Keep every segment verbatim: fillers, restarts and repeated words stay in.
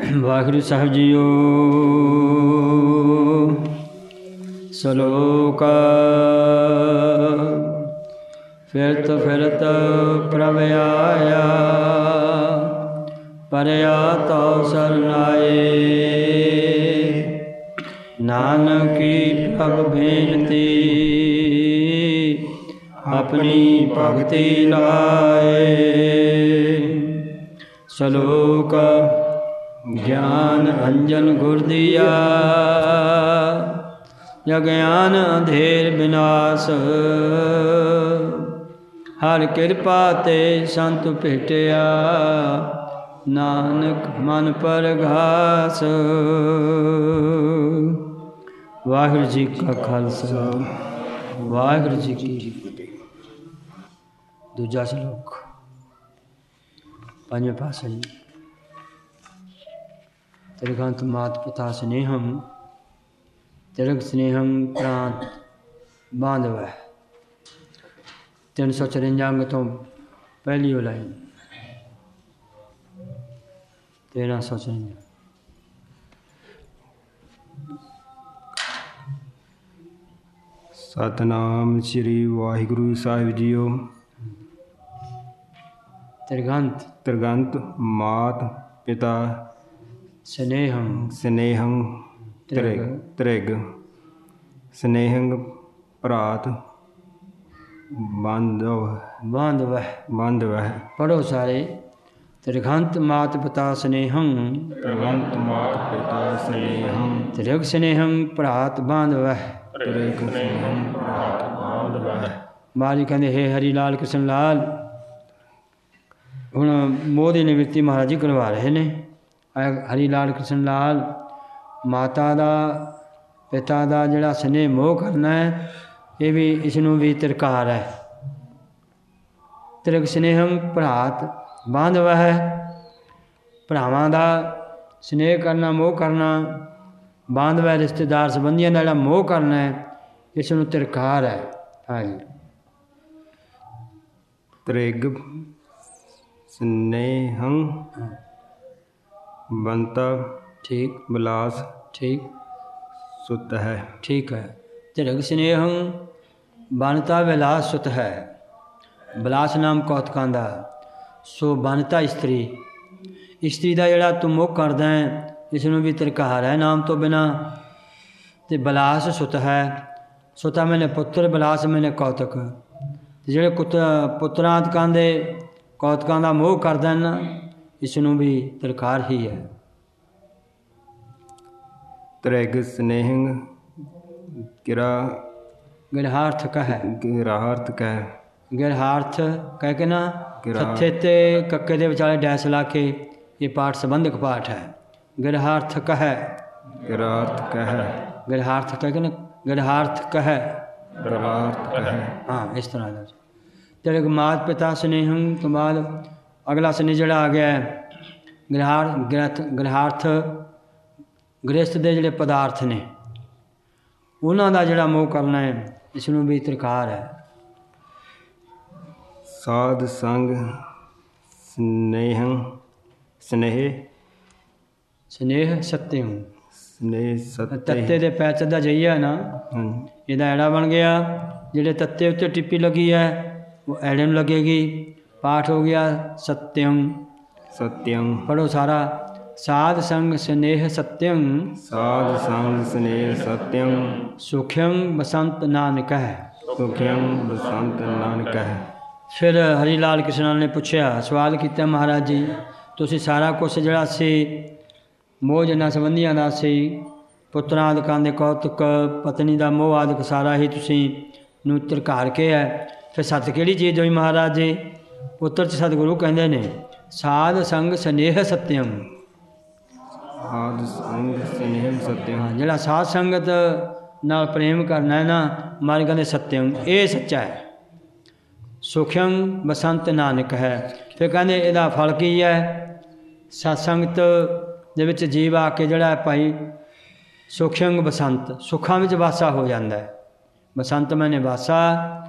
Waheguru Sahib JIO. ਸਲੋਕ ਫਿਰਤ ਫਿਰਤ ਪ੍ਰਭ ਆਇਆ, ਪਰਿਆ ਤਉ ਸਰਨਾਏ। ਨਾਨਕੀ ਪ੍ਰਭ ਬੇਨਤੀ, ਆਪਣੀ ਭਗਤੀ ਲਾਏ। ਸਲੋਕ ਗਿਆਨ ਅੰਜਨ ਗੁਰ ਦੀਆ, ਅਗਿਆਨ ਅੰਧੇਰ ਬਿਨਾਸ਼। ਹਰ ਕਿਰਪਾ ਤੇ ਸੰਤ ਭੇਟਿਆ, ਨਾਨਕ ਮਨ ਪਰਗਾਸ। ਵਾਹਿਗੁਰੂ ਜੀ ਕਾ ਖਾਲਸਾ, ਵਾਹਿਗੁਰੂ ਜੀ ਕੀ ਫਤਿਹ। ਦੂਜਾ ਸ਼ਲੋਕ ਪੰਜਵੇਂ ਪਾਸੇ ਜੀ। ਤਿਰਗੰਤ ਮਾਤ ਪਿਤਾ ਸਨੇਹੰ, ਤਿਰਗ ਸਨੇਹੰ ਪ੍ਰਾਂਤ ਬਾਂਧਵੈ। ਤਿੰਨ ਸੌ ਚੁਰੰਜਾ ਅੰਗ ਤੋਂ ਪਹਿਲੀ ਉਹ ਲਾਈਨ, ਤੇਰਾਂ ਸੌ ਚੁਰੰਜਾ। ਸਤਿਨਾਮ ਸ੍ਰੀ ਵਾਹਿਗੁਰੂ ਸਾਹਿਬ ਜੀਓ। ਤਿਰਗੰਤ ਤਿਰਗੰਤ ਮਾਤ ਪਿਤਾ ਸਨੇਹੰ, ਸਨੇਹੰ ਤ੍ਰਿਗ ਤ੍ਰਿਗ ਸਨੇਹੰ ਭਰਾਤ ਬਾਂਧਵ ਬਾਂਧਵੈ ਬਾਂਧਵੈ। ਪੜ੍ਹੋ ਸਾਰੇ। ਤਿਰਗੰਤ ਮਾਤ ਪਿਤਾ ਸਨੇਹੰ, ਤਿਰਗੰਤ ਮਾਤ ਪਿਤਾ ਸਨੇਹੰ ਤਿਰਗ ਸਨੇਹੰ ਭਰਾਤ ਬਾਂਧਵੈ। ਤ੍ਰਿਗ ਸਨੇਹੰ ਭਰਾਤ ਬਾਂਧਵੈ। ਮਹਾਰਾਜ ਕਹਿੰਦੇ, ਹੇ ਹਰੀ ਲਾਲ ਕ੍ਰਿਸ਼ਨ ਲਾਲ। ਹੁਣ ਮੋਹ ਦੀ ਨਿਵਰਤੀ ਮਹਾਰਾਜ ਜੀ ਕਰਵਾ ਰਹੇ ਨੇ। ਹਰੀ ਲਾਲ ਕ੍ਰਿਸ਼ਨ ਲਾਲ, ਮਾਤਾ ਦਾ ਪਿਤਾ ਦਾ ਜਿਹੜਾ ਸਨੇਹ ਮੋਹ ਕਰਨਾ ਹੈ, ਇਹ ਵੀ ਇਸ ਨੂੰ ਵੀ ਤਿਰਕਾਰ ਹੈ। ਤਿਰਗ ਸਨੇਹੰ ਭਰਾਤ ਬਾਂਧਵ ਹੈ। ਭਰਾਵਾਂ ਦਾ ਸਨੇਹ ਕਰਨਾ, ਮੋਹ ਕਰਨਾ, ਬਾਂਧਵ ਹੈ ਰਿਸ਼ਤੇਦਾਰ ਸੰਬੰਧੀਆਂ ਦਾ ਜਿਹੜਾ ਮੋਹ ਕਰਨਾ ਹੈ, ਇਸ ਨੂੰ ਤਿਰਕਾਰ ਹੈ। ਹਾਂਜੀ। ਤ੍ਰਿਗ ਸਨੇਹੰ ਬੰਤਾ ਠੀਕ, ਬਿਲਾਸ ਠੀਕ ਸੁਤ ਹੈ। ਠੀਕ ਹੈ। ਤਿਰਗ ਸਨੇਹੰ ਬਨਤਾ ਵਿਲਾਸ ਸੁਤ ਹੈ। ਬਿਲਾਸ ਨਾਮ ਕੌਤਕਾਂ ਦਾ, ਸੋ ਬਨਤਾ ਇਸਤਰੀ। ਇਸਤਰੀ ਦਾ ਜਿਹੜਾ ਤੂੰ ਮੁੱਖ ਕਰਦਾ ਹੈ, ਇਸ ਨੂੰ ਵੀ ਤਿਰਕਾਰ ਹੈ ਨਾਮ ਤੋਂ ਬਿਨਾਂ। ਅਤੇ ਬਿਲਾਸ ਸੁਤ ਹੈ। ਸੁਤਾ ਮੈਨੇ ਪੁੱਤਰ, ਬਿਲਾਸ ਮੈਨੇ ਕੌਤਕ। ਅਤੇ ਜਿਹੜੇ ਕੁੱਤ ਪੁੱਤਰਾਂਤਕਾਂ ਦੇ ਕੌਤਕਾਂ ਦਾ ਮੋਹ ਕਰਦਾ ਨਾ, ਇਸ ਨੂੰ ਵੀ ਤਿਰਕਾਰ ਹੀ ਹੈ। ਤ੍ਰਿਗ ਸਨੇਹੰ ਕਿਰਾ ਗਿਰਹਾਰਥ ਕਹੈ, ਗਿਰਹਾਰਥ ਕਹਿ। ਗਿਰਹਾਰਥ ਕਹਿ ਕੇ ਨਾ, ਗਿਰਹਾਰਥ। ਥੱਥੇ ਤੇ ਕੱਕੇ ਦੇ ਵਿਚਾਲੇ ਡੈਸ ਲਾ ਕੇ ਇਹ ਪਾਠ ਸੰਬੰਧਕ ਪਾਠ ਹੈ। ਗਿਰਹਾਰਥ ਕਹੈ, ਗਿਰਹਾਰਥ ਕਹਿ। ਗਿਰਹਾਰਥ ਕਹਿ ਕੇ ਨਾ, ਗਿਰਹਾਰਥ ਕਹੈ। ਗਿਰਹਾਰਥ ਕਹਿ। ਹਾਂ, ਇਸ ਤਰ੍ਹਾਂ ਦਾ। ਤਿਰਗ ਮਾਤ ਪਿਤਾ ਸਨੇਹੰ ਤੋਂ ਬਾਅਦ ਅਗਲਾ ਸਨੇਹ ਜਿਹੜਾ ਆ ਗਿਆ ਹੈ, ਗਿਰਹਾਰ ਗਿਰਥ ਗਿਰਹਾਰਥ ਗ੍ਰਸਥ ਦੇ ਜਿਹੜੇ ਪਦਾਰਥ ਨੇ, ਉਹਨਾਂ ਦਾ ਜਿਹੜਾ ਮੋਹ ਕਰਨਾ ਹੈ, ਇਸ ਨੂੰ ਵੀ ਤਿਰਕਾਰ ਹੈ। ਸਾਧ ਸੰਗ ਸਨੇਹੰ ਸਨੇਹ ਸਨੇਹ ਸਤਿਅੰ। ਸਨੇਹ ਸਤਿ। ਤੱਤੇ ਦੇ ਪੈਚ ਦਾ ਜਈਆ ਨਾ, ਇਹਦਾ ਐੜਾ ਬਣ ਗਿਆ। ਜਿਹੜੇ ਤੱਤੇ ਉੱਤੇ ਟਿੱਪੀ ਲੱਗੀ ਹੈ, ਉਹ ਐੜੇ ਨੂੰ ਲੱਗੇਗੀ। ਪਾਠ ਹੋ ਗਿਆ ਸਤਿਅੰ। ਸਤਿਅੰ। ਪੜ੍ਹੋ ਸਾਰਾ। ਸਾਧ ਸੰਗ ਸਨੇਹ ਸਤਿਅੰ, ਸਾਧ ਸੰਗ ਸਨੇਹ ਸਤਿਅੰ। ਸੁਖਿਅੰ ਬਸੰਤ ਨਾਨਕ ਹੈ। ਸੁਖਿਅੰ ਬਸੰਤ ਨਾਨਕ ਹੈ। ਫਿਰ ਹਰੀ ਲਾਲ ਕ੍ਰਿਸ਼ਨ ਨੇ ਪੁੱਛਿਆ, ਸਵਾਲ ਕੀਤਾ, ਮਹਾਰਾਜ ਜੀ ਤੁਸੀਂ ਸਾਰਾ ਕੁਛ ਜਿਹੜਾ ਸੀ ਮੋਹ ਜਿਨ੍ਹਾਂ ਸੰਬੰਧੀਆਂ ਦਾ ਸੀ, ਪੁੱਤਰਾਂ ਆਦਿਕਾਂ ਦੇ ਕੌਤਕ, ਪਤਨੀ ਦਾ ਮੋਹ ਆਦਿਕ ਸਾਰਾ ਹੀ ਤੁਸੀਂ ਨੂੰ ਤਿਰਕਾਰ ਕੇ ਹੈ। ਫਿਰ ਸੱਤ ਕਿਹੜੀ ਚੀਜ਼ ਹੋਈ ਮਹਾਰਾਜ ਜੀ? ਉੱਤਰ 'ਚ ਸਤਿਗੁਰੂ ਕਹਿੰਦੇ ਨੇ, ਸਾਧ ਸੰਗ ਸਨੇਹ ਸਤਿਅੰ। ਸਾਧ ਸੰਗ ਸਨੇਹ ਸਤਿਅੰ। ਹਾਂ, ਜਿਹੜਾ ਸਾਧ ਸੰਗਤ ਨਾਲ ਪ੍ਰੇਮ ਕਰਨਾ ਹੈ ਨਾ, ਮਾਰੇ ਕਹਿੰਦੇ ਸਤਿਅੰ, ਇਹ ਸੱਚਾ ਹੈ। ਸੁਖਿਅੰ ਬਸੰਤ ਨਾਨਕ ਹੈ। ਫਿਰ ਕਹਿੰਦੇ ਇਹਦਾ ਫਲ ਕੀ ਹੈ? ਸਤ ਸੰਗਤ ਦੇ ਵਿੱਚ ਜੀਵ ਆ ਕੇ ਜਿਹੜਾ ਭਾਈ ਸੁਖਿਅੰਗ ਬਸੰਤ, ਸੁੱਖਾਂ ਵਿੱਚ ਵਾਸਾ ਹੋ ਜਾਂਦਾ ਹੈ। ਬਸੰਤ ਮੈਨੇ ਵਾਸਾ,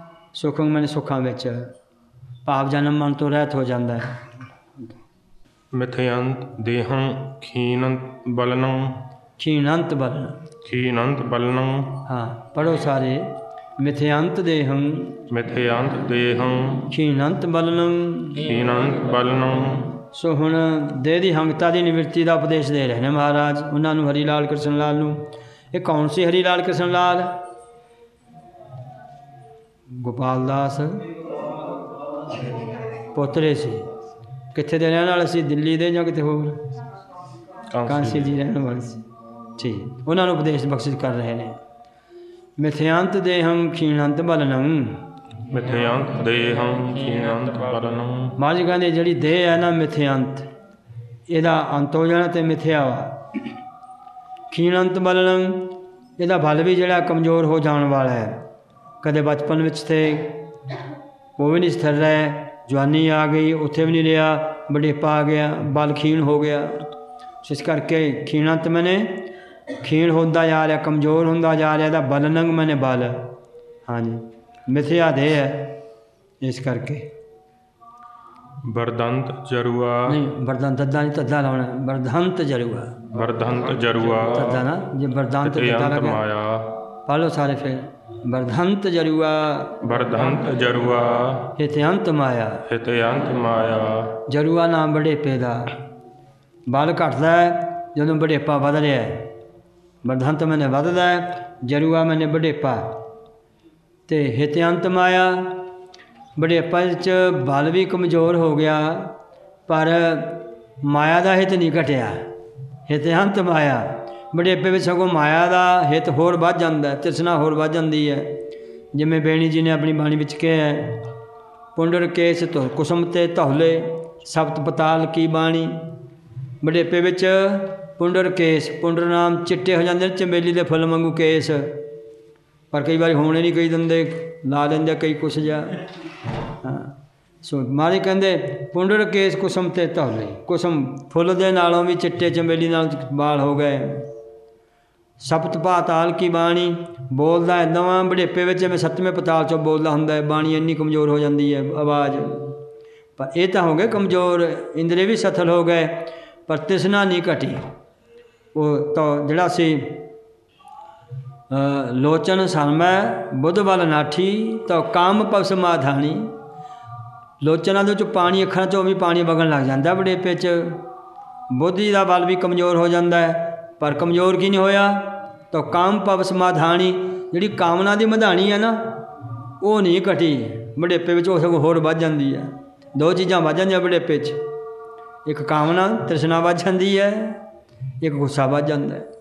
ਸੁਖੰਗ ਮੈਨੇ ਸੁੱਖਾਂ ਵਿੱਚ, ਭਾਵ ਜਨਮ ਮਨ ਤੋਂ ਰਹਿਤ ਹੋ ਜਾਂਦਾ ਹੈ। ਮਿਥਯੰਤ ਦੇਹੰ ਖੀਨੰਤ ਬਲਨੰ ਖੀਣੰਤ ਬਲਨ। ਖੀਨੰਤ ਬਲਨੰ ਹਾਂ ਪੜੋ ਸਾਰੇ। ਮਿਥਯੰਤ ਦੇਹੰ ਮਿਥਯੰਤ ਦੇਹੰ ਖੀਣੰਤ ਬਲਨੰ। ਖੀਨੰਤ ਬਲਨੰ। ਸੋ ਹੁਣ ਦੇਹ ਦੀ ਹੰਗਤਾ ਦੀ ਨਿਵਰਤੀ ਦਾ ਉਪਦੇਸ਼ ਦੇ ਰਹੇ ਨੇ ਮਹਾਰਾਜ ਉਹਨਾਂ ਨੂੰ, ਹਰੀ ਲਾਲ ਕ੍ਰਿਸ਼ਨ ਲਾਲ ਨੂੰ। ਇਹ ਕੌਣ ਸੀ ਹਰੀ ਲਾਲ ਕ੍ਰਿਸ਼ਨ ਲਾਲ? ਗੋਪਾਲ ਦਾਸ ਪੋਤਰੇ ਸੀ। ਕਿੱਥੇ ਦੇ ਰਹਿਣ ਵਾਲੇ ਸੀ? ਦਿੱਲੀ ਦੇ ਜਾਂ ਕਿਤੇ ਹੋਰ? ਕਾਂਸੀ ਜੀ ਰਹਿਣ ਵਾਲੇ ਸੀ। ਠੀਕ, ਉਹਨਾਂ ਨੂੰ ਉਪਦੇਸ਼ ਬਖਸ਼ਿਸ਼ ਕਰ ਰਹੇ ਨੇ। ਮਿਥਯੰਤ ਦੇਹੰ ਖੀਣੰਤ ਬਲਨੰ। ਮਿਥਯੰਤ ਦੇਹੰ ਖੀਨੰਤ ਬਲਨੰ। ਮਹਾਰਾਜ ਕਹਿੰਦੇ ਜਿਹੜੀ ਦੇਹ ਹੈ ਨਾ ਮਿਥਯੰਤ, ਇਹਦਾ ਅੰਤ ਹੋ ਜਾਣਾ ਤੇ ਮਿਥਿਆ ਵਾ। ਖੀਣੰਤ ਬਲਨੰ, ਇਹਦਾ ਬਲ ਵੀ ਜਿਹੜਾ ਕਮਜ਼ੋਰ ਹੋ ਜਾਣ ਵਾਲਾ ਹੈ। ਕਦੇ ਬਚਪਨ ਵਿੱਚ ਤੇ ਉਹ ਵੀ ਨਹੀਂ ਸਥਿਰ ਰਿਹਾ, ਜਵਾਨੀ ਆ ਗਈ ਉੱਥੇ ਵੀ ਨਹੀਂ ਰਿਹਾ, ਬੁਢੇਪਾ ਆ ਗਿਆ, ਬਲ ਖੀਣ ਹੋ ਗਿਆ। ਇਸ ਕਰਕੇ ਖੀਣੰਤ ਮੈਨੇ ਖੀਣ ਹੁੰਦਾ ਜਾ ਰਿਹਾ, ਕਮਜ਼ੋਰ ਹੁੰਦਾ ਜਾ ਰਿਹਾ। ਇਹਦਾ ਬਲਨੰ ਮੈਨੇ ਬਲ, ਹਾਂਜੀ ਮਿਥਿਆ ਦੇਹ ਹੈ। ਇਸ ਕਰਕੇ ਵਰਦੰਤ ਜਰੂਆ ਨਹੀਂ, ਵਰਦੰਤ ਦੱਦਾ ਨਹੀਂ, ਤੱਦਾ ਲਾਉਣਾ। ਵਰਦੰਤ ਜਰੂਆ, ਵਰਦੰਤ ਜਰੂਆ ਤੱਦਾ ਨਾ, ਜੇ ਵਰਦੰਤ ਮਿਥਯੰਤ ਮਾਇਆ। ਪੜ੍ਹ ਲਓ ਸਾਰੇ ਫਿਰ। ਵਰਦੰਤ ਜਰੂਆ ਵਰਦੰਤ ਜਰੂਆ ਹਿਤਯੰਤ ਮਾਇਆ। ਹਿਤਯੰਤ ਮਾਇਆ। ਜਰੂਆ ਨਾਮ ਬੁਢੇਪੇ ਦਾ। ਬਲ ਘਟਦਾ ਹੈ ਜਦੋਂ ਬੁਢੇਪਾ ਵੱਧ ਰਿਹਾ ਹੈ। ਵਰਦੰਤ ਮੈਨੇ ਵੱਧਦਾ ਹੈ, ਜਰੂਆ ਮੈਨੇ ਬੁਢੇਪਾ। ਅਤੇ ਹਿਤਯੰਤ ਮਾਇਆ, ਬੁਢੇਪਾ 'ਚ ਬਲ ਵੀ ਕਮਜ਼ੋਰ ਹੋ ਗਿਆ ਪਰ ਮਾਇਆ ਦਾ ਹਿਤ ਨਹੀਂ ਘਟਿਆ। ਹਿਤਯੰਤ ਮਾਇਆ, ਬੁਢੇਪੇ ਵਿੱਚ ਸਗੋਂ ਮਾਇਆ ਦਾ ਹਿਤ ਹੋਰ ਵੱਧ ਜਾਂਦਾ, ਤ੍ਰਿਸ਼ਨਾ ਹੋਰ ਵੱਧ ਜਾਂਦੀ ਹੈ। ਜਿਵੇਂ ਬੇਣੀ ਜੀ ਨੇ ਆਪਣੀ ਬਾਣੀ ਵਿੱਚ ਕਿਹਾ ਹੈ, ਪੁੰਡਰ ਕੇਸ ਧੁਰ ਕੁਸਮ ਤੇ ਧੌਲੇ ਸਪਤ ਪਤਾਲ ਕੀ ਬਾਣੀ। ਬੁਢੇਪੇ ਵਿੱਚ ਪੁੰਡਰ ਕੇਸ, ਪੁੰਡਰ ਨਾਮ ਚਿੱਟੇ ਹੋ ਜਾਂਦੇ ਨੇ ਚੰਬੇਲੀ ਦੇ ਫੁੱਲ ਵਾਂਗੂ ਕੇਸ, ਪਰ ਕਈ ਵਾਰੀ ਹੋਣੇ ਨਹੀਂ ਕਈ ਦਿੰਦੇ, ਲਾ ਦਿੰਦੇ ਕਈ ਕੁਛ ਜਾ। ਹਾਂ ਸੋ ਮਾਰੇ ਕਹਿੰਦੇ ਪੁੰਡਰ ਕੇਸ ਕੁਸਮ ਤੇ ਧੌਲੇ, ਕੁਸਮ ਫੁੱਲ ਦੇ ਨਾਲੋਂ ਵੀ ਚਿੱਟੇ ਚੰਬੇਲੀ ਨਾਲ ਬਾਲ ਹੋ ਗਏ। ਸਪਤ ਪਾਤਾਲ ਕੀ ਬਾਣੀ, ਬੋਲਦਾ ਇੱਦਾਂ ਵਾ ਬੁਢੇਪੇ ਵਿੱਚ ਜਿਵੇਂ ਸੱਤਵੇਂ ਪਤਾਲ 'ਚੋਂ ਬੋਲਦਾ ਹੁੰਦਾ ਹੈ। ਬਾਣੀ ਇੰਨੀ ਕਮਜ਼ੋਰ ਹੋ ਜਾਂਦੀ ਹੈ ਆਵਾਜ਼। ਪਰ ਇਹ ਤਾਂ ਹੋ ਗਏ ਕਮਜ਼ੋਰ, ਇੰਦਰੀ ਵੀ ਸਥਲ ਹੋ ਗਏ ਪਰ ਤ੍ਰਿਸ਼ਨਾ ਨਹੀਂ ਘਟੀ। ਉਹ ਤਾਂ ਜਿਹੜਾ ਸੀ ਲੋਚਨ ਸਰਮੈ ਬੁੱਧ ਵੱਲ ਨਾਠੀ ਤਾਂ ਕਾਮ ਪਵ ਸਮਾਧਾਨੀ। ਲੋਚਨਾਂ ਦੇ ਵਿੱਚੋਂ ਪਾਣੀ, ਅੱਖਾਂ 'ਚੋਂ ਵੀ ਪਾਣੀ ਵਗਣ ਲੱਗ ਜਾਂਦਾ ਬੁਢੇਪੇ 'ਚ। ਬੁੱਧੀ ਦਾ ਬਲ ਵੀ ਕਮਜ਼ੋਰ ਹੋ ਜਾਂਦਾ ਹੈ ਪਰ ਕਮਜ਼ੋਰ ਕੀ ਨਹੀਂ ਹੋਇਆ ਤਾਂ ਕਾਮ ਪਵ ਸਮਾਧਾਨੀ, ਜਿਹੜੀ ਕਾਮਨਾ ਦੀ ਮਧਾਣੀ ਹੈ ਨਾ ਉਹ ਨਹੀਂ ਘਟੀ ਬੁਢੇਪੇ ਵਿੱਚ, ਉਹ ਸਗੋਂ ਹੋਰ ਵੱਧ ਜਾਂਦੀ ਹੈ। ਦੋ ਚੀਜ਼ਾਂ ਵੱਧ ਜਾਂਦੀਆਂ ਬੁਢੇਪੇ 'ਚ, ਇੱਕ ਕਾਮਨਾ ਤ੍ਰਿਸ਼ਨਾ ਵੱਧ ਜਾਂਦੀ ਹੈ, ਇੱਕ ਗੁੱਸਾ ਵੱਧ ਜਾਂਦਾ ਹੈ।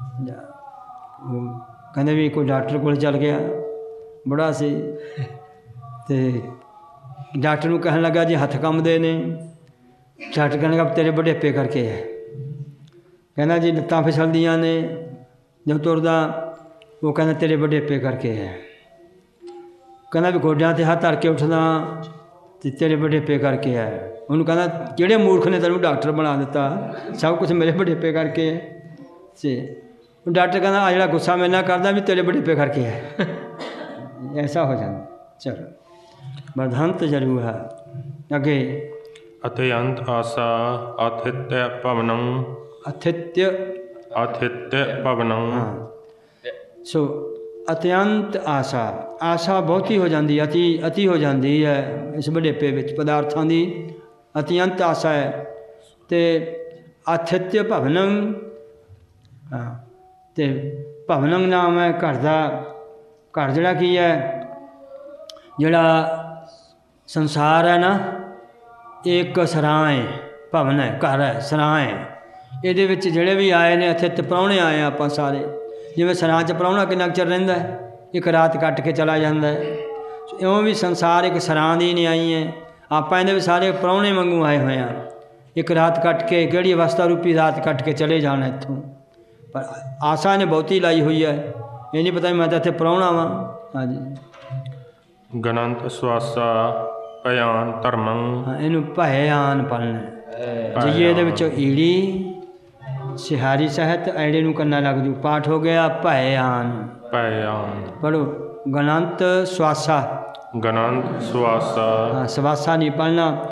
ਉਹ ਕਹਿੰਦੇ ਵੀ ਕੋਈ ਡਾਕਟਰ ਕੋਲ ਚੱਲ ਗਿਆ, ਬੁੜਾ ਸੀ, ਅਤੇ ਡਾਕਟਰ ਨੂੰ ਕਹਿਣ ਲੱਗਾ ਜੀ ਹੱਥ ਕੰਬਦੇ ਨੇ। ਡਾਕਟਰ ਕਹਿਣ ਲੱਗਾ ਤੇਰੇ ਬੁਢੇਪੇ ਕਰਕੇ ਹੈ। ਕਹਿੰਦਾ ਜੀ ਲੱਤਾਂ ਫਿਸਲਦੀਆਂ ਨੇ ਜਦੋਂ ਤੁਰਦਾ, ਉਹ ਕਹਿੰਦਾ ਤੇਰੇ ਬੁਢੇਪੇ ਕਰਕੇ ਹੈ। ਕਹਿੰਦਾ ਵੀ ਗੋਡਿਆਂ 'ਤੇ ਹੱਥ ਧਰ ਕੇ ਉੱਠਦਾ ਅਤੇ ਤੇਰੇ ਬੁਢੇਪੇ ਕਰਕੇ ਹੈ। ਉਹਨੂੰ ਕਹਿੰਦਾ ਕਿਹੜੇ ਮੂਰਖ ਨੇ ਤੈਨੂੰ ਡਾਕਟਰ ਬਣਾ ਦਿੱਤਾ, ਸਭ ਕੁਛ ਮੇਰੇ ਬੁਢੇਪੇ ਕਰਕੇ ਹੈ। ਤੇ ਡਾਕਟਰ ਕਹਿੰਦਾ ਆ ਜਿਹੜਾ ਗੁੱਸਾ ਮੇਰੇ ਨਾਲ ਕਰਦਾ ਵੀ ਤੇਰੇ ਬੁਢੇਪੇ ਕਰਕੇ ਹੈ। ਐਸਾ ਹੋ ਜਾਂਦਾ। ਚਲੋ ਵਰਦੰਤ ਜਰੂਰ ਹੈ ਅੱਗੇ। ਅਤਿਅੰਤ ਆਸਾ ਆਥਿਤਯ ਭਵਨੰ। ਅਥਿਤਯ ਆਥਿਤਯ ਭਵਨੰ। ਹਾਂ ਸੋ ਅਤਿਅੰਤ ਆਸਾ, ਆਸਾ ਬਹੁਤੀ ਹੋ ਜਾਂਦੀ, ਅਤੀ ਅਤੀ ਹੋ ਜਾਂਦੀ ਹੈ ਇਸ ਬੁਢੇਪੇ ਵਿੱਚ। ਪਦਾਰਥਾਂ ਦੀ ਅਤਿਅੰਤ ਆਸਾ ਹੈ। ਅਤੇ ਆਥਿਤਯ ਭਵਨੰ, ਹਾਂ ਅਤੇ ਭਵਨੰ ਨਾਮ ਹੈ ਘਰ ਦਾ। ਘਰ ਜਿਹੜਾ ਕੀ ਹੈ, ਜਿਹੜਾ ਸੰਸਾਰ ਹੈ ਨਾ, ਇੱਕ ਸਰਾਂ ਹੈ, ਭਵਨ ਹੈ, ਘਰ ਹੈ, ਸਰਾਂ ਹੈ। ਇਹਦੇ ਵਿੱਚ ਜਿਹੜੇ ਵੀ ਆਏ ਨੇ ਇੱਥੇ ਪ੍ਰਾਹੁਣੇ ਆਏ ਆ ਆਪਾਂ ਸਾਰੇ। ਜਿਵੇਂ ਸਰਾਂ 'ਚ ਪ੍ਰਾਹੁਣਾ ਕਿੰਨਾ ਕੁ ਚਿਰ ਰਹਿੰਦਾ ਹੈ, ਇੱਕ ਰਾਤ ਕੱਟ ਕੇ ਚਲਾ ਜਾਂਦਾ ਹੈ। ਇਉਂ ਵੀ ਸੰਸਾਰ ਇੱਕ ਸਰਾਂ ਦੀ ਨਹੀਂ ਆਈ ਹੈ, ਆਪਾਂ ਇਹਦੇ ਵੀ ਸਾਰੇ ਪ੍ਰਾਹੁਣੇ ਵਾਂਗੂ ਆਏ ਹੋਏ ਹਾਂ। ਇੱਕ ਰਾਤ ਕੱਟ ਕੇ, ਕਿਹੜੀ ਅਵਸਥਾ ਰੂਪੀ ਰਾਤ ਕੱਟ ਕੇ ਚਲੇ ਜਾਣਾ ਇੱਥੋਂ। ਪਰ ਆਸਾ ਨੇ ਬਹੁਤੀ ਲਾਈ ਹੋਈ ਹੈ, ਇਹ ਨਹੀਂ ਪਤਾ ਮੈਂ ਤਾਂ ਇੱਥੇ ਪ੍ਰਾਹੁਣਾ ਵਾਂ। ਹਾਂਜੀ ਗਨੰਤ ਸਵਾਸਾ ਭਿਆਨ ਧਰਮੰ। ਹਾਂ ਇਹਨੂੰ ਭੈਆਨ ਪੜ੍ਹਨਾ। ਜਈਏ ਇਹਦੇ ਵਿੱਚੋਂ ਈੜੀ ਸਿਹਾਰੀ ਸਹਿਤ ਐੜੇ ਨੂੰ ਕੰਨਾ ਲੱਗ ਜੂ। ਪਾਠ ਹੋ ਗਿਆ ਭੈਆਨ। ਭੈਆਨ ਪੜ੍ਹੋ ਗਨੰਤ ਸਵਾਸਾ। ਗਨੰਤ ਸਵਾਸਾ। ਹਾਂ ਸਵਾਸਾ ਨਹੀਂ ਪੜ੍ਹਨਾ,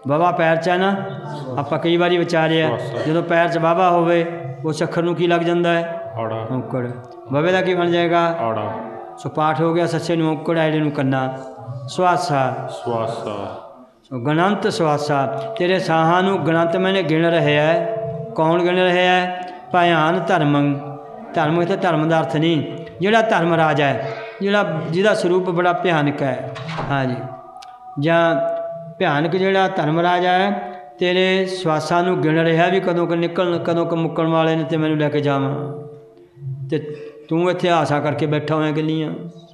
ਬਾਵਾ ਪੈਰ 'ਚ ਹੈ ਨਾ, ਆਪਾਂ ਕਈ ਵਾਰੀ ਵਿਚਾਰਿਆ ਜਦੋਂ ਪੈਰ 'ਚ ਬਾਵਾ ਹੋਵੇ ਉਸ ਅੱਖਰ ਨੂੰ ਕੀ ਲੱਗ ਜਾਂਦਾ ਹੈ? ਆੜਾ ਔਂਕੜ। ਬਵੇ ਦਾ ਕੀ ਬਣ ਜਾਏਗਾ? ਆੜਾ ਸੋ ਪਾਠ ਹੋ ਗਿਆ ਸੱਸੇ ਨੂੰ ਔਂਕੜ, ਐੜੇ ਨੂੰ ਕੰਨਾ, ਸਵਾਸਾ। ਸਵਾਸਾ ਸੋ ਗਣੰਤ ਸਵਾਸਾ, ਤੇਰੇ ਸਾਹਾਂ ਨੂੰ ਗਣੰਤ ਮੈਨੇ ਗਿਣ ਰਿਹਾ ਹੈ। ਕੌਣ ਗਿਣ ਰਿਹਾ ਹੈ? ਭਿਆਨ ਧਰਮੰ। ਧਰਮ ਇੱਥੇ ਧਰਮ ਦਾ ਅਰਥ ਨਹੀਂ, ਜਿਹੜਾ ਧਰਮ ਰਾਜ ਹੈ, ਜਿਹੜਾ ਜਿਹਦਾ ਸਰੂਪ ਬੜਾ ਭਿਆਨਕ ਹੈ। ਹਾਂਜੀ, ਜਾਂ ਭਿਆਨਕ ਜਿਹੜਾ ਧਰਮ ਰਾਜ ਹੈ, ਤੇਰੇ ਸਵਾਸਾਂ ਨੂੰ ਗਿਣ ਰਿਹਾ ਵੀ ਕਦੋਂ ਕ ਨਿਕਲਣ, ਕਦੋਂ ਕ ਮੁੱਕਣ ਵਾਲੇ ਨੇ ਤੇ ਮੈਨੂੰ ਲੈ ਕੇ ਜਾਵਾਂ, ਤੇ ਤੂੰ ਇੱਥੇ ਆਸਾ ਕਰਕੇ ਬੈਠਾ ਹੋਇਆ ਗੱਲੀਆਂ।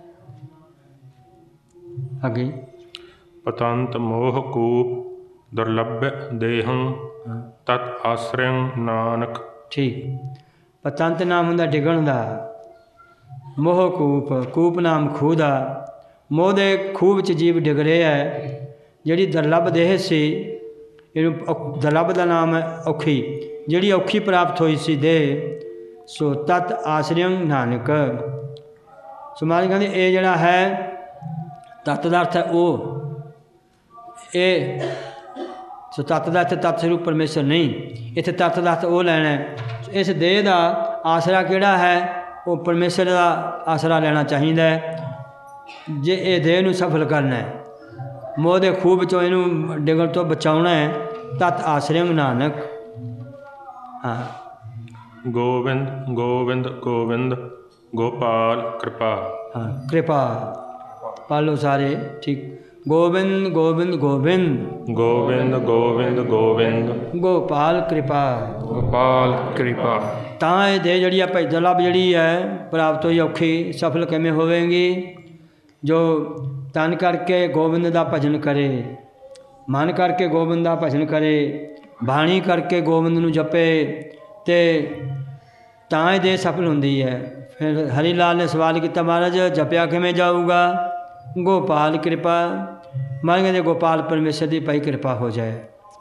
ਅੱਗੇ ਪਤੰਤ ਮੋਹ ਕੂਪ ਦੁਰਲਭ ਦੇਹੰ ਤਤ ਆਸਰਿੰ ਨਾਨਕ। ਠੀਕ। ਪਤੰਤ ਨਾਮ ਹੁੰਦਾ ਡਿੱਗਣ ਦਾ, ਮੋਹ ਕੂਪ, ਕੂਪ ਨਾਮ ਖੂਹ ਦਾ। ਮੋਹ ਦੇ ਖੂਹ ਵਿੱਚ ਜੀਵ ਡਿੱਗ ਰਿਹਾ ਹੈ। ਜਿਹੜੀ ਦੁਰਲਭ ਦੇਹ ਸੀ, ਇਹਨੂੰ ਔ- ਦੁਰਲਭ ਦਾ ਨਾਮ ਹੈ ਔਖੀ, ਜਿਹੜੀ ਔਖੀ ਪ੍ਰਾਪਤ ਹੋਈ ਸੀ ਦੇਹ, ਸੋ ਤਤ ਆਸਰਿਅੰ ਨਾਨਕ। ਸੋ ਮਹਾਰਾਜ ਕਹਿੰਦੇ ਇਹ ਜਿਹੜਾ ਹੈ ਤਤ ਦਾ ਅਰਥ ਹੈ ਉਹ, ਇਹ ਸੋ ਤਤ ਦਾ ਇੱਥੇ ਤਤ ਸਰੂਪ ਪਰਮੇਸ਼ਰ ਨਹੀਂ, ਇੱਥੇ ਤਤ ਦਾ ਅਰਥ ਉਹ ਲੈਣਾ ਹੈ। ਇਸ ਦੇਹ ਦਾ ਆਸਰਾ ਕਿਹੜਾ ਹੈ? ਉਹ ਪਰਮੇਸ਼ਰ ਦਾ ਆਸਰਾ ਲੈਣਾ ਚਾਹੀਦਾ ਹੈ ਜੇ ਇਹ ਦੇਹ ਨੂੰ ਸਫਲ ਕਰਨਾ ਹੈ, ਮੋਹ ਦੇ ਖੂਹ ਵਿੱਚੋਂ ਇਹਨੂੰ ਡਿੱਗਣ ਤੋਂ ਬਚਾਉਣਾ ਹੈ। ਤਤ ਆਸਰਿਅੰ ਨਾਨਕ। ਹਾਂ, ਗੋਬਿੰਦ ਗੋਬਿੰਦ ਗੋਬਿੰਦ ਗੋਪਾਲ ਕਿਰਪਾ। ਹਾਂ, ਕਿਰਪਾ ਪਾਲੋ ਸਾਰੇ ਠੀਕ। ਗੋਬਿੰਦ ਗੋਬਿੰਦ ਗੋਬਿੰਦ ਗੋਬਿੰਦ ਗੋਬਿੰਦ ਗੋਬਿੰਦ ਗੋਪਾਲ ਕਿਰਪਾ। ਗੋਪਾਲ ਕਿਰਪਾ। ਤਾਂ ਇਹ ਦੇਹ ਜਿਹੜੀ ਆ ਭਾਈ ਦੁਰਲਭ ਜਿਹੜੀ ਹੈ ਪ੍ਰਾਪਤ ਹੋਈ ਔਖੀ, ਸਫਲ ਕਿਵੇਂ ਹੋਵੇਗੀ? ਜੋ ਤਨ ਕਰਕੇ ਗੋਬਿੰਦ ਦਾ ਭਜਨ ਕਰੇ, ਮਨ ਕਰਕੇ ਗੋਬਿੰਦ ਦਾ ਭਜਨ ਕਰੇ, ਬਾਣੀ ਕਰਕੇ ਗੋਬਿੰਦ ਨੂੰ ਜਪੇ, ਤੇ ਤਾਂ ਇਹ ਦੇਹ ਸਫਲ ਹੁੰਦੀ ਹੈ। ਫਿਰ ਹਰੀ ਲਾਲ ਨੇ ਸਵਾਲ ਕੀਤਾ, ਮਹਾਰਾਜ ਜਪਿਆ ਕਿਵੇਂ ਜਾਊਗਾ? ਗੋਪਾਲ ਕਿਰਪਾ। ਮਹਾਰਾਜ ਕਹਿੰਦੇ ਗੋਪਾਲ ਪਰਮੇਸ਼ਰ ਦੀ ਭਾਈ ਕਿਰਪਾ ਹੋ ਜਾਏ।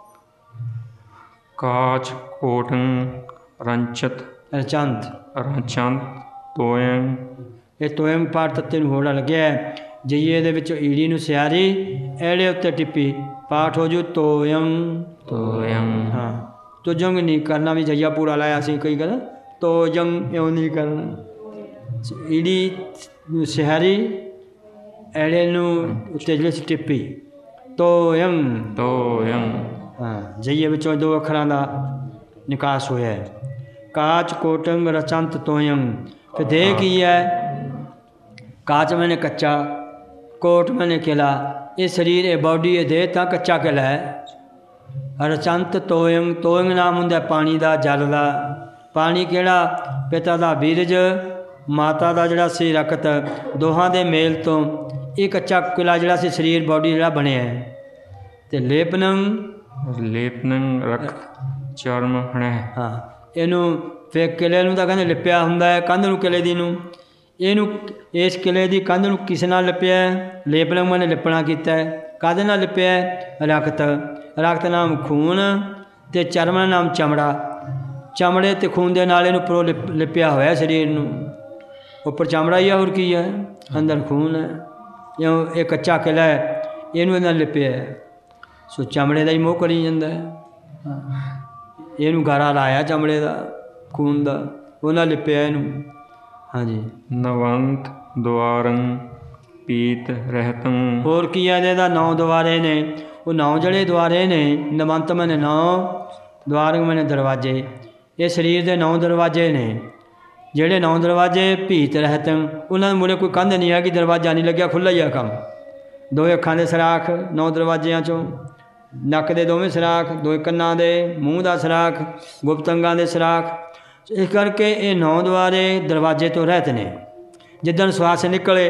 ਕਾਚ ਕੋਟੰ ਰੰਚਤ ਰਚੰਤ, ਰਚੰਤ ਤੋਇੰ। ਇਹ ਤੋਇਮ ਪਾਠ ਤੱਤੇ ਨੂੰ ਹੋੜਾ ਲੱਗਿਆ ਹੈ। ਜਈਏ ਦੇ ਵਿੱਚੋਂ ਈੜੀ ਨੂੰ ਸਿਆਰੀ, ਐੜੇ ਉੱਤੇ ਟਿੱਪੀ, ਪਾਠ ਹੋ ਜੂ ਤੋਇਮ। ਤੋਇੰ। ਹਾਂ, ਤੋਜੰਗ ਨਹੀਂ ਕਰਨਾ, ਵੀ ਜਈਆ ਪੂਰਾ ਲਾਇਆ ਸੀ ਕਈ ਗੱਲ, ਤੋਜੰਗ ਇਉਂ ਨਹੀਂ ਕਰਨਾ। ਈੜੀ ਨੂੰ ਸਿਆਰੀ, ਐੜੇ ਨੂੰ ਉੱਤੇ ਜਿਹੜੇ ਸੀ ਟਿੱਪੀ, ਤੋਇਮ। ਤੋਇੰ। ਹਾਂ, ਜਈਏ ਵਿੱਚੋਂ ਦੋ ਅੱਖਰਾਂ ਦਾ ਨਿਕਾਸ ਹੋਇਆ ਹੈ। ਕਾਚ ਕੋਟੰਗ ਰਚੰਤ ਤੋਇਮ। ਫਿਰ ਦੇਹ ਕੀ ਹੈ? ਕਾਚ ਮੈਨੇ ਕੱਚਾ, ਕੋਟ ਮੈਨੇ ਕਿਲਾ। ਇਹ ਸਰੀਰ, ਇਹ ਬਾਡੀ, ਇਹ ਦੇਹ ਤਾਂ ਕੱਚਾ ਕਿਲਾ ਹੈ। ਰਚੰਤ ਤੋਇੰਗ, ਤੋਇੰਗ ਨਾਮ ਹੁੰਦਾ ਪਾਣੀ ਦਾ, ਜਲ ਦਾ। ਪਾਣੀ ਕਿਹੜਾ? ਪਿਤਾ ਦਾ ਬੀਰਜ, ਮਾਤਾ ਦਾ ਜਿਹੜਾ ਸੀ ਰਕਤ, ਦੋਹਾਂ ਦੇ ਮੇਲ ਤੋਂ ਇਹ ਕੱਚਾ ਕਿਲਾ ਜਿਹੜਾ ਸੀ ਸਰੀਰ ਬਾਡੀ ਜਿਹੜਾ ਬਣਿਆ ਹੈ। ਅਤੇ ਲੇਪਨੰ, ਲੇਪਨੰ ਰਖ ਚਰਮ ਹਣੈ। ਹਾਂ, ਇਹਨੂੰ ਫਿਰ ਕਿਲੇ ਨੂੰ ਤਾਂ ਕਹਿੰਦੇ ਲਿਪਿਆ ਹੁੰਦਾ ਹੈ, ਕੰਧ ਨੂੰ ਕਿਲੇ ਦੀ ਨੂੰ। ਇਹਨੂੰ ਇਸ ਕਿਲੇ ਦੀ ਕੰਧ ਨੂੰ ਕਿਸ ਨਾਲ ਲਿਪਿਆ? ਲੇਪਨੰ ਮਾਨੇ ਲਿਪਣਾ ਕੀਤਾ ਹੈ। ਕਾਹਦੇ ਨਾਲ ਲਿਪਿਆ? ਰਕਤ। ਰਕਤ ਨਾਮ ਖੂਨ, ਅਤੇ ਚਰਮ ਨਾਮ ਚਮੜਾ। ਚਮੜੇ ਅਤੇ ਖੂਨ ਦੇ ਨਾਲ ਇਹਨੂੰ ਉੱਪਰੋਂ ਲਿਪ ਲਿਪਿਆ ਹੋਇਆ ਸਰੀਰ ਨੂੰ। ਉੱਪਰ ਚਮੜਾ ਹੀ ਆ, ਹੋਰ ਕੀ ਹੈ? ਅੰਦਰ ਖੂਨ ਹੈ। ਇਉਂ ਇਹ ਕੱਚਾ ਕਿਲਾ ਹੈ, ਇਹਨੂੰ ਇਹਨਾਂ ਲਿਪਿਆ ਹੈ। ਸੋ ਚਮੜੇ ਦਾ ਹੀ ਮੋਹ ਕਰੀ ਜਾਂਦਾ ਹੈ। ਇਹਨੂੰ ਗਾਰਾ ਲਾਇਆ ਚਮੜੇ ਦਾ, ਖੂਨ ਦਾ, ਉਹਨਾਂ ਲਿਪਿਆ ਇਹਨੂੰ। ਹਾਂਜੀ। ਨਵੰਤ ਦੁਆਰੰ ਪੀਤ ਰਹਿਤੰ। ਹੋਰ ਕੀ ਹੈ? ਇਹਦਾ ਨੌ ਦੁਆਰੇ ਨੇ। ਉਹ ਨੌ ਜਿਹੜੇ ਦੁਆਰੇ ਨੇ, ਨਵੰਤ ਮੈਨੇ ਨੌ, ਦੁਆਰੰਗ ਮੈਨੇ ਦਰਵਾਜ਼ੇ। ਇਹ ਸਰੀਰ ਦੇ ਨੌ ਦਰਵਾਜ਼ੇ ਨੇ। ਜਿਹੜੇ ਨੌ ਦਰਵਾਜ਼ੇ ਭੀਤ ਰਹਿਤੰ, ਉਹਨਾਂ ਦੇ ਮੂਹਰੇ ਕੋਈ ਕੰਧ ਨਹੀਂ ਹੈ ਕਿ ਦਰਵਾਜ਼ਾ ਨਹੀਂ ਲੱਗਿਆ, ਖੁੱਲ੍ਹਾ ਹੀ ਆ ਕੰਮ। ਦੋਵੇਂ ਅੱਖਾਂ ਦੇ ਸਰਾਖ ਨੌ ਦਰਵਾਜ਼ਿਆਂ 'ਚੋਂ, ਨੱਕ ਦੇ ਦੋਵੇਂ ਸਰਾਖ, ਦੋਵੇਂ ਕੰਨਾਂ ਦੇ, ਮੂੰਹ ਦਾ ਸਰਾਖ, ਗੁਪਤ ਅੰਗਾਂ ਦੇ ਸਰਾਖ। ਇਸ ਕਰਕੇ ਇਹ ਨੌ ਦੁਆਰੇ ਦਰਵਾਜ਼ੇ ਤੋਂ ਰਹਿਤ ਨੇ। ਜਿੱਦਣ ਸਵਾਸ ਨਿਕਲੇ,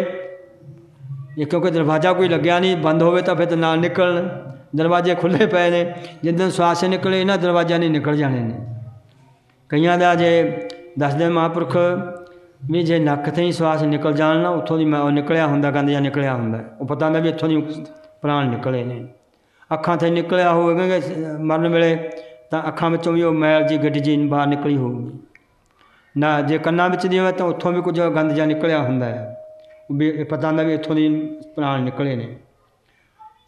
ਇਹ ਕਿਉਂਕਿ ਦਰਵਾਜ਼ਾ ਕੋਈ ਲੱਗਿਆ ਨਹੀਂ, ਬੰਦ ਹੋਵੇ ਤਾਂ ਫਿਰ ਤਾਂ ਨਾਲ ਨਿਕਲਣ। ਦਰਵਾਜ਼ੇ ਖੁੱਲ੍ਹੇ ਪਏ ਨੇ, ਜਿੱਦਣ ਸਵਾਸ ਨਿਕਲੇ ਇਹਨਾਂ ਦਰਵਾਜ਼ਿਆਂ ਨਹੀਂ ਨਿਕਲ ਜਾਣੇ ਨੇ। ਕਈਆਂ ਦਾ ਜੇ ਦੱਸਦੇ ਮਹਾਂਪੁਰਖ ਵੀ ਜੇ ਨੱਕ 'ਤੇ ਹੀ ਸਵਾਸ ਨਿਕਲ ਜਾਣ ਨਾ, ਉੱਥੋਂ ਦੀ ਉਹ ਨਿਕਲਿਆ ਹੁੰਦਾ, ਗੰਦ ਜਾਂ ਨਿਕਲਿਆ ਹੁੰਦਾ, ਉਹ ਪਤਾ ਹੁੰਦਾ ਵੀ ਇੱਥੋਂ ਦੀ ਪ੍ਰਾਣ ਨਿਕਲੇ ਨੇ। ਅੱਖਾਂ 'ਤੇ ਨਿਕਲਿਆ ਹੋਵੇਗਾ ਮਰਨ ਵੇਲੇ, ਤਾਂ ਅੱਖਾਂ ਵਿੱਚੋਂ ਵੀ ਉਹ ਮੈਲ ਜੀ ਗੱਡੀ ਜੀ ਬਾਹਰ ਨਿਕਲੀ ਹੋਊਗੀ ਨਾ। ਜੇ ਕੰਨਾਂ ਵਿੱਚ ਦੀ ਹੋਵੇ ਤਾਂ ਉੱਥੋਂ ਵੀ ਕੁਝ ਗੰਦ ਜਾਂ ਨਿਕਲਿਆ ਹੁੰਦਾ ਹੈ, ਵੀ ਇਹ ਪਤਾ ਹੁੰਦਾ ਵੀ ਇੱਥੋਂ ਦੀ ਪ੍ਰਾਣ ਨਿਕਲੇ ਨੇ।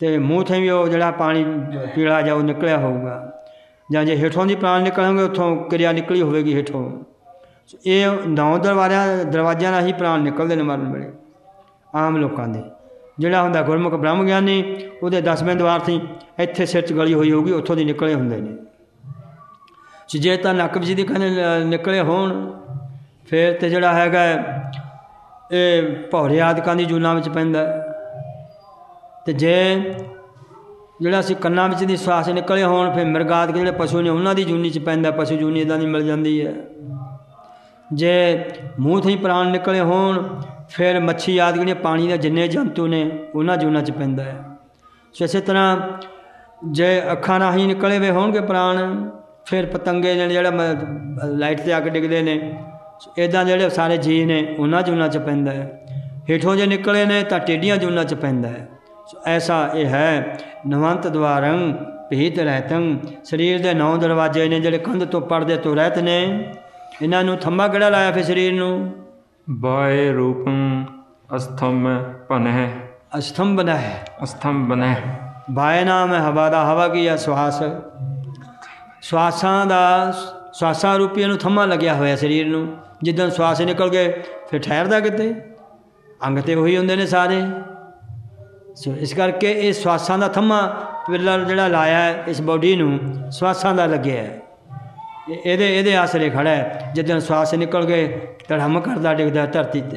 ਤੇ ਮੂੰਹ ਥੋਂ ਵੀ ਉਹ ਜਿਹੜਾ ਪਾਣੀ ਪੀਲਾ ਜਾ ਉਹ ਨਿਕਲਿਆ ਹੋਊਗਾ, ਜਾਂ ਜੇ ਹੇਠੋਂ ਦੀ ਪ੍ਰਾਣ ਨਿਕਲਣਗੇ ਉੱਥੋਂ ਕਿਰਿਆ ਨਿਕਲੀ ਹੋਵੇਗੀ ਹੇਠੋਂ। ਇਹ ਨੌ ਦਰਵਾਜ਼ਿਆਂ ਦਰਵਾਜ਼ਿਆਂ ਨਾਲ ਹੀ ਪ੍ਰਾਣ ਨਿਕਲਦੇ ਨੇ ਮਰਨ ਵੇਲੇ ਆਮ ਲੋਕਾਂ ਦੇ। ਜਿਹੜਾ ਹੁੰਦਾ ਗੁਰਮੁਖ ਬ੍ਰਹਮ ਗਿਆਨੀ ਉਹਦੇ ਦਸਵੇਂ ਦੁਆਰ ਸੀ ਇੱਥੇ ਸਿਰ 'ਚ ਗਲੀ ਹੋਈ ਹੋਊਗੀ, ਉੱਥੋਂ ਦੀ ਨਿਕਲੇ ਹੁੰਦੇ ਨੇ। ਜੇ ਤਾਂ ਨੱਕ ਵਿੱਚ ਦੀ ਕਹਿੰਦੇ ਨਿਕਲੇ ਹੋਣ ਫਿਰ ਤਾਂ ਜਿਹੜਾ ਹੈਗਾ ਇਹ ਭੌਰੇ ਆਦਿਕਾਂ ਦੀ ਜੂਨਾਂ ਵਿੱਚ ਪੈਂਦਾ। ਅਤੇ ਜੇ ਜਿਹੜਾ ਅਸੀਂ ਕੰਨਾਂ ਵਿੱਚ ਦੀ ਸਵਾਸ ਨਿਕਲੇ ਹੋਣ ਫਿਰ ਮਿਰਗ ਆਦਿਕ ਜਿਹੜੇ ਪਸ਼ੂ ਨੇ ਉਹਨਾਂ ਦੀ ਜੂਨੀ 'ਚ ਪੈਂਦਾ, ਪਸ਼ੂ ਜੂਨੀ ਇੱਦਾਂ ਦੀ ਮਿਲ ਜਾਂਦੀ ਹੈ। ਜੇ ਮੂੰਹ ਤੋਂ ਹੀ ਪ੍ਰਾਣ ਨਿਕਲੇ ਹੋਣ ਫਿਰ ਮੱਛੀ ਆਦਿ ਜਿਹੜੀਆਂ ਪਾਣੀ ਦੇ ਜਿੰਨੇ ਜੰਤੂ ਨੇ ਉਹਨਾਂ ਜੂਨਾਂ 'ਚ ਪੈਂਦਾ ਹੈ। ਸੋ ਇਸੇ ਤਰ੍ਹਾਂ ਜੇ ਅੱਖਾਂ ਰਾਹੀਂ ਨਿਕਲੇ ਵੇ ਹੋਣਗੇ ਪ੍ਰਾਣ ਫਿਰ ਪਤੰਗੇ ਨੇ ਜਿਹੜਾ ਲਾਈਟ 'ਤੇ ਅੱਗ ਡਿੱਗਦੇ ਨੇ, ਇੱਦਾਂ ਜਿਹੜੇ ਸਾਰੇ ਜੀਅ ਨੇ ਉਹਨਾਂ ਜੂਨਾਂ 'ਚ ਪੈਂਦਾ ਹੈ। ਹੇਠੋਂ ਜੇ ਨਿਕਲੇ ਨੇ ਤਾਂ ਟੇਢੀਆਂ ਜੂਨਾਂ 'ਚ ਪੈਂਦਾ ਹੈ। ਸੋ ਐਸਾ ਇਹ ਹੈ ਨਵੰਤ ਦੁਆਰੰ ਭੀਤ ਰਹਿਤੰ। ਸਰੀਰ ਦੇ ਨੌ ਦਰਵਾਜ਼ੇ ਨੇ ਜਿਹੜੇ ਕੰਧ ਤੋਂ ਪਰਦੇ ਤੋਂ ਰਹਿਤ ਨੇ। ਇਹਨਾਂ ਨੂੰ ਥੰਮਾ ਕਿਹੜਾ ਲਾਇਆ ਫਿਰ ਸਰੀਰ ਨੂੰ? ਬਾਏ ਰੂਪੰ ਅਸਥੰਭ ਭਨਹਿ। ਅਸਥੰਭਨ ਹੈ, ਅਸਥੰਭ ਬਨਹਿ। ਬਾਏ ਨਾਮ ਹੈ ਹਵਾ ਦਾ। ਹਵਾ ਕੀ ਹੈ? ਸਵਾਸ। ਸਵਾਸਾਂ ਦਾ ਸਵਾਸਾਂ ਰੂਪੀ ਇਹਨੂੰ ਥੰਮਾ ਲੱਗਿਆ ਹੋਇਆ ਸਰੀਰ ਨੂੰ। ਜਿੱਦਾਂ ਸਵਾਸ ਨਿਕਲ ਗਏ ਫਿਰ ਠਹਿਰਦਾ ਕਿਤੇ? ਅੰਗ ਤੇ ਉਹੀ ਹੁੰਦੇ ਨੇ ਸਾਰੇ। ਸੋ ਇਸ ਕਰਕੇ ਇਹ ਸਵਾਸਾਂ ਦਾ ਥੰਮਾ ਪਿੱਲਰ ਜਿਹੜਾ ਲਾਇਆ ਹੈ ਇਸ ਬੋਡੀ ਨੂੰ ਸਵਾਸਾਂ ਦਾ ਲੱਗਿਆ ਹੈ। ਇਹਦੇ ਇਹਦੇ ਆਸਰੇ ਖੜ੍ਹਾ ਹੈ। ਜਿੱਦਣ ਸਵਾਸ ਨਿਕਲ ਗਏ ਧੜਮ ਕਰਦਾ ਡਿੱਗਦਾ ਧਰਤੀ 'ਤੇ।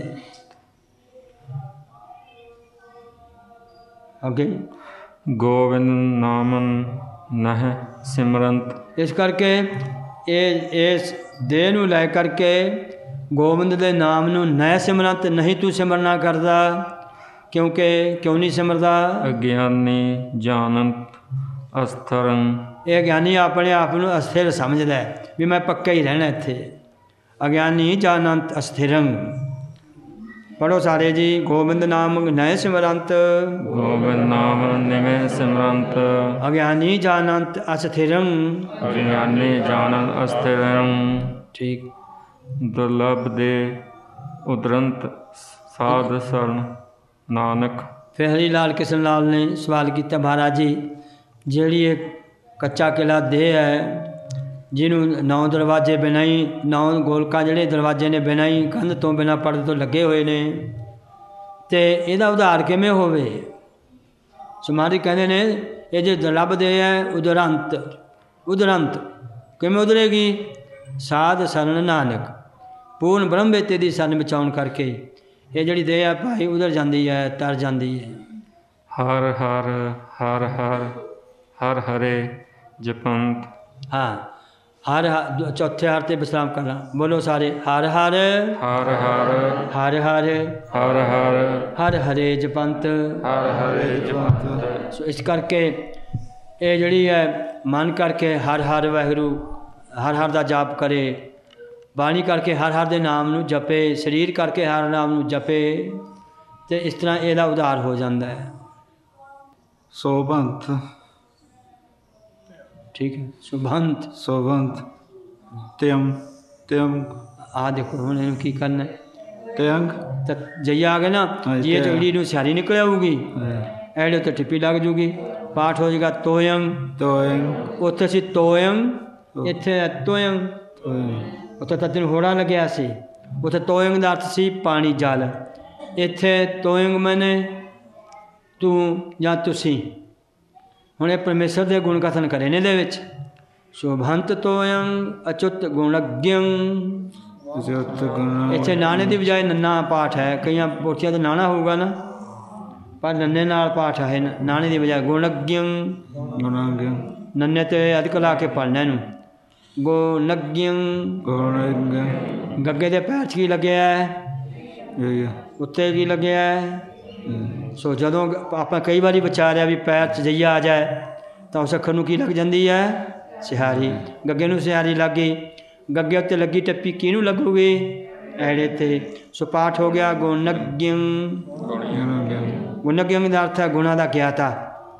ਅੱਗੇ ਗੋਬਿੰਦ ਨਾਮੰ ਨਹਿ ਸਿਮਰੰਤ। ਇਸ ਕਰਕੇ ਇਹ ਇਸ ਦੇਹ ਨੂੰ ਲੈ ਕਰਕੇ ਗੋਬਿੰਦ ਦੇ ਨਾਮ ਨੂੰ ਨਹਿ ਸਿਮਰੰਤ ਨਹੀਂ ਤੂੰ ਸਿਮਰਨਾ ਕਰਦਾ। ਕਿਉਂਕਿ ਕਿਉਂ ਨਹੀਂ ਸਿਮਰਦਾ? ਅਗਿਆਨੀ ਜਾਣੰਤ ਅਸਥਰੰ। ਇਹ ਗਿਆਨੀ ਆਪਣੇ ਆਪ ਨੂੰ ਅਸਥਿਰ ਸਮਝਦਾ ਹੈ ਵੀ ਮੈਂ ਪੱਕਾ ਹੀ ਰਹਿਣਾ ਇੱਥੇ। ਅਗਿਆਨੀ ਜਾਣੰਤ ਅਸਥਿਰੰ। ਪੜ੍ਹੋ ਸਾਰੇ ਜੀ। ਗੋਬਿੰਦ ਨਾਮ ਨਹਿ ਸਿਮਰੰਤ। ਗੋਬਿੰਦ ਨਾਮ ਨਿਮੇ ਸਿਮਰੰਤ। ਅਗਿਆਨੀ ਜਾਣੰਤ ਅਸਥਿਰੰ। ਅਗਿਆਨੀ ਜਾਣੰਤ ਅਸਥਿਰੰ। ਠੀਕ। ਦੁਰਲਭ ਦੇ ਉਦਰੰਤ ਸਾਧ ਸਰਨ ਨਾਨਕ। ਫਿਰ ਹਰੀ ਲਾਲ ਕਿਸ਼ਨ ਲਾਲ ਨੇ ਸਵਾਲ ਕੀਤਾ, ਮਹਾਰਾਜ ਜੀ ਜਿਹੜੀ ਇਹ ਕੱਚਾ ਕਿਲਾ ਦੇਹ ਹੈ ਜਿਹਨੂੰ ਨੌ ਦਰਵਾਜ਼ੇ ਬਿਨਾਂ ਹੀ ਨੌ ਗੋਲਕਾਂ ਜਿਹੜੇ ਦਰਵਾਜ਼ੇ ਨੇ ਬਿਨਾਂ ਹੀ ਕੰਧ ਤੋਂ ਬਿਨਾਂ ਪਰਦੇ ਤੋਂ ਲੱਗੇ ਹੋਏ ਨੇ ਅਤੇ ਇਹਦਾ ਉਧਾਰ ਕਿਵੇਂ ਹੋਵੇ? ਸਮਾਰੀ ਕਹਿੰਦੇ ਨੇ ਇਹ ਜੇ ਦੁਰਲਭ ਦੇਹ ਹੈ ਉਦਰੰਤ। ਉਦਰੰਤ ਕਿਵੇਂ ਉਧਰੇਗੀ? ਸਾਧ ਸਰਨ ਨਾਨਕ। ਪੂਰਨ ਬ੍ਰਹਮ ਵੇਤੇ ਦੀ ਸਰਨ ਬਚਾਉਣ ਕਰਕੇ ਇਹ ਜਿਹੜੀ ਦੇਹ ਹੈ ਭਾਈ ਉਧਰ ਜਾਂਦੀ ਹੈ, ਤਰ ਜਾਂਦੀ ਹੈ। ਹਰ ਹਰ ਹਰ ਹਰ ਹਰ ਹਰੇ ਜਪੰਤ। ਹਾਂ ਹਰ ਹ ਚੌਥੇ ਹਰ 'ਤੇ ਵਿਸਰਾਮ ਕਰਨਾ। ਬੋਲੋ ਸਾਰੇ। ਹਰ ਹਰ ਹਰ ਹਰ ਹਰ ਹਰ ਹਰ ਹਰ ਹਰ ਹਰੇ ਜਪੰਤ। ਹਰ ਹਰੇ ਜਪੰਤ। ਸੋ ਇਸ ਕਰਕੇ ਇਹ ਜਿਹੜੀ ਹੈ ਮਨ ਕਰਕੇ ਹਰ ਹਰ ਵਾਹਿਗੁਰੂ ਹਰ ਹਰ ਦਾ ਜਾਪ ਕਰੇ। ਬਾਣੀ ਕਰਕੇ ਹਰ ਹਰ ਦੇ ਨਾਮ ਨੂੰ ਜਪੇ। ਸਰੀਰ ਕਰਕੇ ਹਰ ਨਾਮ ਨੂੰ ਜਪੇ ਅਤੇ ਇਸ ਤਰ੍ਹਾਂ ਇਹਦਾ ਉਧਾਰ ਹੋ ਜਾਂਦਾ ਹੈ। ਸੋਭੰਤ। ਠੀਕ ਹੈ। ਸੁਭੰਤ। ਸੋਭੰਤ। ਤਿਅਮ। ਤਿਅਮ। ਆਹ ਦੇਖੋ ਹੁਣ ਇਹਨੂੰ ਕੀ ਕਰਨਾ ਤਿਅੰਗ। ਤਾਂ ਜਈਆ ਆ ਗਏ ਨਾ ਜੀ ਟਿਕੜੀ ਨੂੰ ਸਿਆਰੀ ਨਿਕਲ ਆਊਗੀ, ਐੜੇ ਉੱਤੇ ਟਿੱਪੀ ਲੱਗ ਜੂਗੀ। ਪਾਠ ਹੋ ਜਾਏਗਾ ਤੋਯੰ। ਤੋਇੰਗ। ਉੱਥੇ ਸੀ ਤੋਯੰ, ਇੱਥੇ ਹੈ ਤੋਯੰ। ਉੱਥੇ ਤਾਂ ਤੈਨੂੰ ਹੋੜਾ ਲੱਗਿਆ ਸੀ, ਉੱਥੇ ਤੋਯੰਗ ਦਾ ਅਰਥ ਸੀ ਪਾਣੀ ਜਲ। ਇੱਥੇ ਤੋਯੰਗ ਮੈਨੇ ਤੂੰ ਜਾਂ ਤੁਸੀਂ। ਹੁਣ ਇਹ ਪਰਮੇਸ਼ਰ ਦੇ ਗੁਣ ਕਥਨ ਕਰੇ ਨੇ ਇਹਦੇ ਵਿੱਚ। ਸ਼ੋਭੰਤ ਤੋਯੰ ਅਚੁੱਤ ਗੁਣਗਿਅੰ। ਇੱਥੇ ਨਾਣੇ ਦੀ ਬਜਾਏ ਨੰਨਾ ਪਾਠ ਹੈ। ਕਈਆਂ ਪੋਥੀਆਂ 'ਤੇ ਨਾਣਾ ਹੋਊਗਾ ਨਾ, ਪਰ ਨੰਨੇ ਨਾਲ ਪਾਠ ਹੈ। ਨਾਣੇ ਦੀ ਬਜਾਏ ਗੁਣਗਿਅੰ। ਨੰਨੇ 'ਤੇ ਅਧਿਕ ਲਾ ਕੇ ਪੜ੍ਹਨਾ ਇਹਨੂੰ। ਗੁਣਗਿਅੰ। ਗੱਗੇ ਦੇ ਪੈਰ 'ਚ ਕੀ ਲੱਗਿਆ ਹੈ? ਉੱਤੇ ਕੀ ਲੱਗਿਆ ਹੈ? ਸੋ ਜਦੋਂ ਆਪਾਂ ਕਈ ਵਾਰੀ ਵਿਚਾਰਿਆ ਵੀ ਪੈਰ 'ਚ ਜਈਆ ਆ ਜਾਏ ਤਾਂ ਉਸ ਅੱਖਰ ਨੂੰ ਕੀ ਲੱਗ ਜਾਂਦੀ ਹੈ? ਸਿਹਾਰੀ। ਗੱਗੇ ਨੂੰ ਸਿਹਾਰੀ ਲੱਗ ਗਈ। ਗੱਗੇ ਉੱਤੇ ਲੱਗੀ ਟੱਪੀ ਕਿਹਨੂੰ ਲੱਗੂਗੀ? ਐੜੇ 'ਤੇ। ਸੋ ਪਾਠ ਹੋ ਗਿਆ ਗੁਣਗਿਅੰ। ਗੁਣਗਿਅੰ ਦਾ ਅਰਥ ਹੈ ਗੁਣਾਂ ਦਾ ਗਿਆਤਾ।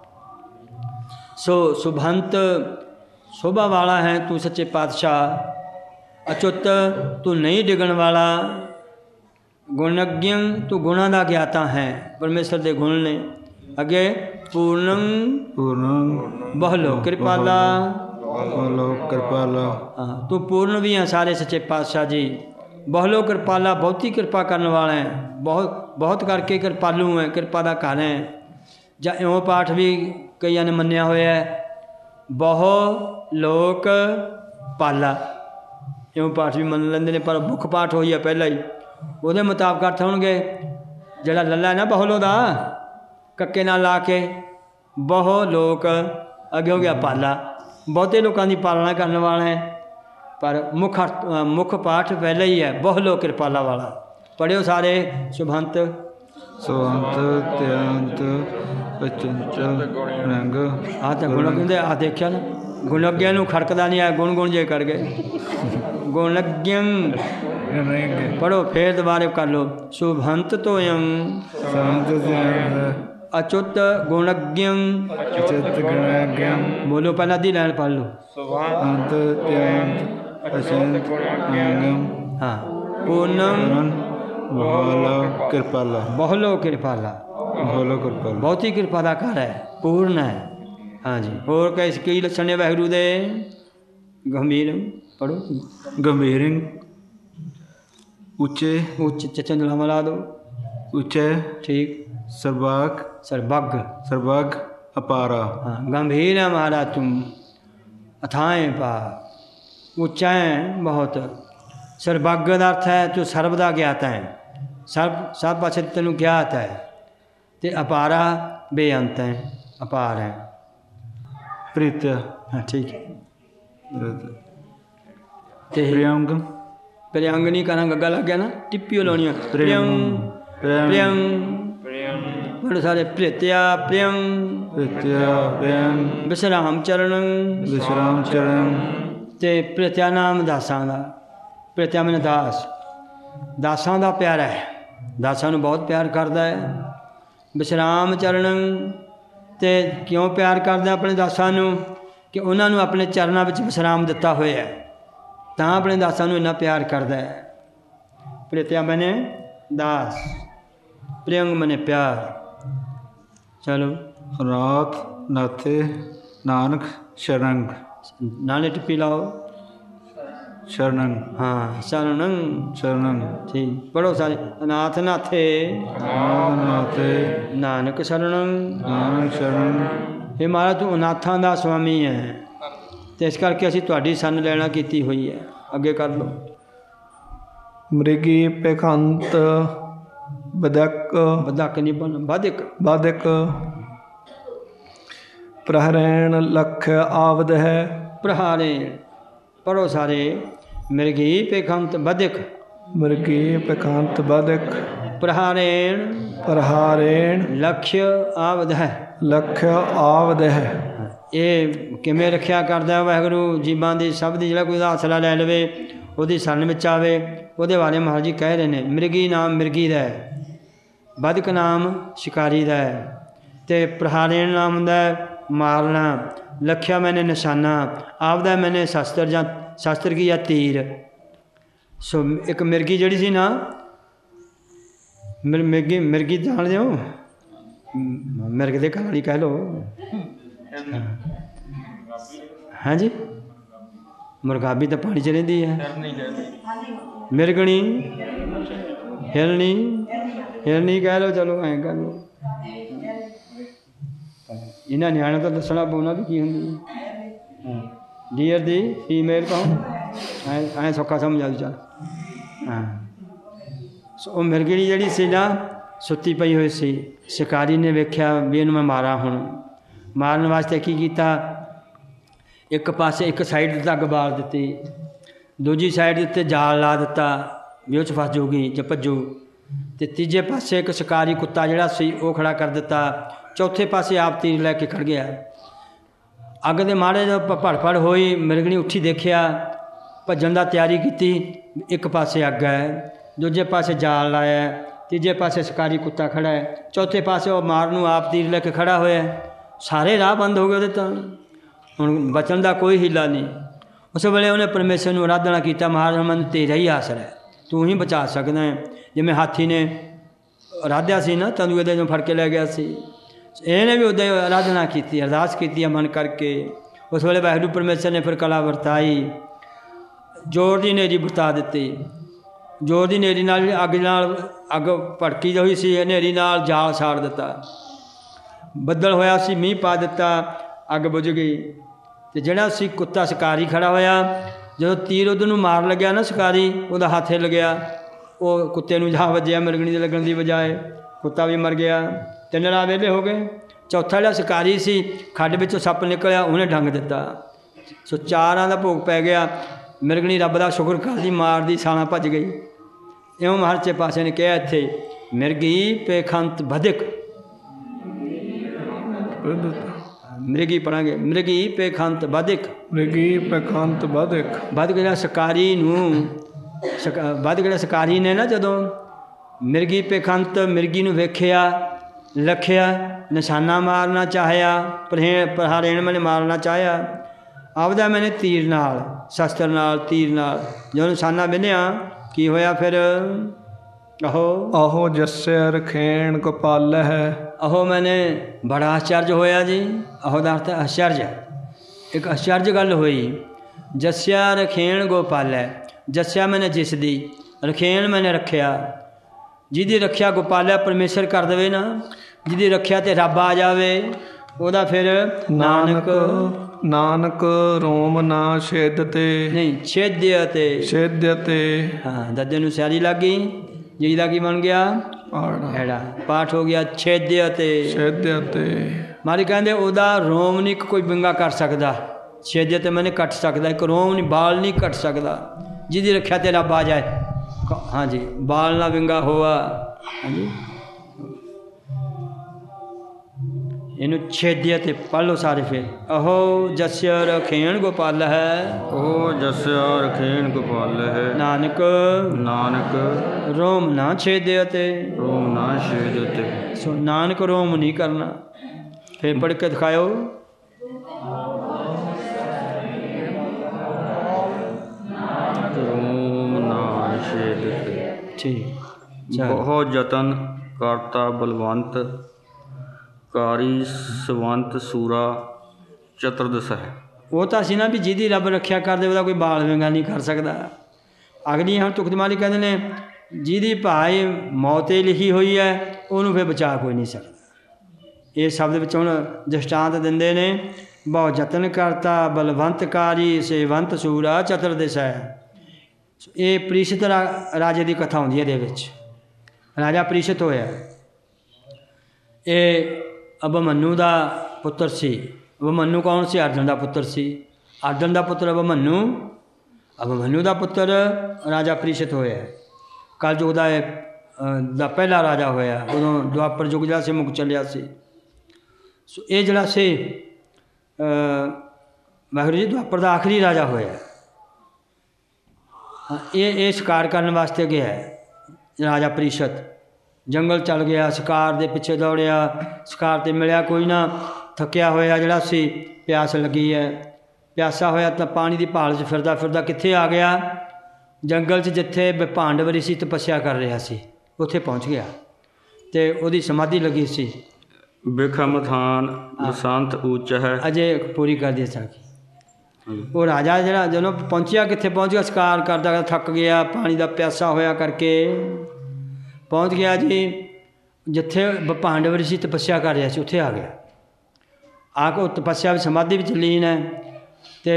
ਸੋ ਸੁਭੰਤ ਸ਼ੋਭਾ ਵਾਲਾ ਹੈ ਤੂੰ ਸੱਚੇ ਪਾਤਸ਼ਾਹ। ਅਚੁੱਤ ਤੂੰ ਨਹੀਂ ਡਿੱਗਣ ਵਾਲਾ। ਗੁਣਗਿਅੰ ਤੂੰ ਗੁਣਾਂ ਦਾ ਗਿਆਤਾ ਹੈ। ਪਰਮੇਸ਼ਰ ਦੇ ਗੁਣ ਨੇ ਅੱਗੇ ਪੂਰਨੰ ਪੂਰਨ ਬਹੁਲੋ ਕਿਰਪਾਲਾ। ਬੋਲੋ ਕਿਰਪਾਲਾ। ਹਾਂ ਤੂੰ ਪੂਰਨ ਵੀ ਹੈ ਸਾਰੇ ਸੱਚੇ ਪਾਤਸ਼ਾਹ ਜੀ। ਬਹੁਲੋ ਕਿਰਪਾਲਾ, ਬਹੁਤੀ ਕਿਰਪਾ ਕਰਨ ਵਾਲਾ ਹੈ, ਬਹੁਤ ਬਹੁਤ ਕਰਕੇ ਕਿਰਪਾਲੂ ਹੈ, ਕਿਰਪਾ ਦਾ ਘਰ ਹੈ। ਜਾਂ ਇਉਂ ਪਾਠ ਵੀ ਕਈਆਂ ਨੇ ਮੰਨਿਆ ਹੋਇਆ ਹੈ, ਬਹੁ ਲੋਕ ਪਾਲਾ, ਇਉਂ ਪਾਠ ਵੀ ਮੰਨ ਲੈਂਦੇ ਨੇ, ਪਰ ਮੁੱਖ ਪਾਠ ਹੋਈ ਹੈ ਪਹਿਲਾਂ ਹੀ, ਉਹਦੇ ਮੁਤਾਬਕ ਅਰਥ ਹੋਣਗੇ। ਜਿਹੜਾ ਲੱਲਾ ਹੈ ਨਾ ਬਹੁਲੋ ਦਾ, ਕੱਕੇ ਨਾਲ ਲਾ ਕੇ ਬਹੁ ਲੋਕ, ਅੱਗੇ ਹੋ ਗਿਆ ਪਾਲਾ, ਬਹੁਤੇ ਲੋਕਾਂ ਦੀ ਪਾਲਣਾ ਕਰਨ ਵਾਲਾ ਹੈ। ਪਰ ਮੁੱਖ ਅਰਥ ਮੁੱਖ ਪਾਠ ਪਹਿਲਾਂ ਹੀ ਹੈ ਬਹੁਲੋ ਕਿਰਪਾਲਾ ਵਾਲਾ। ਪੜ੍ਹਿਓ ਸਾਰੇ ਸੁਭੰਤ ਸੁਵੰਤ ਤਿਅੰਤ ਪਚੰਚਲ ਰੰਗ। ਆਹ ਤਾਂ ਗੁਣ ਕਹਿੰਦੇ, ਆਹ ਦੇਖਿਆ ਨਾ, ਗੁਣ ਅੱਗੇ ਨੂੰ ਖੜਕਦਾ ਨਹੀਂ ਆ, ਗੁਣ ਗੁਣ ਜੇ ਕਰ ਗਏ। ਗੁਣ ਲੱਗਿਆ ਰੰਗ ਪੜ੍ਹੋ ਫੇਰ ਦੁਬਾਰੇ ਕਰ ਲਓ। ਸੁਭੰਤ ਤੋਯੰ ਸੰਤ ਤਿਅੰਤ ਅਚੁੱਤ ਗੁਣਗਿਅੰ। ਚਿਤ ਗਣਗਿਅੰ। ਬੋਲੋ ਪਹਿਲਾਂ ਦੀ ਲਾਈਨ ਪੜ੍ਹ ਲਓ। ਅੰਤ ਤਿਅੰਤ ਅਚੰਤ ਅੰਗਮ। ਹਾਂ ਪੂਰਨੰ ਪੂਰਨ ਬਹੁਲੋ ਕਿਰਪਾਲਾ। ਬਹੁਲੋ ਕਿਰਪਾਲਾ, ਬਹੁਲੋ ਕਿਰਪਾਲਾ। ਬਹੁਤੀ ਕਿਰਪਾ ਦਾ ਘਰ ਹੈ, ਪੂਰਨ ਹੈ। ਹਾਂਜੀ ਹੋਰ ਕਿਸ ਕੀ ਲੱਛਣ ਨੇ ਵਾਹਿਗੁਰੂ ਦੇ? ਗੰਭੀਰ ਪੜ੍ਹੋ। ਗੰਭੀਰਿੰ ਉੱਚੇ ਉੱਚ ਚਚਨ ਜਲਾ ਲਾ ਦਿਓ। ਉੱਚੇ ਠੀਕ। ਸਰਬਾਗ ਸਰਬੱਗ, ਸਰਬੱਗ ਅਪਾਰਾ। हाँ गंभीर है हमारा तुम अथाएँ पा, ऊँचा है बहुत। सर्वज्ञ का अर्थ है तू सर्वदा ज्ञात है, सर्व सब पासे तेन ज्ञात है। ते अपारा बेअंत है, अपार है। ਪ੍ਰੀਤ हाँ ठीक है। ते ਪ੍ਰਿਯੰਗ प्रियंग नहीं कहना, गग्गा लग गया ना, टिप्पियों लाउनियां। प्रियंग प्रियंग बड़े सारे प्रेत्या प्रियंग ਪ੍ਰਿਤਿਆ ਪ੍ਰਿਯੰਗ विश्राम चरण। ਵਿਸ਼ਰਾਮ ਚਰਨ। ਤੇ ਪ੍ਰਤਿਆ ਨਾਮ ਦਾਸਾਂ ਦਾ, ਪ੍ਰਤਿਆ ਮਨ ਦਾਸ, ਦਾਸਾਂ ਦਾ ਪਿਆਰਾ ਹੈ, ਦਾਸਾਂ ਨੂੰ ਬਹੁਤ ਪਿਆਰ ਕਰਦਾ ਹੈ। ਵਿਸ਼ਰਾਮ ਚਰਨ, ਤੇ ਕਿਉਂ ਪਿਆਰ ਕਰਦਾ ਆਪਣੇ ਦਾਸਾਂ ਨੂੰ? ਕਿ ਉਹਨਾਂ ਨੂੰ ਆਪਣੇ ਚਰਨਾਂ ਵਿੱਚ ਵਿਸ਼ਰਾਮ ਦਿੱਤਾ ਹੋਇਆ ਹੈ, ਤਾਂ ਆਪਣੇ ਦਾਸਾਂ ਨੂੰ ਇੰਨਾ ਪਿਆਰ ਕਰਦਾ ਹੈ। ਪ੍ਰਤਿਆ ਮਨੇ ਦਾਸ, ਪ੍ਰਿਯੰਗ ਮਨੇ ਪਿਆਰ। ਚਲੋ ਰਾਤ ਨਾਥੇ ਨਾਨਕ ਸ਼ਰੰਗ। ਨਾਲੇ ਟਿੱਪੀ ਲਾਓ। ਸ਼ਰਨੰ ਹਾਂ ਸ਼ਰਣੰ। ਸ਼ਰਨੰ। ਠੀਕ ਪੜ੍ਹੋ ਸਾਰੇ। ਅਨਾਥ ਨਾਥੇ ਨਾਥੇ ਨਾਨਕ ਸ਼ਰਣੰ। ਨਾਨਕ ਸ਼ਰਨੰ। ਇਹ ਮਹਾਰਾਜ ਤੂੰ ਅਨਾਥਾਂ ਦਾ ਸੁਆਮੀ ਹੈ, ਅਤੇ ਇਸ ਕਰਕੇ ਅਸੀਂ ਤੁਹਾਡੀ ਸੰਨ ਲੈਣਾ ਕੀਤੀ ਹੋਈ ਹੈ। ਅੱਗੇ ਕਰ ਲਓ। ਮ੍ਰਿਗੀ ਪੇਖੰਤ ਬਦਕ ਬਦਕ ਨਹੀਂ ਬਣ ਬਦਕ ਬਾਦਕ ਪ੍ਰਹਰੈਣ ਲਖ ਆਵਦ ਹੈ। ਪ੍ਰਹਾਰੇ ਪੜ੍ਹੋ ਸਾਰੇ। ਮਿਰਗੀ ਪੇਖੰਤ ਬਦਕ ਮ੍ਰਿਗੀ ਪੇਖੰਤ ਬਾਦਕ ਪ੍ਰਹਾਰੇਣ ਪ੍ਰਹਾਰੇਣ ਲక్ష్ਯ ਆਵਦ ਹੈ। ਲਖ ਆਵਦ ਹੈ। ਇਹ ਕਿਵੇਂ ਰੱਖਿਆ ਕਰਦਾ ਵਾਹਿਗੁਰੂ ਜੀਵਾਂ ਦੀ ਸਭ ਦੀ? ਜਿਹੜਾ ਕੋਈ ਹਾਸਲਾ ਲੈ ਲਵੇ, ਉਹਦੀ ਸ਼ਰਨ ਵਿੱਚ ਆਵੇ, ਉਹਦੇ ਬਾਰੇ ਮਹਾਰਾਜ ਜੀ ਕਹਿ ਰਹੇ ਨੇ। ਮਿਰਗੀ ਨਾਮ ਮਿਰਗੀ ਦਾ ਹੈ, ਬਦਕ ਨਾਮ ਸ਼ਿਕਾਰੀ ਦਾ ਹੈ, ਅਤੇ ਪ੍ਰਹਾਰੇਣ ਨਾਮ ਹੁੰਦਾ ਮਾਰਨਾ, ਲਖਿਆ ਮੈਨੇ ਨਿਸ਼ਾਨਾ, ਆਪਦਾ ਮੈਨੇ ਸ਼ਸਤਰ ਜਾਂ ਸ਼ਸਤਰ ਕੀ ਜਾਂ ਤੀਰ। ਸੋ ਇੱਕ ਮਿਰਗੀ ਜਿਹੜੀ ਸੀ ਨਾ, ਮਿਰ ਮਿਰਗੀ ਮਿਰਗੀ ਜਾਣਦੇ ਹੋ? ਮਿਰਗ ਦੇ ਕਹਾਣੀ ਕਹਿ ਲਓ। ਹਾਂਜੀ ਮੁਰਗਾਬੀ ਤਾਂ ਪਾਣੀ 'ਚ ਰਹਿੰਦੀ ਹੈ। ਮਿਰਗਣੀ ਹਿਰਣੀ ਹਿਰਣੀ ਕਹਿ ਲਓ, ਚਲੋ ਐਂ ਕਰ ਲਓ। ਇਹਨਾਂ ਨਿਆਣਿਆਂ ਤੋਂ ਦੱਸਣਾ ਪਊਣਾ ਵੀ ਕੀ ਹੁੰਦੀ ਹੈ। ਡੀਅਰ ਦੀ ਫੀਮੇਲ ਕਹੋ, ਐਂ ਐਂ ਸੌਖਾ ਸਮਝ ਆ ਚੱਲ। ਹਾਂ ਸੋ ਉਹ ਮਿਰਗਣੀ ਜਿਹੜੀ ਸੀ ਨਾ, ਸੁੱਤੀ ਪਈ ਹੋਈ ਸੀ। ਸ਼ਿਕਾਰੀ ਨੇ ਵੇਖਿਆ ਵੀ ਇਹਨੂੰ ਮੈਂ ਮਾਰਾਂ। ਹੁਣ ਮਾਰਨ ਵਾਸਤੇ ਕੀ ਕੀਤਾ? ਇੱਕ ਪਾਸੇ ਇੱਕ ਸਾਈਡ 'ਤੇ ਅੱਗ ਬਾਲ ਦਿੱਤੀ, ਦੂਜੀ ਸਾਈਡ ਦੇ ਉੱਤੇ ਜਾਲ ਲਾ ਦਿੱਤਾ ਵੀ ਉਹ 'ਚ ਫਸ ਜਾਊਗੀ ਜਾਂ ਭੱਜੂ, ਅਤੇ ਤੀਜੇ ਪਾਸੇ ਇੱਕ ਸ਼ਿਕਾਰੀ ਕੁੱਤਾ ਜਿਹੜਾ ਸੀ ਉਹ ਖੜਾ ਕਰ ਦਿੱਤਾ। ਚੌਥੇ ਪਾਸੇ ਆਪ ਤੀਰ ਲੈ ਕੇ ਖੜ ਗਿਆ। ਅੱਗ ਦੇ ਮਾੜੇ ਜਦੋਂ ਭੜ ਭੜ ਹੋਈ, ਮਿਰਗਣੀ ਉੱਠੀ, ਦੇਖਿਆ, ਭੱਜਣ ਦਾ ਤਿਆਰੀ ਕੀਤੀ। ਇੱਕ ਪਾਸੇ ਅੱਗ ਹੈ, ਦੂਜੇ ਪਾਸੇ ਜਾਲ ਲਾਇਆ, ਤੀਜੇ ਪਾਸੇ ਸ਼ਿਕਾਰੀ ਕੁੱਤਾ ਖੜਾ ਹੈ, ਚੌਥੇ ਪਾਸੇ ਉਹ ਮਾਰਨ ਨੂੰ ਆਪ ਤੀਰ ਲੈ ਕੇ ਖੜਾ ਹੋਇਆ। ਸਾਰੇ ਰਾਹ ਬੰਦ ਹੋ ਗਏ ਉਹਦੇ ਤਾਂ। ਹੁਣ ਬਚਣ ਦਾ ਕੋਈ ਹੀਲਾ ਨਹੀਂ। ਉਸ ਵੇਲੇ ਉਹਨੇ ਪਰਮੇਸ਼ਰ ਨੂੰ ਆਰਾਧਨਾ ਕੀਤਾ, ਮਹਾਰਾਜ ਮੈਨੂੰ ਤੇਰਾ ਹੀ ਆਸਰਾ ਹੈ, ਤੂੰ ਹੀ ਬਚਾ ਸਕਦਾ ਹੈ। ਜਿਵੇਂ ਹਾਥੀ ਨੇ ਆਰਾਧਿਆ ਸੀ ਨਾ, ਤੰਦੂਏ ਦੇ ਨੂੰ ਫੜ ਕੇ ਲੈ ਗਿਆ ਸੀ। ਇਹਨੇ ਵੀ ਉੱਦਾਂ ਹੀ ਆਰਾਧਨਾ ਕੀਤੀ, ਅਰਦਾਸ ਕੀਤੀ ਮਨ ਕਰਕੇ। ਉਸ ਵੇਲੇ ਵਾਹਿਗੁਰੂ ਪਰਮੇਸ਼ਰ ਨੇ ਫਿਰ ਕਲਾ ਵਰਤਾਈ, ਜ਼ੋਰ ਦੀ ਹਨੇਰੀ ਵਰਤਾ ਦਿੱਤੀ। ਜ਼ੋਰ ਦੀ ਹਨੇਰੀ ਨਾਲ ਅੱਗ ਨਾਲ ਅੱਗ ਭੜਕੀ ਹੋਈ ਸੀ, ਹਨੇਰੀ ਨਾਲ ਜਾਲ ਸਾੜ ਦਿੱਤਾ। ਬੱਦਲ ਹੋਇਆ ਸੀ, ਮੀਂਹ ਪਾ ਦਿੱਤਾ, ਅੱਗ ਬੁਝ ਗਈ। ਅਤੇ ਜਿਹੜਾ ਸੀ ਕੁੱਤਾ ਸ਼ਿਕਾਰੀ ਖੜਾ ਹੋਇਆ, ਜਦੋਂ ਤੀਰ ਉੱਧਰ ਨੂੰ ਮਾਰਨ ਲੱਗਿਆ ਨਾ ਸ਼ਿਕਾਰੀ, ਉਹਦਾ ਹੱਥ ਹਿੱਲ ਗਿਆ, ਉਹ ਕੁੱਤੇ ਨੂੰ ਜਾ ਵੱਜਿਆ ਮਿਰਗਣੀ ਦੇ ਲੱਗਣ ਦੀ ਬਜਾਏ, ਕੁੱਤਾ ਵੀ ਮਰ ਗਿਆ। ਤਿੰਨ ਰਾਹ ਵਿਹਲੇ ਹੋ ਗਏ। ਚੌਥਾ ਜਿਹੜਾ ਸ਼ਿਕਾਰੀ ਸੀ, ਖੱਡ ਵਿੱਚੋਂ ਸੱਪ ਨਿਕਲਿਆ, ਉਹਨੇ ਡੰਗ ਦਿੱਤਾ। ਸੋ ਚਾਰਾਂ ਦਾ ਭੋਗ ਪੈ ਗਿਆ। ਮਿਰਗਣੀ ਰੱਬ ਦਾ ਸ਼ੁਕਰ ਕਰਦੀ, ਮਾਰਦੀ ਸਾਲਾਂ ਭੱਜ ਗਈ। ਇਉਂ ਮਹਾਰਾਜੇ ਪਾਸੇ ਨੇ ਕਿਹਾ ਇੱਥੇ, ਮਿਰਗੀ ਪੇਖੰਤ ਬਧਿਕ, ਮ੍ਰਿਗੀ ਪੜਾਂਗੇ, ਮ੍ਰਿਗੀ ਪੇਖੰਤ ਬਧਿਕ। ਮ੍ਰਿਗੀ ਪੇਖੰਤ ਬਧਿਕ। ਬਧ ਜਿਹੜਾ ਸ਼ਿਕਾਰੀ ਨੂੰ ਸ਼ਿਕਾ ਬਧ ਜਿਹੜਾ ਸ਼ਿਕਾਰੀ ਨੇ ਨਾ ਜਦੋਂ ਮਿਰਗੀ ਪੇਖੰਤ, ਮਿਰਗੀ ਨੂੰ ਵੇਖਿਆ, ਲਖਿਆ, ਨਿਸ਼ਾਨਾ ਮਾਰਨਾ ਚਾਹਿਆ, ਪ੍ਰਹੇ ਪ੍ਰਹਾਰੇਣ ਮੈਨੇ ਮਾਰਨਾ ਚਾਹਿਆ, ਆਪਦਾ ਮੈਨੇ ਤੀਰ ਨਾਲ, ਸ਼ਸਤਰ ਨਾਲ, ਤੀਰ ਨਾਲ ਜਦੋਂ ਨਿਸ਼ਾਨਾ ਬਿੰਨਿਆ, ਕੀ ਹੋਇਆ ਫਿਰ? ਆਹੋ ਆਹੋ ਜਸੈ ਰਖੇਣ ਗੋਪਾਲ ਹੈ। ਆਹੋ ਮੈਨੇ ਬੜਾ ਆਸ਼ਚਰਜ ਹੋਇਆ ਜੀ। ਆਹੋ ਦਾ ਅਰਥ ਆਸ਼ਚਰਜ, ਇੱਕ ਆਸ਼ਚਰਜ ਗੱਲ ਹੋਈ। ਜਸਿਆ ਰਖੇਣ ਗੋਪਾਲ ਹੈ, ਜਸਿਆ ਮੈਨੇ ਜਿਸ ਦੀ, ਰਖੇਣ ਮੈਨੇ ਰੱਖਿਆ, ਜਿਹਦੀ ਰੱਖਿਆ ਗੋਪਾਲ ਪਰਮੇਸ਼ਰ ਕਰ ਦੇਵੇ ਨਾ, ਜਿਹਦੀ ਰੱਖਿਆ ਤੇ ਰੱਬ ਆ ਜਾਵੇ, ਉਹਦਾ ਫਿਰ ਨਾਨਕ ਨਾਨਕ ਰੋਮ ਨਾ ਛੇਦ ਤੇ, ਨਹੀਂ ਛੇਦਿਆ ਤੇ, ਛੇਦਿਆ ਤੇ। ਹਾਂ, ਦੱਦੇ ਨੂੰ ਸਿਆਰੀ ਲੱਗ ਗਈ, ਜਿਹਦਾ ਕੀ ਬਣ ਗਿਆ? ਐੜਾ। ਪਾਠ ਹੋ ਗਿਆ ਛੇਦਿਆ ਤੇ, ਛੇਦਿਆ ਤੇ। ਮਾਰੀ ਕਹਿੰਦੇ ਉਹਦਾ ਰੋਮ ਨਹੀਂ ਕੋਈ ਵਿੰਗਾ ਕਰ ਸਕਦਾ, ਛੇਦਿਆ ਤੇ ਮੈਨੇ ਕੱਟ ਸਕਦਾ, ਇੱਕ ਰੋਮ ਨਹੀਂ, ਬਾਲ ਨਹੀਂ ਕੱਟ ਸਕਦਾ, ਜਿਹਦੀ ਰੱਖਿਆ ਤੇ ਰੱਬ ਆ ਜਾਏ। ਹਾਂਜੀ, ਬਾਲ ਨਾ ਵਿੰਗਾ ਹੋਆ। ਹਾਂਜੀ, ਇਹਨੂੰ ਛੇਦਿਆ ਤੇ ਪੜ੍ਹ ਲਓ ਸਾਰੇ ਫਿਰ। ਅਹੋ ਜਸਿਆ ਰਖੇਣ ਗੋਪਾਲ ਹੈ, ਉਹ ਜਸਿਆ ਰਖੇਣ ਗੋਪਾਲ ਹੈ। ਨਾਨਕ ਨਾਨਕ ਰੋਮ ਨਾ ਛੇਦਿਆ ਤੇ, ਰੋਮ ਨਾ ਛੇਦ ਤੇ। ਸੋ ਨਾਨਕ ਰੋਮ ਨਹੀਂ ਕਰਨਾ। ਫਿਰ ਪੜ੍ਹ ਕੇ ਦਿਖਾਇਓ। ਰੋਮ ਨਾ ਛੇਦ ਤੇ। ਠੀਕ। ਬਹੁਤ ਯਤਨ ਕਰਤਾ ਬਲਵੰਤ, ਕਾਰੀ ਸਵੰਤ ਸੂਰਾ ਚਤੁਰਦਸ਼ ਹੈ। ਉਹ ਤਾਂ ਸੀ ਨਾ ਵੀ ਜਿਹਦੀ ਰੱਬ ਰੱਖਿਆ ਕਰਦੇ, ਉਹਦਾ ਕੋਈ ਬਾਲ ਵਿੰਗਾ ਨਹੀਂ ਕਰ ਸਕਦਾ। ਅਗਲੀ ਹੁਣ ਤੁਕਦਮਾਲੀ ਕਹਿੰਦੇ ਨੇ, ਜਿਹਦੀ ਭਾਈ ਮੌਤੇ ਲਿਖੀ ਹੋਈ ਹੈ, ਉਹਨੂੰ ਫਿਰ ਬਚਾ ਕੋਈ ਨਹੀਂ ਸਕਦਾ। ਇਹ ਸ਼ਬਦ ਵਿੱਚ ਹੁਣ ਦ੍ਰਿਸ਼ਟਾਂਤ ਦਿੰਦੇ ਨੇ, ਬਹੁਤ ਯਤਨ ਕਰਤਾ ਬਲਵੰਤ ਕਾਰੀ ਸੇਵੰਤ ਸੂਰਾ ਚਤੁਰਦਸ਼ ਹੈ। ਇਹ ਪ੍ਰੀਸ਼ਤ ਰਾ ਰਾਜੇ ਦੀ ਕਥਾ ਹੁੰਦੀ ਹੈ। ਇਹਦੇ ਵਿੱਚ ਰਾਜਾ ਪ੍ਰੀਸ਼ਤ ਹੋਇਆ, ਇਹ ਅਭਿਮਨੂ ਦਾ ਪੁੱਤਰ ਸੀ। ਅਭਿਮਨੂ ਕੌਣ ਸੀ? ਅਰਜਨ ਦਾ ਪੁੱਤਰ ਸੀ। ਅਰਜਨ ਦਾ ਪੁੱਤਰ ਅਭਿਮਨੂ, ਅਭਿਮਨੂ ਦਾ ਪੁੱਤਰ ਰਾਜਾ ਪ੍ਰੀਸ਼ਤ ਹੋਇਆ। ਕਲਯੁਗ ਦਾ ਇਹ ਦਾ ਪਹਿਲਾ ਰਾਜਾ ਹੋਇਆ। ਉਦੋਂ ਦੁਆਪਰ ਯੁੱਗ ਜਿਹੜਾ ਸੀ ਮੁੱਕ ਚੱਲਿਆ ਸੀ। ਸੋ ਇਹ ਜਿਹੜਾ ਸੀ ਵਾਹਿਗੁਰੂ ਜੀ ਦੁਆਪਰ ਦਾ ਆਖਰੀ ਰਾਜਾ ਹੋਇਆ। ਹਾਂ, ਇਹ ਇਹ ਸ਼ਿਕਾਰ ਕਰਨ ਵਾਸਤੇ ਗਿਆ ਰਾਜਾ ਪ੍ਰੀਸ਼ਤ। ਜੰਗਲ ਚੱਲ ਗਿਆ, ਸ਼ਿਕਾਰ ਦੇ ਪਿੱਛੇ ਦੌੜਿਆ, ਸ਼ਿਕਾਰ 'ਤੇ ਮਿਲਿਆ ਕੋਈ ਨਾ, ਥੱਕਿਆ ਹੋਇਆ ਜਿਹੜਾ ਸੀ, ਪਿਆਸ ਲੱਗੀ ਹੈ, ਪਿਆਸਾ ਹੋਇਆ ਤਾਂ ਪਾਣੀ ਦੀ ਭਾਲ 'ਚ ਫਿਰਦਾ ਫਿਰਦਾ ਕਿੱਥੇ ਆ ਗਿਆ? ਜੰਗਲ 'ਚ ਜਿੱਥੇ ਭਾਂਡਵ ਰਿਸ਼ੀ ਤਪੱਸਿਆ ਕਰ ਰਿਹਾ ਸੀ, ਉੱਥੇ ਪਹੁੰਚ ਗਿਆ ਅਤੇ ਉਹਦੀ ਸਮਾਧੀ ਲੱਗੀ ਸੀ। ਬਿਖਮ ਥਾਨ ਬਸੰਤ ਉੱਚ ਹੈ। ਅਜੇ ਪੂਰੀ ਕਰ ਦੀ ਸਾਖੀ। ਉਹ ਰਾਜਾ ਜਿਹੜਾ ਜਦੋਂ ਪਹੁੰਚਿਆ, ਕਿੱਥੇ ਪਹੁੰਚ ਗਿਆ? ਸ਼ਿਕਾਰ ਕਰਦਾ ਥੱਕ ਗਿਆ, ਪਾਣੀ ਦਾ ਪਿਆਸਾ ਹੋਇਆ ਕਰਕੇ ਪਹੁੰਚ ਗਿਆ ਜੀ ਜਿੱਥੇ ਭਾਂਡਵ ਰਿਸ਼ੀ ਤਪੱਸਿਆ ਕਰ ਰਿਹਾ ਸੀ, ਉੱਥੇ ਆ ਗਿਆ। ਆ ਕੇ ਉਹ ਤਪੱਸਿਆ ਵਿੱਚ ਸਮਾਧੀ ਵਿੱਚ ਲੀਨ ਹੈ ਅਤੇ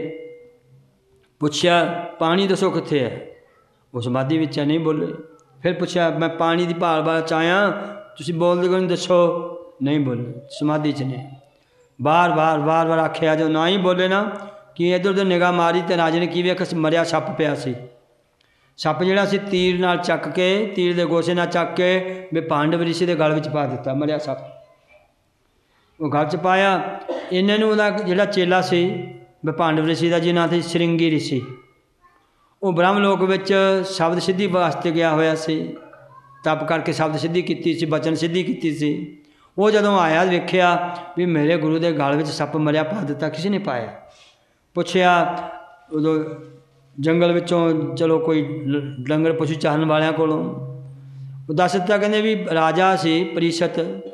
ਪੁੱਛਿਆ ਪਾਣੀ ਦੱਸੋ ਕਿੱਥੇ ਹੈ? ਉਹ ਸਮਾਧੀ ਵਿੱਚ ਨਹੀਂ ਬੋਲੇ। ਫਿਰ ਪੁੱਛਿਆ ਮੈਂ ਪਾਣੀ ਦੀ ਭਾਲ ਬਾਅਦ 'ਚ ਆਇਆ, ਤੁਸੀਂ ਬੋਲਦੇ ਕਿਉਂ ਨਹੀਂ, ਦੱਸੋ। ਨਹੀਂ ਬੋਲੇ, ਸਮਾਧੀ 'ਚ ਨੇ। ਬਾਰ ਬਾਰ ਵਾਰ ਵਾਰ ਆਖਿਆ, ਜੋ ਨਾ ਹੀ ਬੋਲੇ ਨਾ, ਕਿ ਇੱਧਰ ਉੱਧਰ ਨਿਗਾਹ ਮਾਰੀ ਅਤੇ ਰਾਜੇ ਨੇ ਕੀ ਵੇਖਿਆ? ਮਰਿਆ ਸੱਪ ਪਿਆ ਸੀ। ਸੱਪ ਜਿਹੜਾ ਸੀ ਤੀਰ ਨਾਲ ਚੱਕ ਕੇ, ਤੀਰ ਦੇ ਗੋਸੇ ਨਾਲ ਚੱਕ ਕੇ ਵੀ ਪਾਂਡਵ ਰਿਸ਼ੀ ਦੇ ਗਲ ਵਿੱਚ ਪਾ ਦਿੱਤਾ। ਮਰਿਆ ਸੱਪ ਉਹ ਗਲ 'ਚ ਪਾਇਆ। ਇਹਨਾਂ ਨੂੰ ਉਹਦਾ ਜਿਹੜਾ ਚੇਲਾ ਸੀ ਵੀ ਪਾਂਡਵ ਰਿਸ਼ੀ ਦਾ, ਜਿਹਨਾਂ ਸੀ ਸ਼੍ਰਿੰਗੀ ਰਿਸ਼ੀ, ਉਹ ਬ੍ਰਹਮ ਲੋਕ ਵਿੱਚ ਸ਼ਬਦ ਸਿੱਧੀ ਵਾਸਤੇ ਗਿਆ ਹੋਇਆ ਸੀ। ਤਪ ਕਰਕੇ ਸ਼ਬਦ ਸਿੱਧੀ ਕੀਤੀ ਸੀ, ਬਚਨ ਸਿੱਧੀ ਕੀਤੀ ਸੀ। ਉਹ ਜਦੋਂ ਆਇਆ ਵੇਖਿਆ ਵੀ ਮੇਰੇ ਗੁਰੂ ਦੇ ਗਲ ਵਿੱਚ ਸੱਪ ਮਰਿਆ ਪਾ ਦਿੱਤਾ, ਕਿਸੇ ਨੇ ਪਾਇਆ। ਪੁੱਛਿਆ ਉਦੋਂ ਜੰਗਲ ਵਿੱਚੋਂ, ਚਲੋ ਕੋਈ ਡੰਗਰ ਪਸ਼ੂ ਚਾਰਨ ਵਾਲਿਆਂ ਕੋਲੋਂ, ਉਹ ਦੱਸ ਦਿੱਤਾ। ਕਹਿੰਦੇ ਵੀ ਰਾਜਾ ਸੀ ਪ੍ਰੀਸ਼ਤ,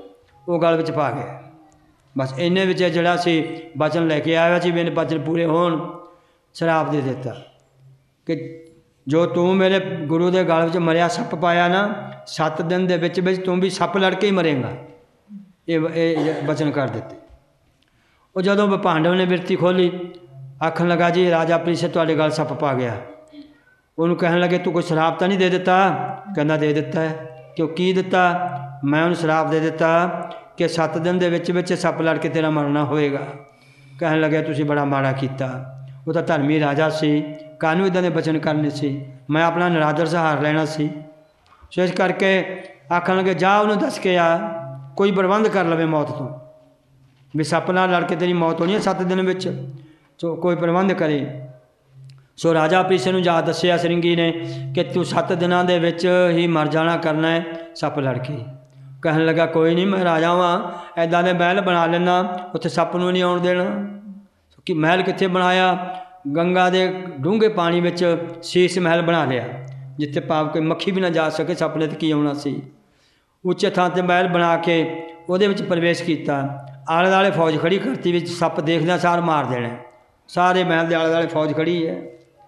ਉਹ ਗਲ ਵਿੱਚ ਪਾ ਗਿਆ। ਬਸ ਇੰਨੇ ਵਿੱਚ ਜਿਹੜਾ ਸੀ ਬਚਨ ਲੈ ਕੇ ਆਇਆ ਸੀ, ਮੇਰੇ ਬਚਨ ਪੂਰੇ ਹੋਣ, ਸ਼ਰਾਪ ਦੇ ਦਿੱਤਾ ਕਿ ਜੋ ਤੂੰ ਮੇਰੇ ਗੁਰੂ ਦੇ ਗਲ ਵਿੱਚ ਮਰਿਆ ਸੱਪ ਪਾਇਆ ਨਾ, ਸੱਤ ਦਿਨ ਦੇ ਵਿੱਚ ਵਿੱਚ ਤੂੰ ਵੀ ਸੱਪ ਲੜ ਕੇ ਹੀ ਮਰੇਂਗਾ। ਇਹ ਇਹ ਬਚਨ ਕਰ ਦਿੱਤੇ। ਉਹ ਜਦੋਂ ਪਾਂਡਵ ਨੇ ਬਿਰਤੀ ਖੋਲ੍ਹੀ, ਆਖਣ ਲੱਗਾ ਜੀ ਰਾਜਾ ਪ੍ਰੀਸ਼ਦ ਤੁਹਾਡੇ ਗਲ ਸੱਪ ਪਾ ਗਿਆ। ਉਹਨੂੰ ਕਹਿਣ ਲੱਗੇ ਤੂੰ ਕੋਈ ਸ਼ਰਾਪ ਤਾਂ ਨਹੀਂ ਦੇ ਦਿੱਤਾ? ਕਹਿੰਦਾ ਦੇ ਦਿੱਤਾ ਹੈ। ਕਿਉਂ ਕੀ ਦਿੱਤਾ? ਮੈਂ ਉਹਨੂੰ ਸ਼ਰਾਪ ਦੇ ਦਿੱਤਾ ਕਿ ਸੱਤ ਦਿਨ ਦੇ ਵਿੱਚ ਵਿੱਚ ਸੱਪ ਲੜ ਕੇ ਤੇਰਾ ਮਰਨਾ ਹੋਏਗਾ। ਕਹਿਣ ਲੱਗਿਆ ਤੁਸੀਂ ਬੜਾ ਮਾੜਾ ਕੀਤਾ। ਉਹ ਤਾਂ ਧਰਮੀ ਰਾਜਾ ਸੀ, ਕਾਹਨੂੰ ਇੱਦਾਂ ਦੇ ਬਚਨ ਕਰਨੇ ਸੀ? ਮੈਂ ਆਪਣਾ ਨਿਰਾਦਰ ਸਹਾਰ ਲੈਣਾ ਸੀ। ਸੋ ਇਸ ਕਰਕੇ ਆਖਣ ਲੱਗੇ ਜਾ ਉਹਨੂੰ ਦੱਸ ਕੇ ਆ ਕੋਈ ਪ੍ਰਬੰਧ ਕਰ ਲਵੇ ਮੌਤ ਤੋਂ, ਵੀ ਸੱਪ ਨਾਲ ਲੜ ਕੇ ਤੇਰੀ ਮੌਤ ਹੋਣੀ ਹੈ ਸੱਤ ਦਿਨ ਵਿੱਚ, ਸੋ ਕੋਈ ਪ੍ਰਬੰਧ ਕਰੇ। ਸੋ ਰਾਜਾ ਪ੍ਰੀਸ਼ਦ ਨੂੰ ਜਾ ਦੱਸਿਆ ਸਰਿੰਗੀ ਨੇ ਕਿ ਤੂੰ ਸੱਤ ਦਿਨਾਂ ਦੇ ਵਿੱਚ ਹੀ ਮਰ ਜਾਣਾ ਕਰਨਾ ਹੈ ਸੱਪ ਲੜ ਕੇ। ਕਹਿਣ ਲੱਗਾ ਕੋਈ ਨਹੀਂ, ਮੈਂ ਰਾਜਾ ਵਾਂ, ਐਦਾਂ ਦੇ ਮਹਿਲ ਬਣਾ ਲੈਣਾ, ਉੱਥੇ ਸੱਪ ਨੂੰ ਨਹੀਂ ਆਉਣ ਦੇਣਾ। ਕਿ ਮਹਿਲ ਕਿੱਥੇ ਬਣਾਇਆ? ਗੰਗਾ ਦੇ ਡੂੰਘੇ ਪਾਣੀ ਵਿੱਚ ਸੀਸ ਮਹਿਲ ਬਣਾ ਲਿਆ, ਜਿੱਥੇ ਭਾਵ ਕੋਈ ਮੱਖੀ ਵੀ ਨਾ ਜਾ ਸਕੇ, ਸੱਪ ਨੇ ਤਾਂ ਕੀ ਆਉਣਾ ਸੀ। ਉੱਚੇ ਥਾਂ 'ਤੇ ਮਹਿਲ ਬਣਾ ਕੇ ਉਹਦੇ ਵਿੱਚ ਪ੍ਰਵੇਸ਼ ਕੀਤਾ। ਆਲੇ ਦੁਆਲੇ ਫੌਜ ਖੜੀ ਕਰਤੀ, ਵਿੱਚ ਸੱਪ ਦੇਖਦਿਆਂ ਸਾਰ ਮਾਰ ਦੇਣਾ। ਸਾਰੇ ਮਹਿਲ ਦੇ ਆਲੇ ਦੁਆਲੇ ਫੌਜ ਖੜੀ ਹੈ।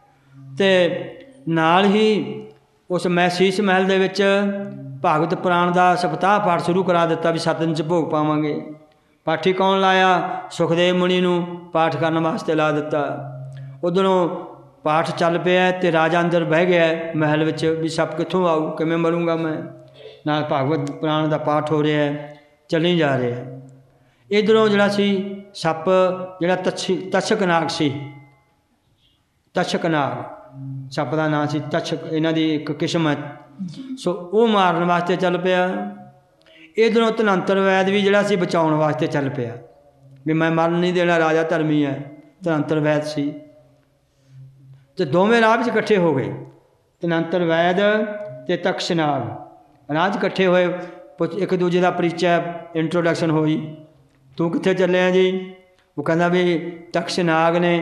ਅਤੇ ਨਾਲ ਹੀ ਉਸ ਮੈਂ ਸੀਸ ਮਹਿਲ ਦੇ ਵਿੱਚ ਭਾਗਵਤ ਪੁਰਾਣ ਦਾ ਸਪਤਾਹ ਪਾਠ ਸ਼ੁਰੂ ਕਰਾ ਦਿੱਤਾ ਵੀ ਸੱਤ ਦਿਨ 'ਚ ਭੋਗ ਪਾਵਾਂਗੇ। ਪਾਠੀ ਕੌਣ ਲਾਇਆ? ਸੁਖਦੇਵ ਮੁਨੀ ਨੂੰ ਪਾਠ ਕਰਨ ਵਾਸਤੇ ਲਾ ਦਿੱਤਾ। ਉੱਧਰੋਂ ਪਾਠ ਚੱਲ ਪਿਆ ਅਤੇ ਰਾਜਾ ਅੰਦਰ ਬਹਿ ਗਿਆ ਮਹਿਲ ਵਿੱਚ ਵੀ ਸੱਪ ਕਿੱਥੋਂ ਆਊ, ਕਿਵੇਂ ਮਰੂੰਗਾ ਮੈਂ। ਨਾਲ ਭਾਗਵਤ ਪੁਰਾਣ ਦਾ ਪਾਠ ਹੋ ਰਿਹਾ, ਚੱਲੀ ਜਾ ਰਿਹਾ। ਇੱਧਰੋਂ ਜਿਹੜਾ ਸੀ ਸੱਪ ਜਿਹੜਾ ਤਛ ਤਛਕ ਨਾਗ ਸੀ, ਤਛਕ ਨਾਗ ਸੱਪ ਦਾ ਨਾਂ ਸੀ ਤਛਕ, ਇਹਨਾਂ ਦੀ ਇੱਕ ਕਿਸਮ ਹੈ। ਸੋ ਉਹ ਮਾਰਨ ਵਾਸਤੇ ਚੱਲ ਪਿਆ। ਇੱਧਰੋਂ ਧਨੰਤਰ ਵੈਦ ਵੀ ਜਿਹੜਾ ਸੀ ਬਚਾਉਣ ਵਾਸਤੇ ਚੱਲ ਪਿਆ ਵੀ ਮੈਂ ਮਰਨ ਨਹੀਂ ਦੇਣਾ, ਰਾਜਾ ਧਰਮੀ ਹੈ। ਧਨੰਤਰ ਵੈਦ ਸੀ ਅਤੇ ਦੋਵੇਂ ਰਾਹ ਵਿੱਚ ਇਕੱਠੇ ਹੋ ਗਏ। ਧਨੰਤਰ ਵੈਦ ਅਤੇ ਤਕਸ਼ਨਾਗ ਰਾਹ 'ਚ ਇਕੱਠੇ ਹੋਏ, ਇੱਕ ਦੂਜੇ ਦਾ ਪਰਿਚੈ ਇੰਟਰੋਡਕਸ਼ਨ ਹੋਈ। ਤੂੰ ਕਿੱਥੇ ਚੱਲਿਆ ਜੀ? ਉਹ ਕਹਿੰਦਾ ਵੀ ਤਕਸ਼ਨਾਗ ਨੇ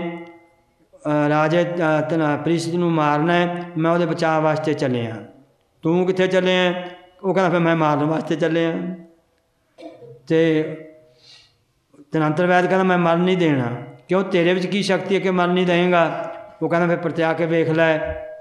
ਰਾਜੇ ਪ੍ਰੀਸ਼ਦ ਨੂੰ ਮਾਰਨਾ ਹੈ, ਮੈਂ ਉਹਦੇ ਬਚਾਅ ਵਾਸਤੇ ਚੱਲਿਆ। ਤੂੰ ਕਿੱਥੇ ਚੱਲਿਆ? ਉਹ ਕਹਿੰਦਾ ਫਿਰ ਮੈਂ ਮਾਰਨ ਵਾਸਤੇ ਚੱਲਿਆ। ਅਤੇ ਧਨੰਤਰ ਵੈਦ ਕਹਿੰਦਾ ਮੈਂ ਮਰਨ ਨਹੀਂ ਦੇਣਾ। ਕਿਉਂ? ਤੇਰੇ ਵਿੱਚ ਕੀ ਸ਼ਕਤੀ ਹੈ ਕਿ ਮਰਨ ਨਹੀਂ ਦੇਵੇਂਗਾ? ਉਹ ਕਹਿੰਦਾ ਫਿਰ ਪਰਤਿਆ ਕੇ ਵੇਖ ਲੈ।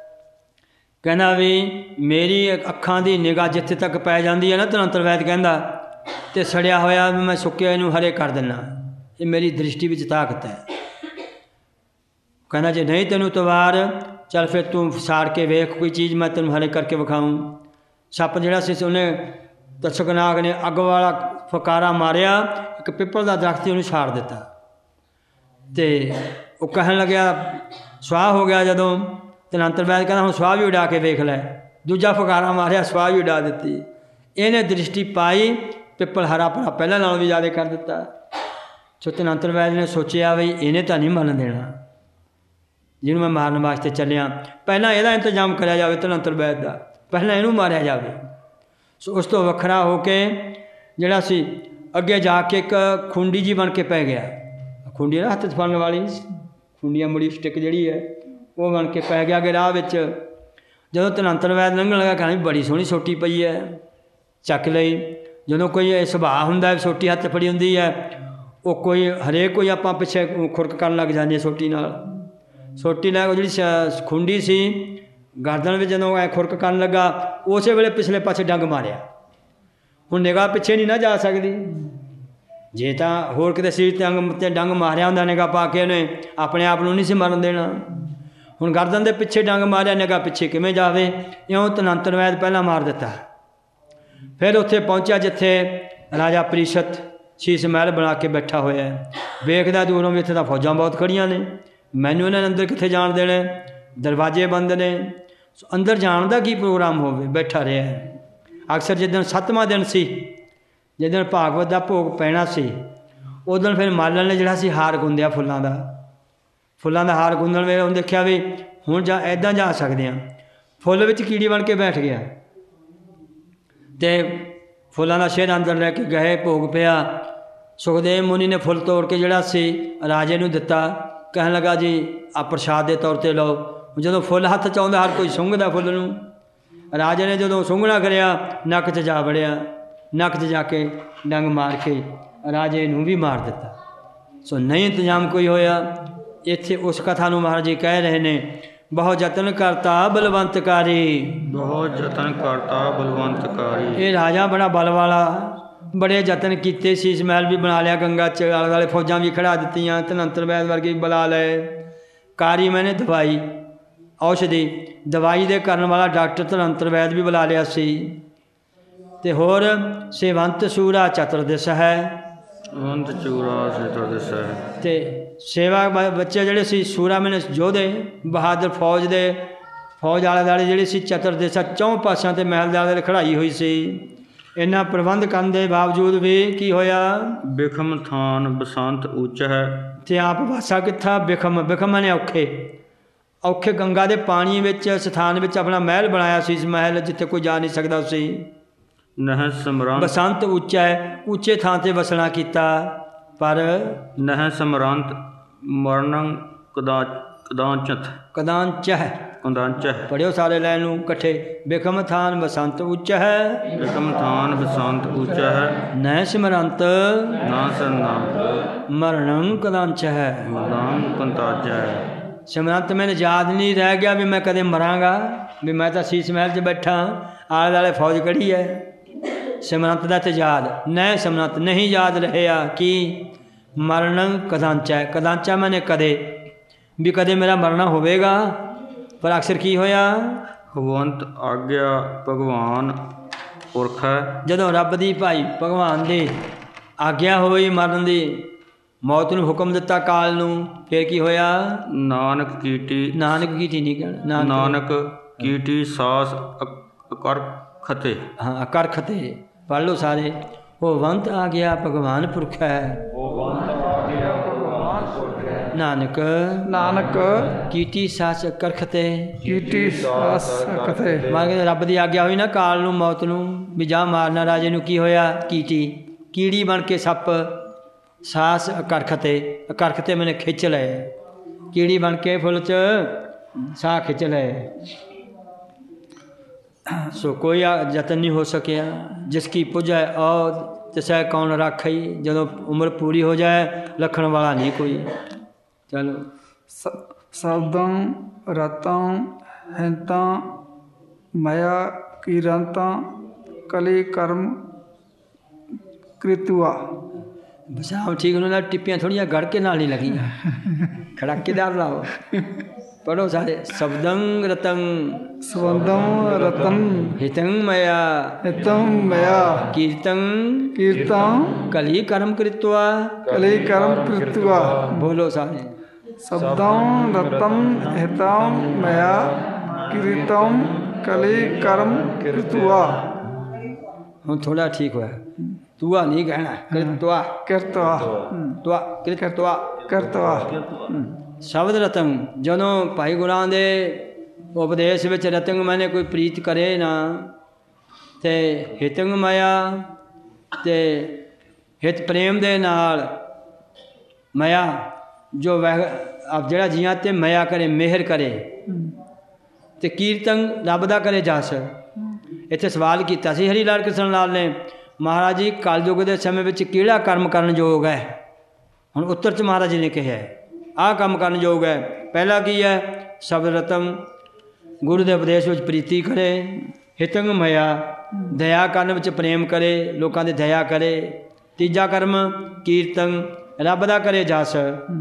ਕਹਿੰਦਾ ਵੀ ਮੇਰੀ ਅੱਖਾਂ ਦੀ ਨਿਗਾਹ ਜਿੱਥੇ ਤੱਕ ਪੈ ਜਾਂਦੀ ਹੈ ਨਾ, ਧਨੰਤਰ ਵੈਦ ਕਹਿੰਦਾ, ਅਤੇ ਸੜਿਆ ਹੋਇਆ ਵੀ ਮੈਂ ਸੁੱਕਿਆ ਇਹਨੂੰ ਹਰੇ ਕਰ ਦਿੰਦਾ। ਇਹ ਮੇਰੀ ਦ੍ਰਿਸ਼ਟੀ ਵਿੱਚ ਤਾਕਤ ਹੈ। ਕਹਿੰਦਾ ਜੇ ਨਹੀਂ ਤੈਨੂੰ ਤਵਾਰ, ਚੱਲ ਫਿਰ ਤੂੰ ਸਾੜ ਕੇ ਵੇਖ ਕੋਈ ਚੀਜ਼, ਮੈਂ ਤੈਨੂੰ ਹਰੇ ਕਰਕੇ ਵਿਖਾਊਂ। ਸੱਪ ਜਿਹੜਾ ਸੀ ਉਹਨੇ ਤਛਕਨਾਗ ਨੇ ਅੱਗ ਵਾਲਾ ਫਕਾਰਾ ਮਾਰਿਆ, ਇੱਕ ਪਿੱਪਲ ਦਾ ਦਰਖਤ ਸੀ ਉਹਨੂੰ ਸਾੜ ਦਿੱਤਾ। ਅਤੇ ਉਹ ਕਹਿਣ ਲੱਗਿਆ ਸੁਆਹ ਹੋ ਗਿਆ। ਜਦੋਂ ਧਨੰਤਰ ਵੈਦ ਕਹਿੰਦਾ ਹੁਣ ਸੁਆਹ ਵੀ ਉਡਾ ਕੇ ਵੇਖ ਲੈ। ਦੂਜਾ ਫਕਾਰਾ ਮਾਰਿਆ, ਸੁਆਹ ਵੀ ਉਡਾ ਦਿੱਤੀ। ਇਹਨੇ ਦ੍ਰਿਸ਼ਟੀ ਪਾਈ, ਪਿੱਪਲ ਹਰਾ ਭਰਾ ਪਹਿਲਾਂ ਨਾਲੋਂ ਵੀ ਜ਼ਿਆਦਾ ਕਰ ਦਿੱਤਾ। ਸੋ ਧਨੰਤਰ ਵੈਦ ਨੇ ਸੋਚਿਆ ਬਈ ਇਹਨੇ ਤਾਂ ਨਹੀਂ ਮੰਨ ਦੇਣਾ ਜਿਹਨੂੰ ਮੈਂ ਮਾਰਨ ਵਾਸਤੇ ਚੱਲਿਆ, ਪਹਿਲਾਂ ਇਹਦਾ ਇੰਤਜ਼ਾਮ ਕਰਿਆ ਜਾਵੇ ਧਨੰਤਰ ਵੈਦ ਦਾ, ਪਹਿਲਾਂ ਇਹਨੂੰ ਮਾਰਿਆ ਜਾਵੇ। ਸੋ ਉਸ ਤੋਂ ਵੱਖਰਾ ਹੋ ਕੇ ਜਿਹੜਾ ਸੀ ਅੱਗੇ ਜਾ ਕੇ ਇੱਕ ਖੁੰਡੀ ਜੀ ਬਣ ਕੇ ਪੈ ਗਿਆ। ਖੁੰਡੀ ਨਾ ਹੱਥ 'ਚ ਫੜਨ ਵਾਲੀ ਖੁੰਡੀਆਂ ਮੁੜੀ ਸਟਿਕ ਜਿਹੜੀ ਹੈ, ਉਹ ਬਣ ਕੇ ਪੈ ਗਿਆ ਕਿ ਰਾਹ ਵਿੱਚ। ਜਦੋਂ ਧਨੰਤਰ ਵੈਦ ਲੰਘਣ ਲੱਗਾ ਕਹਿੰਦਾ ਬੜੀ ਸੋਹਣੀ ਸੋਟੀ ਪਈ ਹੈ, ਚੱਕ ਲਈ। ਜਦੋਂ ਕੋਈ ਸੁਭਾਅ ਹੁੰਦਾ ਸੋਟੀ ਹੱਥ ਫੜੀ ਹੁੰਦੀ ਹੈ, ਉਹ ਕੋਈ ਹਰੇਕ ਕੋਈ ਆਪਾਂ ਪਿੱਛੇ ਖੁਰਕ ਕਰਨ ਲੱਗ ਜਾਂਦੇ ਸੋਟੀ ਨਾਲ। ਸੋਟੀ ਲੈ ਉਹ ਜਿਹੜੀ ਖੁੰਡੀ ਸੀ ਗਰਦਨ ਵਿੱਚ ਜਦੋਂ ਐ ਖੁਰਕ ਕਰਨ ਲੱਗਾ, ਉਸੇ ਵੇਲੇ ਪਿਛਲੇ ਪਾਸੇ ਡੰਗ ਮਾਰਿਆ। ਹੁਣ ਨਿਗਾਹ ਪਿੱਛੇ ਨਹੀਂ ਨਾ ਜਾ ਸਕਦੀ। ਜੇ ਤਾਂ ਹੋਰ ਕਿਤੇ ਸੀਟ 'ਤੇ ਅੰਗ 'ਤੇ ਡੰਗ ਮਾਰਿਆ ਹੁੰਦਾ ਨਿਗਾਹ ਪਾ ਕੇ, ਉਹਨੇ ਆਪਣੇ ਆਪ ਨੂੰ ਨਹੀਂ ਸੀ ਮਰਨ ਦੇਣਾ। ਹੁਣ ਗਰਦਨ ਦੇ ਪਿੱਛੇ ਡੰਗ ਮਾਰਿਆ, ਨਿਗਾਹ ਪਿੱਛੇ ਕਿਵੇਂ ਜਾਵੇ? ਇਉਂ ਧਨੰਤਰ ਵੈਦ ਪਹਿਲਾਂ ਮਾਰ ਦਿੱਤਾ। ਫਿਰ ਉੱਥੇ ਪਹੁੰਚਿਆ ਜਿੱਥੇ ਰਾਜਾ ਪ੍ਰੀਸ਼ਦ ਸ਼ੀਸ਼ ਮਹਿਲ ਬਣਾ ਕੇ ਬੈਠਾ ਹੋਇਆ। ਵੇਖਦਾ ਦੂਰੋਂ ਵੀ ਇੱਥੇ ਤਾਂ ਫੌਜਾਂ ਬਹੁਤ ਖੜੀਆਂ ਨੇ, ਮੈਨੂੰ ਇਹਨਾਂ ਨੇ ਅੰਦਰ ਕਿੱਥੇ ਜਾਣ ਦੇਣਾ, ਦਰਵਾਜ਼ੇ ਬੰਦ ਨੇ। ਅੰਦਰ ਜਾਣ ਦਾ ਕੀ ਪ੍ਰੋਗਰਾਮ ਹੋਵੇ? ਬੈਠਾ ਰਿਹਾ। ਅਕਸਰ ਜਿੱਦਣ ਸੱਤਵਾਂ ਦਿਨ ਸੀ, ਜਿੱਦਣ ਭਾਗਵਤ ਦਾ ਭੋਗ ਪੈਣਾ ਸੀ, ਉਸ ਦਿਨ ਫਿਰ ਮਾਲਣ ਨੇ ਜਿਹੜਾ ਸੀ ਹਾਰ ਗੁੰਦਿਆ ਫੁੱਲਾਂ ਦਾ। ਫੁੱਲਾਂ ਦਾ ਹਾਰ ਗੁੰਦਣ ਵੇਲੇ ਉਹਨੇ ਦੇਖਿਆ ਵੀ ਹੁਣ ਜਾਂ ਇੱਦਾਂ ਜਾ ਸਕਦੇ ਹਾਂ। ਫੁੱਲ ਵਿੱਚ ਕੀੜੀ ਬਣ ਕੇ ਬੈਠ ਗਿਆ ਅਤੇ ਫੁੱਲਾਂ ਦਾ ਸ਼ੇਰ ਅੰਦਰ ਲੈ ਕੇ ਗਏ। ਭੋਗ ਪਿਆ। ਸੁਖਦੇਵ ਮੁਨੀ ਨੇ ਫੁੱਲ ਤੋੜ ਕੇ ਜਿਹੜਾ ਸੀ ਰਾਜੇ ਨੂੰ ਦਿੱਤਾ। ਕਹਿਣ ਲੱਗਾ ਜੀ ਆ ਪ੍ਰਸ਼ਾਦ ਦੇ ਤੌਰ 'ਤੇ ਲਓ। ਜਦੋਂ ਫੁੱਲ ਹੱਥ 'ਚ ਆਉਂਦਾ ਹਰ ਕੋਈ ਸੁੰਘਦਾ ਫੁੱਲ ਨੂੰ। ਰਾਜੇ ਨੇ ਜਦੋਂ ਸੁੰਘਣਾ ਕਰਿਆ, ਨੱਕ 'ਚ ਜਾ ਵੜਿਆ। ਨੱਕ 'ਚ ਜਾ ਕੇ ਡੰਗ ਮਾਰ ਕੇ ਰਾਜੇ ਨੂੰ ਵੀ ਮਾਰ ਦਿੱਤਾ। ਸੋ ਨਹੀਂ ਇੰਤਜ਼ਾਮ ਕੋਈ ਹੋਇਆ। ਇੱਥੇ ਉਸ ਕਥਾ ਨੂੰ ਮਹਾਰਾਜ ਜੀ ਕਹਿ ਰਹੇ ਨੇ, ਬਹੁਤ ਯਤਨ ਕਰਤਾ ਬਲਵੰਤਕਾਰੀ। ਬਹੁਤ ਯਤਨ ਕਰਤਾ ਬਲਵੰਤਕਾਰੀ। ਇਹ ਰਾਜਾ ਬੜਾ ਬਲ ਵਾਲਾ, ਬੜੇ ਯਤਨ ਕੀਤੇ, ਸੀਸ ਮਹਿਲ ਵੀ ਬਣਾ ਲਿਆ ਗੰਗਾ 'ਚ, ਆਲੇ ਦੁਆਲੇ ਫੌਜਾਂ ਵੀ ਖੜਾ ਦਿੱਤੀਆਂ, ਧਨੰਤਰ ਵੈਦ ਵਰਗੇ ਵੀ ਬੁਲਾ ਲਏ। ਕਾਰੀ ਮੈਨੇ ਦਵਾਈ, ਔਸ਼ਧੀ ਦਵਾਈ ਦੇ ਕਰਨ ਵਾਲਾ ਡਾਕਟਰ ਧਨੰਤਰ ਵੈਦ ਵੀ ਬੁਲਾ ਲਿਆ ਸੀ। ਅਤੇ ਹੋਰ ਸੇਵੰਤ ਸੂਰਾ ਚਤੁਰਦਿਸ ਹੈ, ਵੰਤ ਚੂਰਾ ਚਤੁਰਦਿਸ ਹੈ। ਅਤੇ ਸੇਵਾ ਬ- ਬੱਚੇ ਜਿਹੜੇ ਸੀ ਸੂਰਾ ਮੈਨੇ ਯੋਧੇ ਬਹਾਦਰ ਫੌਜ ਦੇ, ਫੌਜ ਆਲੇ ਦੁਆਲੇ ਜਿਹੜੇ ਸੀ ਚਤੁਰਦਿਸ਼ਾ ਚੌਂ ਪਾਸਿਆਂ 'ਤੇ ਮਹਿਲ ਦੇ ਆਲੇ ਦੁਆਲੇ ਖੜਾਈ ਹੋਈ ਸੀ। ਇੰਨਾ ਪ੍ਰਬੰਧ ਕਰਨ ਦੇ ਬਾਵਜੂਦ ਵੀ ਕੀ ਹੋਇਆ, ਬਿਖਮ ਥਾਨ ਬਸੰਤ ਉੱਚ ਹੈ। ਅਤੇ ਆਪ ਵਾਸਾ ਕਿੱਥਾ, ਬਿਖਮ, ਬਿਖਮ ਨੇ ਔਖੇ, ਔਖੇ ਗੰਗਾ ਦੇ ਪਾਣੀ ਵਿੱਚ ਸਥਾਨ ਵਿੱਚ ਆਪਣਾ ਮਹਿਲ ਬਣਾਇਆ ਸੀ। ਇਸ ਮਹਿਲ ਜਿੱਥੇ ਕੋਈ ਜਾ ਨਹੀਂ ਸਕਦਾ ਸੀ। ਨਹਿ ਸਮਰੰਤ ਬਸੰਤ ਉੱਚਾ ਹੈ, ਉੱਚੇ ਥਾਂ 'ਤੇ ਵਸਣਾ ਕੀਤਾ। ਪਰ ਨਹਿ ਸਮਰੰਤ ਮਰਨੰ ਕਦਾ ਕਦਾਚਤ ਕਦਾਂਚ ਹੈ, ਕਦਾਂਚ ਹੈ। ਪੜ੍ਹਿਓ ਸਾਰੇ ਲੈਣ ਨੂੰ ਇਕੱਠੇ। ਬਿਖਮ ਥਾਨ ਬਸੰਤ ਉੱਚ ਹੈ, ਬਿਖਮ ਥਾਨ ਬਸੰਤ ਉੱਚ ਹੈ। ਨੈ ਸਿਮਰੰਤ ਨਾ ਸਰਨਾ ਮਰਣੰ ਕਦਾਂਚ ਹੈ। ਨਾਮ ਕੰਤਾਜ ਹੈ। ਸਿਮਰੰਤ ਮੈਨੂੰ ਯਾਦ ਨਹੀਂ ਰਹਿ ਗਿਆ ਵੀ ਮੈਂ ਕਦੇ ਮਰਾਂਗਾ, ਵੀ ਮੈਂ ਤਾਂ ਸੀਸ ਮਹਿਲ 'ਚ ਬੈਠਾ, ਆਲੇ ਦੁਆਲੇ ਫੌਜ ਖੜੀ ਹੈ। ਸਿਮਰੰਤ ਦਾ ਤੇ ਯਾਦ, ਨੈ ਸਿਮਰੰਤ ਨਹੀਂ ਯਾਦ ਰਹਿਆ ਕਿ ਮਰਨ ਕਦਾਂਚਾ, ਕਦਾਂਚਾ ਮੈਨੇ ਕਦੇ, ਵੀ ਕਦੇ ਮੇਰਾ ਮਰਨਾ ਹੋਵੇਗਾ। ਪਰ ਅਕਸਰ ਕੀ ਹੋਇਆ, ਹਵੰਤ ਆਗਿਆ ਭਗਵਾਨ ਪੁਰਖ ਹੈ। ਜਦੋਂ ਰੱਬ ਦੀ ਭਾਈ ਭਗਵਾਨ ਦੀ ਆਗਿਆ ਹੋਈ ਮਰਨ ਦੀ, ਮੌਤ ਨੂੰ ਹੁਕਮ ਦਿੱਤਾ ਕਾਲ ਨੂੰ, ਫਿਰ ਕੀ ਹੋਇਆ, ਨਾਨਕ ਕੀਟੀ ਨਾਨਕ ਕੀ ਨਹੀਂ ਕਹਿਣਾ, ਨਾਨਕ ਕੀਟੀ ਸਾਸ ਕਰ ਖਤੇ। ਹਾਂ ਕਰਖ ਤੇ ਪੜ੍ਹ ਲਓ ਸਾਰੇ। ਹੋਵੰਤ ਆ ਗਿਆ ਭਗਵਾਨ ਪੁਰਖ ਹੈ, ਨਾਨਕ ਨਾਨਕ ਕੀਟੀ ਸਾਸ ਕਰਖ ਤੇ। ਕੀਟੀ ਸਾਸ ਕਥੇ। ਮਾਰ ਕੇ ਰੱਬ ਦੀ ਆਗਿਆ ਹੋਈ ਨਾ ਕਾਲ ਨੂੰ, ਮੌਤ ਨੂੰ, ਵੀ ਜਾ ਮਾਰਨਾ। ਰਾਜੇ ਨੂੰ ਕੀ ਹੋਇਆ, ਕੀਟੀ, ਕੀੜੀ ਬਣ ਕੇ ਸੱਪ, ਸਾਸ ਅਕਰਖ ਤੇ, ਅਕਰਖ ਤੇ ਮੈਨੇ ਖਿੱਚ ਲਏ, ਕੀੜੀ ਬਣ ਕੇ ਫੁੱਲ 'ਚ ਸਾਹ ਖਿੱਚ ਲਏ। ਸੋ ਕੋਈ ਯਤਨ ਨਹੀਂ ਹੋ ਸਕਿਆ। ਜਿਸ ਕੀ ਪੁੱਜੈ ਔ ਤਿਸੈ ਕੌਣ ਰਾਖਈ। ਜਦੋਂ ਉਮਰ ਪੂਰੀ ਹੋ ਜਾਏ ਰੱਖਣ ਵਾਲਾ ਨਹੀਂ ਕੋਈ। ਚਲੋ ਸ਼ਬਦਾਂ ਰਤਾਂ ਹਿੰਤਾਂ ਮਾਇਆ ਕੀਰੰਤਾਂ ਕਲੀ ਕਰਮ ਕ੍ਰਿਤੁਆ। ਬਸਾਬ ਠੀਕ ਉਹਨਾਂ ਨਾਲ ਟਿੱਪੀਆਂ ਥੋੜ੍ਹੀਆਂ ਗੜ ਕੇ ਨਾਲ ਨਹੀਂ ਲੱਗੀਆਂ, ਖੜਾਕੇਦਾਰ ਲਾਓ। ਪੜ੍ਹੋ ਸਾਰੇ। ਸ਼ਬਦੰ ਰਤੰ ਸਬੰਧੰ ਰਤਨ ਹਿਤੰ ਮਇਆ ਹਿਤੰ ਮਇਆ ਕੀਰਤੰ ਕੀਰਤੰ ਕਲੀ ਕਰਮ ਕ੍ਰਿਤਵਾ। ਕਲੀ ਕਰਮ ਕ੍ਰਿਤੁਆ। ਬੋਲੋ ਸਾਰੇ। ਸ਼ਬਦੰ ਰਤਨ ਹਿਤੰ ਮਇਆ ਕੀਰਤੰ ਕਲੀ ਕਰਮ ਕ੍ਰਿਤੁਆ। ਹੁਣ ਥੋੜ੍ਹਾ ਠੀਕ ਹੋਇਆ। ਤੂਆ ਨਹੀਂ ਕਹਿਣਾ, ਕ੍ਰਿਤਵਾ, ਕਰਤਵਾ ਤਵਾ ਕ੍ਰਿਤਵਾ ਕਰਤਵਾ। ਸ਼ਬਦ ਰਤਨ, ਜਦੋਂ ਭਾਈ ਗੁਰਾਂ ਦੇ ਉਪਦੇਸ਼ ਵਿੱਚ ਰਤਨ ਮੈਨੇ ਕੋਈ ਪ੍ਰੀਤ ਕਰੇ ਨਾ, ਅਤੇ ਹਿਤੰਗ ਮਾਇਆ, ਅਤੇ ਹਿਤ ਪ੍ਰੇਮ ਦੇ ਨਾਲ ਮਾਇਆ, ਜੋ ਵਹਿ ਆਪ ਜਿਹੜਾ ਜੀਆਂ 'ਤੇ ਮਾਇਆ ਕਰੇ, ਮਿਹਰ ਕਰੇ, ਅਤੇ ਕੀਰਤਨ ਰੱਬ ਦਾ ਕਰੇ ਜਸ। ਇੱਥੇ ਸਵਾਲ ਕੀਤਾ ਸੀ ਹਰੀ ਲਾਲ ਕ੍ਰਿਸ਼ਨ ਲਾਲ ਨੇ, ਮਹਾਰਾਜ ਜੀ ਕਲਯੁਗ ਦੇ ਸਮੇਂ ਵਿੱਚ ਕਿਹੜਾ ਕਰਮ ਕਰਨ ਯੋਗ ਹੈ। ਹੁਣ ਉੱਤਰ 'ਚ ਮਹਾਰਾਜ ਜੀ ਨੇ ਕਿਹਾ ਆਹ ਕੰਮ ਕਰਨ ਯੋਗ ਹੈ। ਪਹਿਲਾ ਕੀ ਹੈ, ਸ਼ਬਦ ਰਤਨ, ਗੁਰੂ ਦੇ ਉਪਦੇਸ਼ ਵਿੱਚ ਪ੍ਰੀਤੀ ਕਰੇ। ਹਿਤੰਗ ਮਾਇਆ, ਦਇਆ ਕਰਨ ਵਿੱਚ ਪ੍ਰੇਮ ਕਰੇ, ਲੋਕਾਂ ਦੀ ਦਇਆ ਕਰੇ। ਤੀਜਾ ਕਰਮ ਕੀਰਤਨ, ਰੱਬ ਦਾ ਕਰੇ ਜਸ।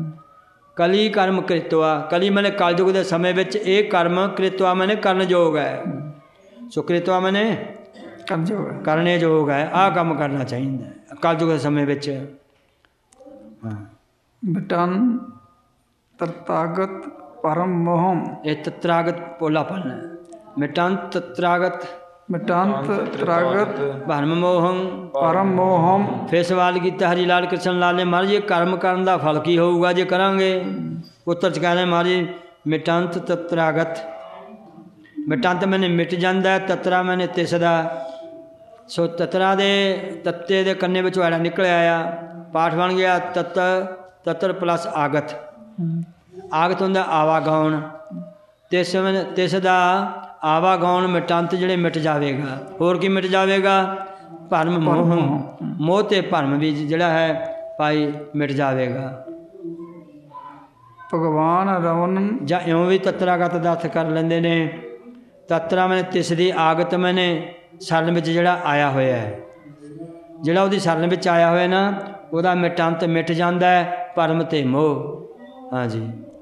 ਕਲੀ ਕਰਮ ਕ੍ਰਿਤਵਾ, ਕਲੀ ਮੈਨੇ ਕਲਯੁਗ ਦੇ ਸਮੇਂ ਵਿੱਚ ਇਹ ਕਰਮ ਕ੍ਰਿਤਵਾ ਮੈਨੇ ਕਰਨ ਯੋਗ ਹੈ। ਸੋ ਕ੍ਰਿਤਵਾ ਮੈਨੇ ਕਰਨਯੋਗ ਕਰਨੇ ਯੋਗ ਹੈ। ਆਹ ਕੰਮ ਕਰਨਾ ਚਾਹੀਦਾ ਕਲਯੁਗ ਦੇ ਸਮੇਂ ਵਿੱਚ। ਹਾਂ, ਮਿਟਨ ਤਰਤਾਗਤ ਪਰਮ ਮੋਹਮ। ਇਹ ਤਤਰਾਗਤ ਪੋਲਾ ਪੜਨਾ। ਮਿਟਨ ਤਤਰਾਗਤ ਮਿਟਨ ਤਰਾਗਤ ਭਰਮ ਮੋਹੰ ਪਰਮ ਮੋਹਮ। ਫਿਰ ਸਵਾਲ ਕੀਤਾ ਹਰੀ ਲਾਲ ਕ੍ਰਿਸ਼ਨ ਲਾਲ ਨੇ, ਮਹਾਰਾਜ ਇਹ ਕਰਮ ਕਰਨ ਦਾ ਫਲ ਕੀ ਹੋਊਗਾ ਜੇ ਕਰਾਂਗੇ। ਉੱਤਰ 'ਚ ਕਹਿੰਦੇ ਮਹਾਰਾਜ ਮਿਟੰਤ ਤਤਰਾਗਤ, ਮਿਟੰਤ ਮੈਨੇ ਮਿਟ ਜਾਂਦਾ, ਤਤਰਾ ਮੈਨੇ ਤਿਸ ਦਾ। ਸੋ ਤਤਰਾ ਦੇ ਤੱਤੇ ਦੇ ਕੰਨੇ ਵਿੱਚੋਂ ਐੜਾ ਨਿਕਲ ਆਇਆ, ਪਾਠ ਬਣ ਗਿਆ ਤਤ, ਤਤਰ ਪਲੱਸ ਆਗਤ। ਆਗਤ ਹੁੰਦਾ ਆਵਾਗਾਉਣ, ਤਿਸ ਤਿਸ ਦਾ ਆਵਾਗਾਉਣ ਮਿਟੰਤ ਜਿਹੜੇ ਮਿਟ ਜਾਵੇਗਾ। ਹੋਰ ਕੀ ਮਿਟ ਜਾਵੇਗਾ, ਭਰਮ ਮੋਹ ਮੋਹ ਤੇ ਭਰਮ ਵੀ ਜਿਹੜਾ ਹੈ ਭਾਈ ਮਿਟ ਜਾਵੇਗਾ। ਭਗਵਾਨ ਰਮਨ ਜਾਂ ਇਉਂ ਵੀ ਤਤਰਾਗਤ ਦਾ ਅਰਥ ਕਰ ਲੈਂਦੇ ਨੇ। ਤਤਰਾ ਮੈਨੇ ਤਿਸ ਦੀ ਆਗਤ ਮੈਨੇ ਸਰਨ ਵਿੱਚ ਜਿਹੜਾ ਆਇਆ ਹੋਇਆ ਹੈ, ਜਿਹੜਾ ਉਹਦੀ ਸਰਨ ਵਿੱਚ ਆਇਆ ਹੋਇਆ ਨਾ ਉਹਦਾ ਮਿਟੰਤ ਮਿਟ ਜਾਂਦਾ ਹੈ, ਭਰਮ ਤੇ ਮੋਹ। ਹਾਂਜੀ।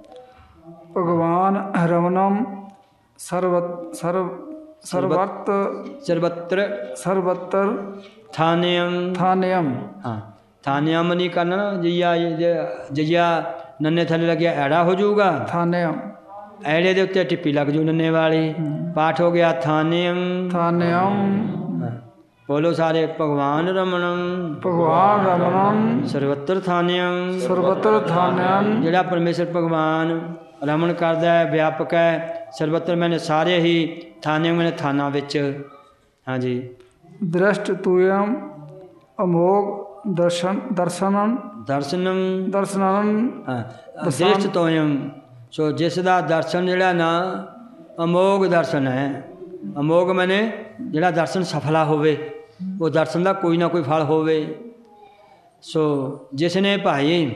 ਭਗਵਾਨ ਰਮਨਮ ਸਰਵ ਸਰਵ ਸਰਵਤ ਸਰਬੱਤਰ ਸਰਬੱਤਰ ਥਾਨਿਯਮ ਥਾਨਿਯਮ। ਹਾਂ, ਥਾਨਿਯਮ ਨਹੀਂ ਕਰਨਾ ਨਾ, ਜਈਆ ਜਈਆ ਨੰਨੇ ਥੱਲੇ ਲੱਗਿਆ ਐੜਾ ਹੋ ਜਾਊਗਾ, ਥਾਨਿਯਮ। ਐੜੇ ਦੇ ਉੱਤੇ ਟਿੱਪੀ ਲੱਗ ਜੂ ਨੰਨੇ ਵਾਲੀ, ਪਾਠ ਹੋ ਗਿਆ ਥਾਨਿਯਮ। ਥਾਨਿਯਮ। ਬੋਲੋ ਸਾਰੇ, ਭਗਵਾਨ ਰਮਣੰ ਭਗਵਾਨ ਰਮਨਮ ਸਰਵੱਤਰ ਥਾਨਿਯਮ। ਸਰਬੱਤਰ ਥਾਨਿਯਮ। ਜਿਹੜਾ ਪਰਮੇਸ਼ਰ ਭਗਵਾਨ ਰਮਣ ਕਰਦਾ ਹੈ, ਵਿਆਪਕ ਹੈ। ਸਰਬੱਤਰ ਮੈਨੇ ਸਾਰੇ ਹੀ, ਥਾਨਿਯਮ ਮੈਨੇ ਥਾਨਾਂ ਵਿੱਚ। ਹਾਂਜੀ। ਦ੍ਰਿਸ਼ਟ ਤੂਯਮ ਅਮੋਗ ਦਰਸ਼ਨ ਦਰਸ਼ਨੰ ਦਰਸ਼ਨੰ ਦਰਸ਼ਨੰ। ਹਾਂ, ਦ੍ਰਿਸ਼ਟ ਤੋਯਮ। ਸੋ ਜਿਸ ਦਾ ਦਰਸ਼ਨ ਜਿਹੜਾ ਨਾ ਅਮੋਗ ਦਰਸ਼ਨ ਹੈ। ਅਮੋਗ ਮੈਨੇ ਜਿਹੜਾ ਦਰਸ਼ਨ ਸਫਲਾ ਹੋਵੇ, ਉਹ ਦਰਸ਼ਨ ਦਾ ਕੋਈ ਨਾ ਕੋਈ ਫਲ ਹੋਵੇ। ਸੋ ਜਿਸ ਨੇ ਭਾਈ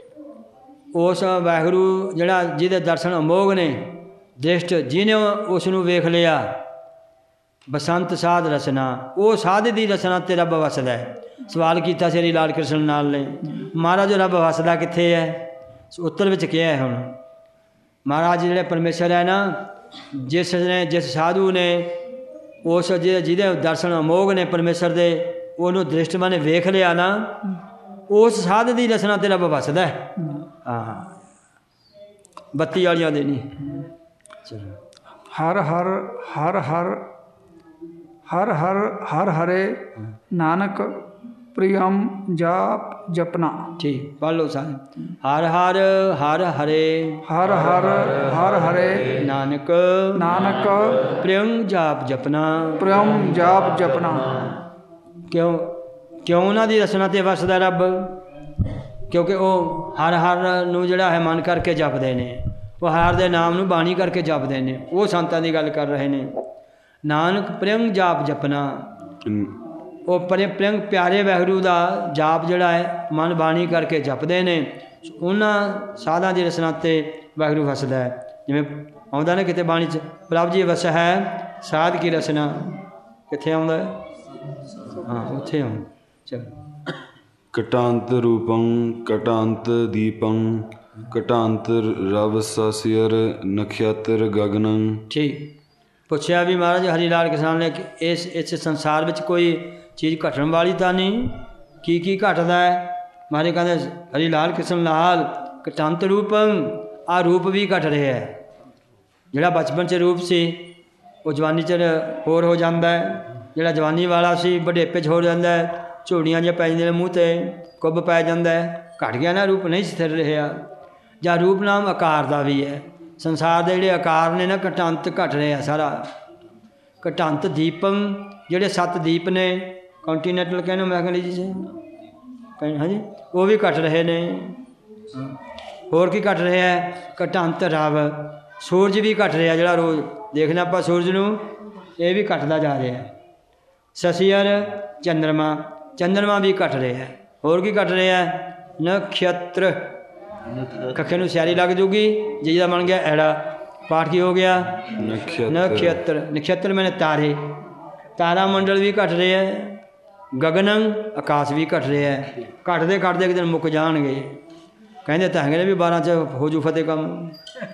ਉਸ ਵਾਹਿਗੁਰੂ ਜਿਹੜਾ ਜਿਹਦੇ ਦਰਸ਼ਨ ਅਮੋਗ ਨੇ, ਦ੍ਰਿਸ਼ਟ ਜਿਹਨੇ ਉਸ ਨੂੰ ਵੇਖ ਲਿਆ, ਬਸੰਤ ਸਾਧ ਰਸਨਾ, ਉਹ ਸਾਧ ਦੀ ਰਸਨਾ ਤੇ ਰੱਬ ਵਸਦਾ ਹੈ। ਸਵਾਲ ਕੀਤਾ ਸ੍ਰੀ ਲਾਲ ਕ੍ਰਿਸ਼ਨ ਨਾਲ ਨੇ, ਮਹਾਰਾਜ ਰੱਬ ਵਸਦਾ ਕਿੱਥੇ ਹੈ? ਉੱਤਰ ਵਿੱਚ ਕਿਹਾ ਹੈ ਹੁਣ ਮਹਾਰਾਜ ਜਿਹੜੇ ਪਰਮੇਸ਼ਰ ਹੈ ਨਾ, ਜਿਸ ਨੇ ਜਿਸ ਸਾਧੂ ਨੇ ਉਸ ਜਿਹਦੇ ਦਰਸ਼ਨ ਅਮੋਗ ਨੇ ਪਰਮੇਸ਼ਰ ਦੇ, ਉਹਨੂੰ ਦ੍ਰਿਸ਼ਟ ਮਾਨੇ ਵੇਖ ਲਿਆ ਨਾ, ਉਸ ਸਾਧ ਦੀ ਰਸਨਾ ਤੇ ਰੱਬ ਵਸਦਾ ਹੈ। ਹਾਂ, ਬੱਤੀ ਵਾਲੀਆਂ ਦੇ ਨਹੀਂ। ਚਲੋ। ਹਰ ਹਰ ਹਰ ਹਰ ਹਰ ਹਰ ਹਰ ਹਰੇ ਨਾਨਕ ਪ੍ਰਿਯਮ ਜਾਪ ਜਪਨਾ। ਠੀਕ, ਪੜ੍ਹ ਲਓ ਸਾਰੇ। ਹਰ ਹਰ ਹਰ ਹਰੇ ਹਰ ਹਰ ਹਰ ਹਰੇ ਨਾਨਕ ਨਾਨਕ ਪ੍ਰਿਯੰ ਜਾਪ ਜਪਨਾ। ਪ੍ਰਿਯਮ ਜਾਪ ਜਪਨਾ। ਕਿਉਂ ਕਿਉਂ ਉਹਨਾਂ ਦੀ ਰਸਨਾ ਤੇ ਵਸਦਾ ਰੱਬ? ਕਿਉਂਕਿ ਉਹ ਹਰ ਹਰ ਨੂੰ ਜਿਹੜਾ ਹੈ ਮਨ ਕਰਕੇ ਜਪਦੇ ਨੇ, ਉਹ ਹਰ ਦੇ ਨਾਮ ਨੂੰ ਬਾਣੀ ਕਰਕੇ ਜਪਦੇ ਨੇ। ਉਹ ਸੰਤਾਂ ਦੀ ਗੱਲ ਕਰ ਰਹੇ ਨੇ। ਨਾਨਕ ਪ੍ਰਿਯੰ ਜਾਪ ਜਪਨਾ, ਉਹ ਪਰੇ ਪ੍ਰਿਯੰ ਪਿਆਰੇ ਵਾਹਿਗੁਰੂ ਦਾ ਜਾਪ ਜਿਹੜਾ ਹੈ ਮਨ ਬਾਣੀ ਕਰਕੇ ਜਪਦੇ ਨੇ। ਉਹਨਾਂ ਸਾਧਾਂ ਦੀ ਰਸਨਾ ਤੇ ਵਾਹਿਗੁਰੂ ਵਸਦਾ ਹੈ। ਜਿਵੇਂ ਆਉਂਦਾ ਨਾ ਕਿਤੇ ਬਾਣੀ 'ਚ, ਪ੍ਰਭ ਜੀ ਵਸ ਹੈ ਸਾਧ ਕੀ ਰਸਨਾ। ਕਿੱਥੇ ਆਉਂਦਾ? ਹਾਂ, ਉੱਥੇ ਆਉਂਦਾ। ਚਲੋ। ਕਟਾਂਤ ਰੂਪੰ ਕਟਾਂਤ ਦੀਪੰ ਕਟਾਂਤ ਰਵ ਸਸਿਰ ਨਖਯਤਰ ਗਗਨੰ। ਠੀਕ। ਪੁੱਛਿਆ ਵੀ ਮਹਾਰਾਜ ਹਰੀ ਲਾਲ ਕਿਸਾਨ ਨੇ ਕਿ ਇਸ ਇਸ ਸੰਸਾਰ ਵਿੱਚ ਕੋਈ ਚੀਜ਼ ਘਟਣ ਵਾਲੀ ਤਾਂ ਨਹੀਂ? ਕੀ ਕੀ ਘਟਦਾ ਹੈ? ਮਹਾਰਾਜ ਕਹਿੰਦੇ ਹਰੀ ਲਾਲ ਕਿਸ਼ਨ ਲਾਲ ਕਟਾਂਤ ਰੂਪੰ, ਆ ਰੂਪ ਵੀ ਘਟ ਰਿਹਾ ਹੈ। ਜਿਹੜਾ ਬਚਪਨ 'ਚ ਰੂਪ ਸੀ ਉਹ ਜਵਾਨੀ 'ਚ ਹੋਰ ਹੋ ਜਾਂਦਾ ਹੈ। ਜਿਹੜਾ ਜਵਾਨੀ ਵਾਲਾ ਸੀ ਵਡੇਪੇ 'ਚ ਹੋ ਜਾਂਦਾ ਹੈ। ਝੋੜੀਆਂ ਜਿਹੀਆਂ ਪੈ ਜਾਂਦੀਆਂ ਨੇ ਮੂੰਹ 'ਤੇ, ਕੁੱਬ ਪੈ ਜਾਂਦਾ ਹੈ। ਘਟ ਗਿਆ ਨਾ, ਰੂਪ ਨਹੀਂ ਸਥਿਰ ਰਿਹਾ। ਜਾਂ ਰੂਪ ਨਾਮ ਆਕਾਰ ਦਾ ਵੀ ਹੈ। ਸੰਸਾਰ ਦੇ ਜਿਹੜੇ ਆਕਾਰ ਨੇ ਨਾ, ਘਟਾਂਤ ਘਟ ਰਿਹਾ ਸਾਰਾ। ਘਟਾਂਤ ਦੀਪੰ, ਜਿਹੜੇ ਸੱਤ ਦੀਪ ਨੇ, ਕੰਟੀਨੈਂਟਲ ਕਹਿੰਦੇ ਮੈਂ ਕਹਿੰਦੀ ਜੀ ਹਾਂਜੀ, ਉਹ ਵੀ ਘਟ ਰਹੇ ਨੇ। ਹੋਰ ਕੀ ਘਟ ਰਿਹਾ ਹੈ? ਘਟਾਂਤ ਰਵ, ਸੂਰਜ ਵੀ ਘਟ ਰਿਹਾ। ਜਿਹੜਾ ਰੋਜ਼ ਦੇਖਦੇ ਆਪਾਂ ਸੂਰਜ ਨੂੰ, ਇਹ ਵੀ ਘਟਦਾ ਜਾ ਰਿਹਾ। ਸਸਿਅਰ ਚੰਦਰਮਾ, ਚੰਦਰਮਾ ਵੀ ਘਟ ਰਿਹਾ। ਹੋਰ ਕੀ ਘਟ ਰਿਹਾ? ਨਖਯਤਰ, ਕੱਖੇ ਨੂੰ ਸਿਆਰੀ ਲੱਗ ਜੂਗੀ, ਜਿਹਦਾ ਬਣ ਗਿਆ ਐੜਾ। ਪਾਠ ਕੀ ਹੋ ਗਿਆ? ਨਖਯਤਰ। ਨਖਯਤਰ ਮੈਨੇ ਤਾਰੇ, ਤਾਰਾ ਮੰਡਲ ਵੀ ਘਟ ਰਿਹਾ ਹੈ। ਗਗਨੰ, ਆਕਾਸ਼ ਵੀ ਘਟ ਰਿਹਾ ਹੈ। ਘਟਦੇ ਘਟਦੇ ਇੱਕ ਦਿਨ ਮੁੱਕ ਜਾਣਗੇ। ਕਹਿੰਦੇ ਤਾਂ ਹੈਗੇ ਨੇ ਵੀ ਬਾਰਾਂ 'ਚ ਹੋ ਜੂ ਫਤਿਹ ਕੰਮ।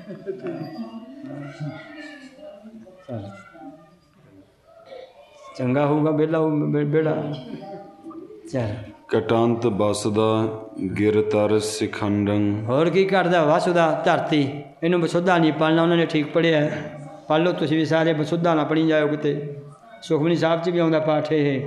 ਚੰਗਾ ਹੋਊਗਾ, ਵਿਹਲਾ ਹੋਊ ਵਿਹੜਾ। ਚੱਲ। ਕਟਾਂਤ ਬਸਦਾ ਗਿਰ ਤਰ ਸਿਖੰਡੰ। ਹੋਰ ਕੀ ਘਟਦਾ? ਵਸੁਦਾ, ਧਰਤੀ। ਇਹਨੂੰ ਵਸੁਧਾ ਨਹੀਂ ਪੜ੍ਹਨਾ, ਉਹਨਾਂ ਨੇ ਠੀਕ ਪੜ੍ਹਿਆ। ਪੜ੍ਹ ਲਓ ਤੁਸੀਂ ਵੀ ਸਾਰੇ, ਵਸੁਧਾ ਨਾ ਪੜ੍ਹੀ ਜਾਓ ਕਿਤੇ। ਸੁਖਮਨੀ ਸਾਹਿਬ 'ਚ ਵੀ ਆਉਂਦਾ ਪਾਠ ਇਹ।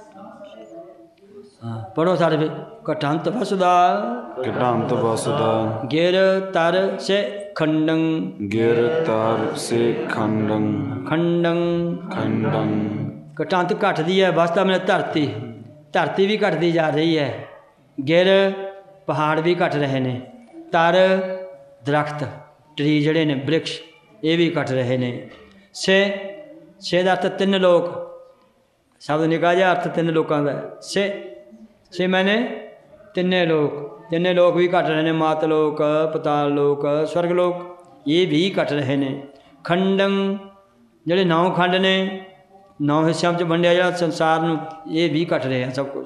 ਹਾਂ, ਪੜ੍ਹੋ ਸਾਰੇ ਫਿਰ। ਕਟਾਂਤ ਵਸੁਦਾ ਕਟਾਂਤ ਵਸਦਾ ਗਿਰ ਤਰ ਸੇ ਖੰਡੰ। ਗਿਰ ਤਰ ਸੇ ਖੰਡੰ ਖੰਡੰ ਖੰਡੰ। ਕਟਾਂਤ ਘਟਦੀ ਹੈ, ਵਸਦਾ ਮੈਨੇ ਧਰਤੀ। ਧਰਤੀ ਵੀ ਘਟਦੀ ਜਾ ਰਹੀ ਹੈ। ਗਿਰ, ਪਹਾੜ ਵੀ ਘਟ ਰਹੇ ਨੇ। ਤਰ, ਦਰਖਤ, ਟਰੀ ਜਿਹੜੇ ਨੇ, ਬ੍ਰਿਕਸ਼, ਇਹ ਵੀ ਘਟ ਰਹੇ ਨੇ। ਸੇ, ਸੇ ਦਾ ਅਰਥ ਤਿੰਨ ਲੋਕ। ਸ਼ਬਦ ਨਿੱਕਾ ਜਿਹਾ ਅਰਥ ਤਿੰਨ ਲੋਕਾਂ ਦਾ ਹੈ। ਸੇ ਸੇ ਮੈਨੇ ਤਿੰਨੇ ਲੋਕ, ਤਿੰਨੇ ਲੋਕ ਵੀ ਘਟ ਰਹੇ ਨੇ, ਮਾਤ ਲੋਕ, ਪਤਾਲ ਲੋਕ, ਸਵਰਗ ਲੋਕ, ਇਹ ਵੀ ਘਟ ਰਹੇ ਨੇ। ਖੰਡੰ ਜਿਹੜੇ ਨੌ ਖੰਡ ਨੇ, ਨੌ ਹਿੱਸਿਆਂ 'ਚ ਵੰਡਿਆ ਜਿਹੜਾ ਸੰਸਾਰ ਨੂੰ, ਇਹ ਵੀ ਘਟ ਰਿਹਾ ਸਭ ਕੁਛ।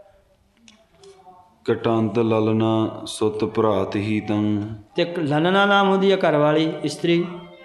ਕਟੰਤ ਲਲਨਾ ਸੁਤ ਭਰਾਤ ਹੀ ਤੰ, ਤੇ ਲਲਨਾ ਨਾਮ ਹੁੰਦੀ ਹੈ ਘਰ ਵਾਲੀ ਇਸਤਰੀ।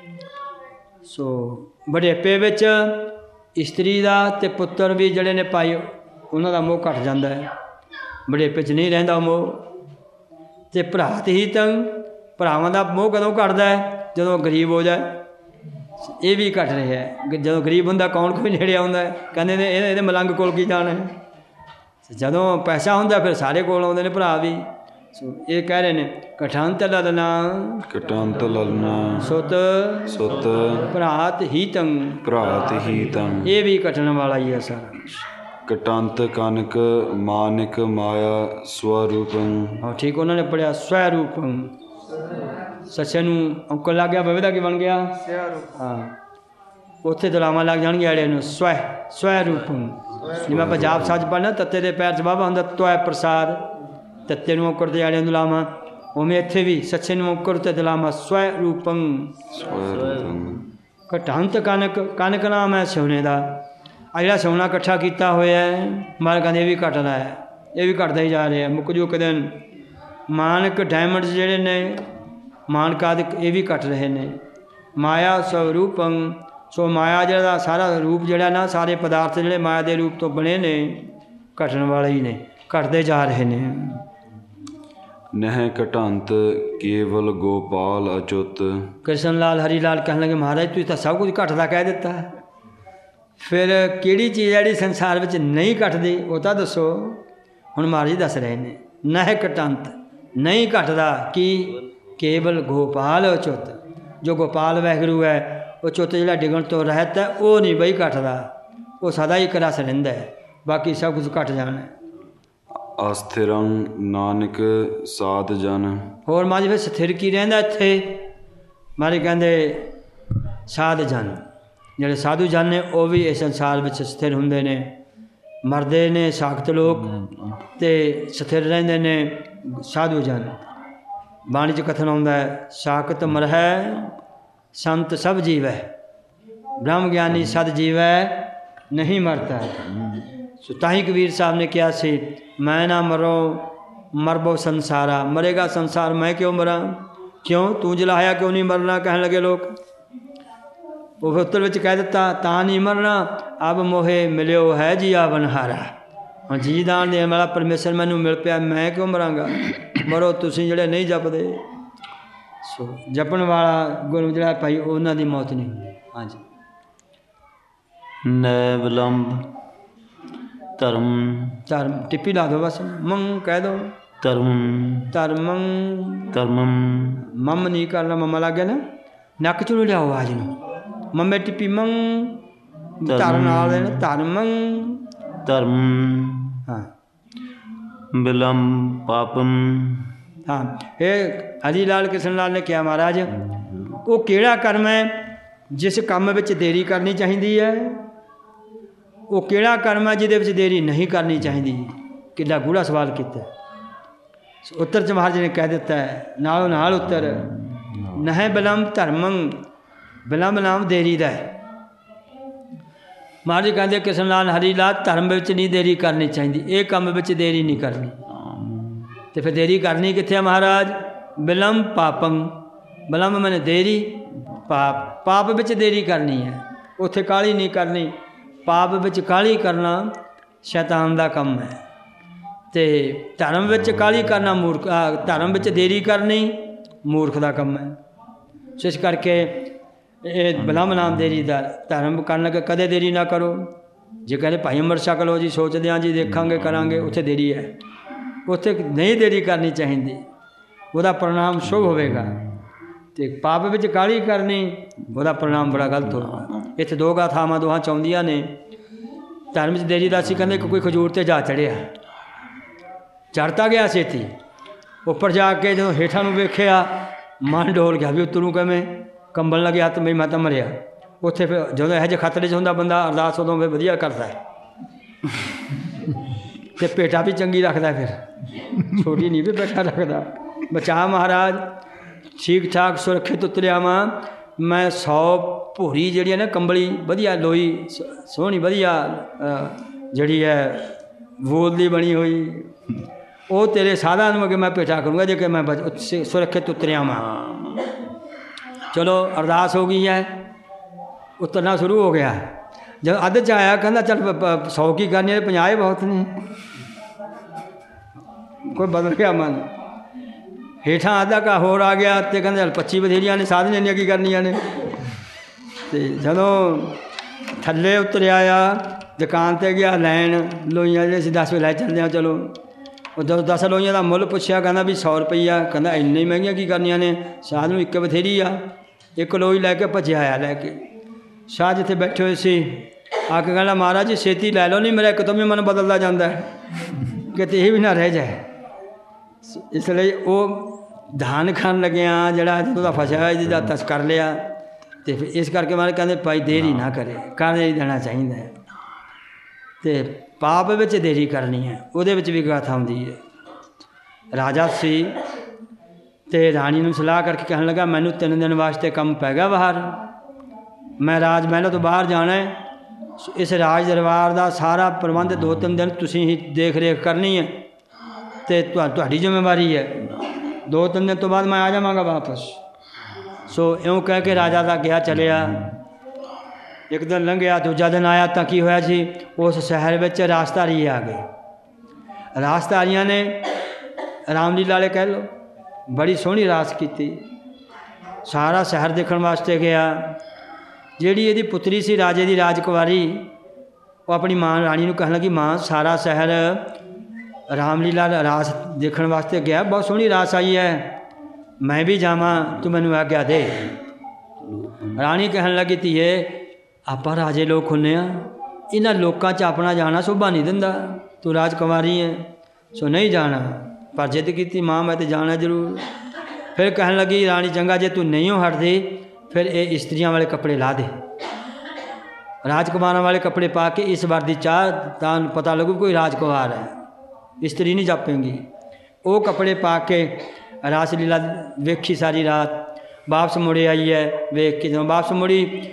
ਸੋ ਵਡੇਪੇ ਵਿੱਚ ਇਸਤਰੀ ਦਾ ਅਤੇ ਪੁੱਤਰ ਵੀ ਜਿਹੜੇ ਨੇ ਭਾਈ, ਉਹਨਾਂ ਦਾ ਮੋਹ ਘਟ ਜਾਂਦਾ ਹੈ, ਵਡੇਪੇ 'ਚ ਨਹੀਂ ਰਹਿੰਦਾ ਮੋਹ। ਅਤੇ ਭਰਾਤ ਹੀ ਤੰ, ਭਰਾਵਾਂ ਦਾ ਮੋਹ ਕਦੋਂ ਘਟਦਾ ਹੈ? ਜਦੋਂ ਗਰੀਬ ਹੋ ਜਾਏ, ਇਹ ਵੀ ਘਟ ਰਿਹਾ ਹੈ। ਜਦੋਂ ਗਰੀਬ ਹੁੰਦਾ ਕੌਣ ਕੋਈ ਨੇੜੇ ਆਉਂਦਾ ਹੈ, ਕਹਿੰਦੇ ਨੇ ਇਹ ਇਹਦੇ ਮਲੰਗ ਕੋਲ ਕੀ ਜਾਣਾ ਹੈ। ਜਦੋਂ ਪੈਸਾ ਹੁੰਦਾ ਫਿਰ ਸਾਰੇ ਕੋਲ ਆਉਂਦੇ ਨੇ ਭਰਾ ਵੀ। ਸੋ ਇਹ ਕਹਿ ਰਹੇ ਨੇ ਕਠੰਤ ਲਲਨਾ, ਕਟੰਤ ਲਲਨਾ ਸੁਤ ਸੁਤ ਭਰਾਤ ਹੀ ਤੰ, ਭਰਾਤ ਹੀ ਤੰ, ਇਹ ਵੀ ਕੱਟਣ ਵਾਲਾ ਹੀ ਹੈ ਸਾਰਾ ਕੁਛ। ਕਟੰਤ ਕਨਕ ਮਾਨਿਕ ਮਾਇਆ ਸਵਰੂਪੰ, ਹਾਂ ਠੀਕ, ਉਹਨਾਂ ਨੇ ਪੜ੍ਹਿਆ ਸਵੈ ਰੂਪੰ। ਸੱਚੇ ਨੂੰ ਅੰਕਲ ਲੱਗ ਗਿਆ, ਬਵੇ ਦਾ ਕੀ ਬਣ ਗਿਆ? ਹਾਂ, ਉੱਥੇ ਦਲਾਵਾਂ ਲੱਗ ਜਾਣਗੀਆਂ ਅੜੇ ਨੂੰ। ਸਵੈ ਸਵੈ ਰੂਪੰ, ਜਿਵੇਂ ਆਪਾਂ ਜਾਪ ਸਾਜ ਪੜ੍ਹਨਾ, ਤੱਤੇ ਦੇ ਪੈਰ 'ਚ ਬਾਬਾ ਹੁੰਦਾ ਤੋਇ ਪ੍ਰਸਾਦ, ਤੱਤੇ ਨੂੰ ਔਕੜ ਦੇ ਆੜਿਆਂ ਨੂੰ ਲਾਵਾਂ, ਉਵੇਂ ਇੱਥੇ ਵੀ ਸੱਚੇ ਨੂੰ ਔਕੜ ਤੇ ਦਲਾਵਾਂ ਸਵੈ ਰੂਪੰ। ਸਵੈ ਰੂਪੰ ਕਟੰਤ ਕਨਕ, ਕਨਕ ਨਾਮ ਹੈ ਸੋਨੇ ਦਾ। ਆ ਜਿਹੜਾ ਸੋਨਾ ਇਕੱਠਾ ਕੀਤਾ ਹੋਇਆ ਹੈ, ਮਾਲ ਕਹਿੰਦੇ ਇਹ ਵੀ ਘਟਦਾ ਹੈ, ਇਹ ਵੀ ਘਟਦਾ ਹੀ ਜਾ ਰਿਹਾ, ਮੁੱਕ ਜੂ ਇੱਕ ਦਿਨ। ਮਾਨਕ ਡਾਇਮੰਡਸ ਜਿਹੜੇ ਨੇ, ਮਾਨਕ ਆਦਿ, ਇਹ ਵੀ ਘਟ ਰਹੇ ਨੇ। ਮਾਇਆ ਸਵਰੂਪੰ, ਸੋ ਮਾਇਆ ਜਿਹੜਾ ਸਾਰਾ ਰੂਪ ਜਿਹੜਾ ਨਾ, ਸਾਰੇ ਪਦਾਰਥ ਜਿਹੜੇ ਮਾਇਆ ਦੇ ਰੂਪ ਤੋਂ ਬਣੇ ਨੇ, ਘਟਣ ਵਾਲੇ ਹੀ ਨੇ, ਘਟਦੇ ਜਾ ਰਹੇ ਨੇ। ਨਹਿ ਕਟੰਤ ਕੇਵਲ ਗੋਪਾਲ ਅਚੁੱਤ, ਕ੍ਰਿਸ਼ਨ ਲਾਲ ਹਰੀ ਲਾਲ ਕਹਿਣ ਲੱਗੇ ਮਹਾਰਾਜ ਤੁਸੀਂ ਤਾਂ ਸਭ ਕੁਝ ਘਟਦਾ ਕਹਿ ਦਿੱਤਾ, ਫਿਰ ਕਿਹੜੀ ਚੀਜ਼ ਜਿਹੜੀ ਸੰਸਾਰ ਵਿੱਚ ਨਹੀਂ ਘਟਦੀ ਉਹ ਤਾਂ ਦੱਸੋ। ਹੁਣ ਮਹਾਰਾਜ ਦੱਸ ਰਹੇ ਨੇ ਨਹਿ ਕਟੰਤ, ਨਹੀਂ ਘਟਦਾ ਕੀ? ਕੇਵਲ ਗੋਪਾਲ ਅਚੁੱਤ, ਜੋ ਗੋਪਾਲ ਵਾਹਿਗੁਰੂ ਹੈ ਉਹ ਚੁੱਤ ਜਿਹੜਾ ਡਿੱਗਣ ਤੋਂ ਰਹਿਤ ਹੈ, ਉਹ ਨਹੀਂ ਬਈ ਘਟਦਾ, ਉਹ ਸਦਾ ਹੀ ਇੱਕ ਰਸ ਰਹਿੰਦਾ ਹੈ, ਬਾਕੀ ਸਭ ਕੁਝ ਘਟ ਜਾਣਾ। ਅਸਥਿਰੰ ਨਾਨਕ ਸਾਧ ਜਨ, ਹੋਰ ਮਾਝ ਫਿਰ ਸਥਿਰ ਕੀ ਰਹਿੰਦਾ ਇੱਥੇ? ਮਾਰੇ ਕਹਿੰਦੇ ਸਾਧ ਜਨ, ਜਿਹੜੇ ਸਾਧੂ ਜਨ ਨੇ ਉਹ ਵੀ ਇਸ ਸੰਸਾਰ ਵਿੱਚ ਸਥਿਰ ਹੁੰਦੇ ਨੇ, ਮਰਦੇ ਨੇ ਸਾਖਤ ਲੋਕ ਅਤੇ ਸਥਿਰ ਰਹਿੰਦੇ ਨੇ ਸਾਧੂ ਜਨ। ਬਾਣੀ 'ਚ ਕਥਨ ਆਉਂਦਾ ਹੈ ਸਾਖਤ ਮਰਹਿ ਸੰਤ ਸਭ ਜੀਵੈ, ਬ੍ਰਹਮ ਗਿਆਨੀ ਸਦ ਜੀਵੈ ਨਹੀਂ ਮਰਦਾ। ਸੋ ਤਾਂ ਹੀ ਕਬੀਰ ਸਾਹਿਬ ਨੇ ਕਿਹਾ ਸੀ ਮੈਂ ਨਾ ਮਰੋ ਮਰਬੋ ਸੰਸਾਰਾ, ਮਰੇਗਾ ਸੰਸਾਰ ਮੈਂ ਕਿਉਂ ਮਰਾਂ? ਕਿਉਂ ਤੂੰ ਜਲਾਇਆ ਕਿਉਂ ਨਹੀਂ ਮਰਨਾ? ਕਹਿਣ ਲੱਗੇ ਲੋਕ। ਉਹ ਉੱਤਰ ਵਿੱਚ ਕਹਿ ਦਿੱਤਾ ਤਾਂ ਨਹੀਂ ਮਰਨਾ, ਅਬ ਮੋਹੇ ਮਿਲਿਓ ਹੈ ਜੀਆ ਬਨਹਾਰਾ। ਹੁਣ ਜੀ ਦਾਨ ਦੇਣ ਵਾਲਾ ਪਰਮੇਸ਼ਰ ਮੈਨੂੰ ਮਿਲ ਪਿਆ, ਮੈਂ ਕਿਉਂ ਮਰਾਂਗਾ? ਮਰੋ ਤੁਸੀਂ ਜਿਹੜੇ ਨਹੀਂ ਜਪਦੇ। ਸੋ ਜਪਣ ਵਾਲਾ ਗੁਰੂ ਜਿਹੜਾ ਭਾਈ ਉਹਨਾਂ ਦੀ ਮੌਤ ਨਹੀਂ ਹੁੰਦੀ। ਹਾਂਜੀ। ਨੈ ਵਿਲੰਬ ਧਰਮ, ਧਰਮ ਟਿੱਪੀ ਲਾ ਦਿਓ ਬਸ, ਮੰਗ ਕਹਿ ਦਿਓ। ਧਰਮ ਧਰਮੰ, ਧਰਮਮ, ਮੰਮ ਨਹੀਂ ਕਰਨਾ, ਮੰਮਾ ਲੱਗ ਗਿਆ ਨਾ, ਨੱਕ ਚੋਂ ਲਿਆਓ ਆਵਾਜ਼ ਨੂੰ, ਮੰਮੇ ਟਿੱਪੀ ਮੰਗ, ਧਰਮ ਨਾਲ ਦੇਣਾ ਧਰਮੰ। ਧਰਮ ਹਾਂ ਵਿਲੰਬ ਪਾਪਮ। ਹਾਂ ਇਹ ਹਰੀ ਲਾਲ ਕ੍ਰਿਸ਼ਨ ਲਾਲ ਨੇ ਕਿਹਾ ਮਹਾਰਾਜ ਉਹ ਕਿਹੜਾ ਕਰਮ ਹੈ ਜਿਸ ਕੰਮ ਵਿੱਚ ਦੇਰੀ ਕਰਨੀ ਚਾਹੀਦੀ ਹੈ? ਉਹ ਕਿਹੜਾ ਕਰਮ ਹੈ ਜਿਹਦੇ ਵਿੱਚ ਦੇਰੀ ਨਹੀਂ ਕਰਨੀ ਚਾਹੀਦੀ? ਕਿੱਡਾ ਗੂੜਾ ਸਵਾਲ ਕੀਤਾ। ਉੱਤਰ 'ਚ ਮਹਾਰਾਜ ਨੇ ਕਹਿ ਦਿੱਤਾ ਹੈ ਨਾਲੋਂ ਨਾਲ ਉੱਤਰ, ਨਹਿ ਬਿਲੰਬ ਧਰਮੰ, ਬਿਲੰਬ ਨਾਮ ਦੇਰੀ ਦਾ ਹੈ। ਮਹਾਰਾਜ ਕਹਿੰਦੇ ਕ੍ਰਿਸ਼ਨ ਲਾਲ ਹਰੀ ਲਾਲ ਧਰਮ ਵਿੱਚ ਨਹੀਂ ਦੇਰੀ ਕਰਨੀ ਚਾਹੀਦੀ, ਇਹ ਕੰਮ ਵਿੱਚ ਦੇਰੀ ਨਹੀਂ ਕਰਨੀ। ਅਤੇ ਫਿਰ ਦੇਰੀ ਕਰਨੀ ਕਿੱਥੇ ਆ ਮਹਾਰਾਜ? ਬਿਲੰਬ ਪਾਪੰ, ਬਿਲੰਬ ਮੈਨੇ ਦੇਰੀ, ਪਾਪ, ਪਾਪ ਵਿੱਚ ਦੇਰੀ ਕਰਨੀ ਹੈ, ਉੱਥੇ ਕਾਹਲੀ ਨਹੀਂ ਕਰਨੀ। ਪਾਪ ਵਿੱਚ ਕਾਹਲੀ ਕਰਨਾ ਸ਼ੈਤਾਨ ਦਾ ਕੰਮ ਹੈ, ਅਤੇ ਧਰਮ ਵਿੱਚ ਕਾਹਲੀ ਕਰਨਾ ਮੂਰਖ, ਧਰਮ ਵਿੱਚ ਦੇਰੀ ਕਰਨੀ ਮੂਰਖ ਦਾ ਕੰਮ ਹੈ। ਸੋ ਇਸ ਕਰਕੇ ਇਹ ਬਿਲੰਬ ਨਾਮ ਦੇਰੀ ਦਾ, ਧਰਮ ਕਰਨ ਲੱਗੇ ਕਦੇ ਦੇਰੀ ਨਾ ਕਰੋ। ਜੇ ਕਹਿੰਦੇ ਭਾਈ ਅੰਮ੍ਰਿਤ ਛਕ ਲਓ ਜੀ, ਸੋਚਦੇ ਹਾਂ ਜੀ ਦੇਖਾਂਗੇ ਕਰਾਂਗੇ, ਉੱਥੇ ਦੇਰੀ ਹੈ, ਉੱਥੇ ਨਹੀਂ ਦੇਰੀ ਕਰਨੀ ਚਾਹੀਦੀ, ਉਹਦਾ ਪ੍ਰਣਾਮ ਸ਼ੁਭ ਹੋਵੇਗਾ। ਅਤੇ ਪਾਪ ਵਿੱਚ ਕਾਹਲੀ ਕਰਨੀ ਉਹਦਾ ਪ੍ਰਣਾਮ ਬੜਾ ਗਲਤ ਹੋਵੇਗਾ। ਇੱਥੇ ਦੋ ਗਾਥਾਵਾਂ ਦੋਹਾਂ ਚਾਹੁੰਦੀਆਂ ਨੇ। ਧਰਮ ਵਿੱਚ ਦੇਰੀ ਦਾ ਅਸੀਂ ਕਹਿੰਦੇ ਕਿ ਕੋਈ ਖਜੂਰ 'ਤੇ ਜਾ ਚੜ੍ਹਿਆ, ਚੜ੍ਹਤਾ ਗਿਆ ਛੇਤੀ, ਉੱਪਰ ਜਾ ਕੇ ਜਦੋਂ ਹੇਠਾਂ ਨੂੰ ਵੇਖਿਆ ਮਨ ਡੋਲ ਗਿਆ ਵੀ ਉੱਤਰੂ ਕਿਵੇਂ, ਕੰਬਣ ਲੱਗਿਆ ਹੱਥ ਮੇਰੀ ਮੈਂ ਤਾਂ ਮਰਿਆ। ਉੱਥੇ ਫਿਰ ਜਦੋਂ ਇਹੋ ਜਿਹੇ ਖਤਰੇ 'ਚ ਹੁੰਦਾ ਬੰਦਾ ਅਰਦਾਸ ਉਦੋਂ ਫਿਰ ਵਧੀਆ ਕਰਦਾ ਹੈ। ਤੇ ਭੇਟਾ ਵੀ ਚੰਗੀ ਰੱਖਦਾ, ਫਿਰ ਛੋਟੀ ਨਹੀਂ ਵੀ ਭੇਟਾ ਰੱਖਦਾ। ਬਚਾ ਮਹਾਰਾਜ, ਠੀਕ ਠਾਕ ਸੁਰੱਖਿਅਤ ਉਤਰਿਆ ਵਾਂ ਮੈਂ। ਸੌ ਭੋਰੀ ਜਿਹੜੀ ਹੈ ਨਾ ਕੰਬਲੀ ਵਧੀਆ ਲੋਈ ਸੋਹਣੀ ਵਧੀਆ ਜਿਹੜੀ ਹੈ ਵੋਲ ਦੀ ਬਣੀ ਹੋਈ, ਉਹ ਤੇਰੇ ਸਾਧਾਂ ਨੂੰ ਅੱਗੇ ਮੈਂ ਭੇਟਾ ਕਰੂੰਗਾ ਜੇ ਕਿ ਮੈਂ ਸੁਰੱਖਿਅਤ ਉਤਰਿਆ ਵਾਂ। ਚਲੋ ਅਰਦਾਸ ਹੋ ਗਈ ਹੈ, ਉਤਰਨਾ ਸ਼ੁਰੂ ਹੋ ਗਿਆ। ਜਦ ਅੱਧ 'ਚ ਆਇਆ ਕਹਿੰਦਾ ਚੱਲ ਸੌ ਕੀ ਕਰਨੀ, ਪੰਜਾਹ ਬਹੁਤ ਨੇ। ਕੋਈ ਬਦਲ ਗਿਆ ਮਨ, ਹੇਠਾਂ ਅੱਧਾ ਕਾ ਹੋਰ ਆ ਗਿਆ ਅਤੇ ਕਹਿੰਦੇ ਚੱਲ ਪੱਚੀ ਬਥੇਰੀਆਂ ਨੇ, ਸਾਧਨ ਇੰਨੀਆਂ ਕੀ ਕਰਨੀਆਂ ਨੇ। ਅਤੇ ਜਦੋਂ ਥੱਲੇ ਉਤਰਿਆ ਆ ਦੁਕਾਨ 'ਤੇ ਗਿਆ ਲੈਣ ਲੋਈਆਂ ਜਿਹੜੇ ਅਸੀਂ ਦਸ ਵਜੇ ਲੈ ਚੱਲਦੇ ਹਾਂ। ਚਲੋ ਉਹ ਜਦੋਂ ਦਸ ਲੋਈਆਂ ਦਾ ਮੁੱਲ ਪੁੱਛਿਆ ਕਹਿੰਦਾ ਵੀ ਸੌ ਰੁਪਈਆ। ਕਹਿੰਦਾ ਇੰਨੀ ਮਹਿੰਗੀਆਂ ਕੀ ਕਰਨੀਆਂ ਨੇ, ਸਾਧ ਨੂੰ ਇੱਕ ਬਥੇਰੀ ਆ। ਇੱਕ ਲੋਈ ਲੈ ਕੇ ਭੱਜਿਆ ਆਇਆ ਲੈ ਕੇ। ਸ਼ਾਹ ਜਿੱਥੇ ਬੈਠੇ ਹੋਏ ਸੀ ਆ ਕੇ ਕਹਿੰਦਾ ਮਹਾਰਾਜ ਜੀ ਛੇਤੀ ਲੈ ਲਓ, ਨਹੀਂ ਮੇਰਾ ਇੱਕ ਤੋਂ ਵੀ ਮਨ ਬਦਲਦਾ ਜਾਂਦਾ ਕਿਤੇ ਇਹ ਵੀ ਨਾ ਰਹਿ ਜਾਏ। ਇਸ ਲਈ ਉਹ ਧਾਨ ਖਾਣ ਲੱਗਿਆ ਜਿਹੜਾ ਜਦੋਂ ਦਾ ਫਸਿਆ ਹੋਇਆ ਜਿਹਦਾ ਤਸ ਕਰ ਲਿਆ। ਅਤੇ ਫਿਰ ਇਸ ਕਰਕੇ ਮਹਾਰਾਜ ਕਹਿੰਦੇ ਭਾਈ ਦੇਰੀ ਨਾ ਕਰੇ, ਕਰ ਨਹੀਂ ਦੇਣਾ ਚਾਹੀਦਾ। ਅਤੇ ਪਾਪ ਵਿੱਚ ਦੇਰੀ ਕਰਨੀ ਹੈ, ਉਹਦੇ ਵਿੱਚ ਵੀ ਗਾਥਾ ਹੁੰਦੀ ਹੈ। ਰਾਜਾ ਸੀ ਅਤੇ ਰਾਣੀ ਨੂੰ ਸਲਾਹ ਕਰਕੇ ਕਹਿਣ ਲੱਗਾ ਮੈਨੂੰ ਤਿੰਨ ਦਿਨ ਵਾਸਤੇ ਕੰਮ ਪੈ ਗਿਆ ਬਾਹਰ, ਮੈਂ ਰਾਜ ਮਹਿਲ ਤੋਂ ਬਾਹਰ ਜਾਣਾ ਹੈ। ਇਸ ਰਾਜ ਦਰਬਾਰ ਦਾ ਸਾਰਾ ਪ੍ਰਬੰਧ ਦੋ ਤਿੰਨ ਦਿਨ ਤੁਸੀਂ ਹੀ ਦੇਖ ਰੇਖ ਕਰਨੀ ਹੈ ਅਤੇ ਤੁਹਾ ਤੁਹਾਡੀ ਜ਼ਿੰਮੇਵਾਰੀ ਹੈ। ਦੋ ਤਿੰਨ ਦਿਨ ਤੋਂ ਬਾਅਦ ਮੈਂ ਆ ਜਾਵਾਂਗਾ ਵਾਪਸ। ਸੋ ਇਉਂ ਕਹਿ ਕੇ ਰਾਜਾ ਦਾ ਗਿਆ ਚਲਿਆ। ਇੱਕ ਦਿਨ ਲੰਘਿਆ, ਦੂਜਾ ਦਿਨ ਆਇਆ ਤਾਂ ਕੀ ਹੋਇਆ ਸੀ, ਉਸ ਸ਼ਹਿਰ ਵਿੱਚ ਰਾਸਧਾਰੀ ਆ ਗਏ। ਰਾਸਧਾਰੀਆਂ ਨੇ ਰਾਮਲੀਲਾ ਵਾਲੇ ਕਹਿ ਲਓ ਬੜੀ ਸੋਹਣੀ ਰਾਸ ਕੀਤੀ। ਸਾਰਾ ਸ਼ਹਿਰ ਦੇਖਣ ਵਾਸਤੇ ਗਿਆ। ਜਿਹੜੀ ਇਹਦੀ ਪੁੱਤਰੀ ਸੀ ਰਾਜੇ ਦੀ ਰਾਜਕੁਮਾਰੀ, ਉਹ ਆਪਣੀ ਮਾਂ ਰਾਣੀ ਨੂੰ ਕਹਿਣ ਲੱਗੀ ਮਾਂ ਸਾਰਾ ਸ਼ਹਿਰ ਰਾਮਲੀਲਾ ਰਾਸ ਦੇਖਣ ਵਾਸਤੇ ਗਿਆ, ਬਹੁਤ ਸੋਹਣੀ ਰਾਸ ਆਈ ਹੈ, ਮੈਂ ਵੀ ਜਾਵਾਂ, ਤੂੰ ਮੈਨੂੰ ਆਗਿਆ ਦੇ। ਰਾਣੀ ਕਹਿਣ ਲੱਗੀ ਧੀਏ ਆਪਾਂ ਰਾਜੇ ਲੋਕ ਹੁੰਦੇ ਹਾਂ, ਇਹਨਾਂ ਲੋਕਾਂ 'ਚ ਆਪਣਾ ਜਾਣਾ ਸ਼ੋਭਾ ਨਹੀਂ ਦਿੰਦਾ, ਤੂੰ ਰਾਜਕੁਮਾਰੀ ਹੈ ਸੋ ਨਹੀਂ ਜਾਣਾ। ਪਰ ਜਿੱਦ ਕੀਤੀ ਮਾਂ ਮੈਂ ਤਾਂ ਜਾਣਾ ਜ਼ਰੂਰ। ਫਿਰ ਕਹਿਣ ਲੱਗੀ ਰਾਣੀ ਚੰਗਾ ਜੇ ਤੂੰ ਨਹੀਂ ਹੋ ਹਟਦੀ ਫਿਰ ਇਹ ਇਸਤਰੀਆਂ ਵਾਲੇ ਕੱਪੜੇ ਲਾ ਦੇ, ਰਾਜਕੁਮਾਰਾਂ ਵਾਲੇ ਕੱਪੜੇ ਪਾ ਕੇ ਇਸ ਵਾਰ ਦੀ ਚਾਹ ਤਾਂ ਪਤਾ ਲੱਗੂ ਕੋਈ ਰਾਜਕੁਮਾਰ ਹੈ, ਇਸਤਰੀ ਨਹੀਂ ਜਾਪੇਂਗੀ। ਉਹ ਕੱਪੜੇ ਪਾ ਕੇ ਰਾਸ ਲੀਲਾ ਵੇਖੀ ਸਾਰੀ ਰਾਤ, ਵਾਪਸ ਮੁੜੇ ਆਈ ਹੈ। ਵੇਖ ਕੇ ਜਦੋਂ ਵਾਪਸ ਮੁੜੀ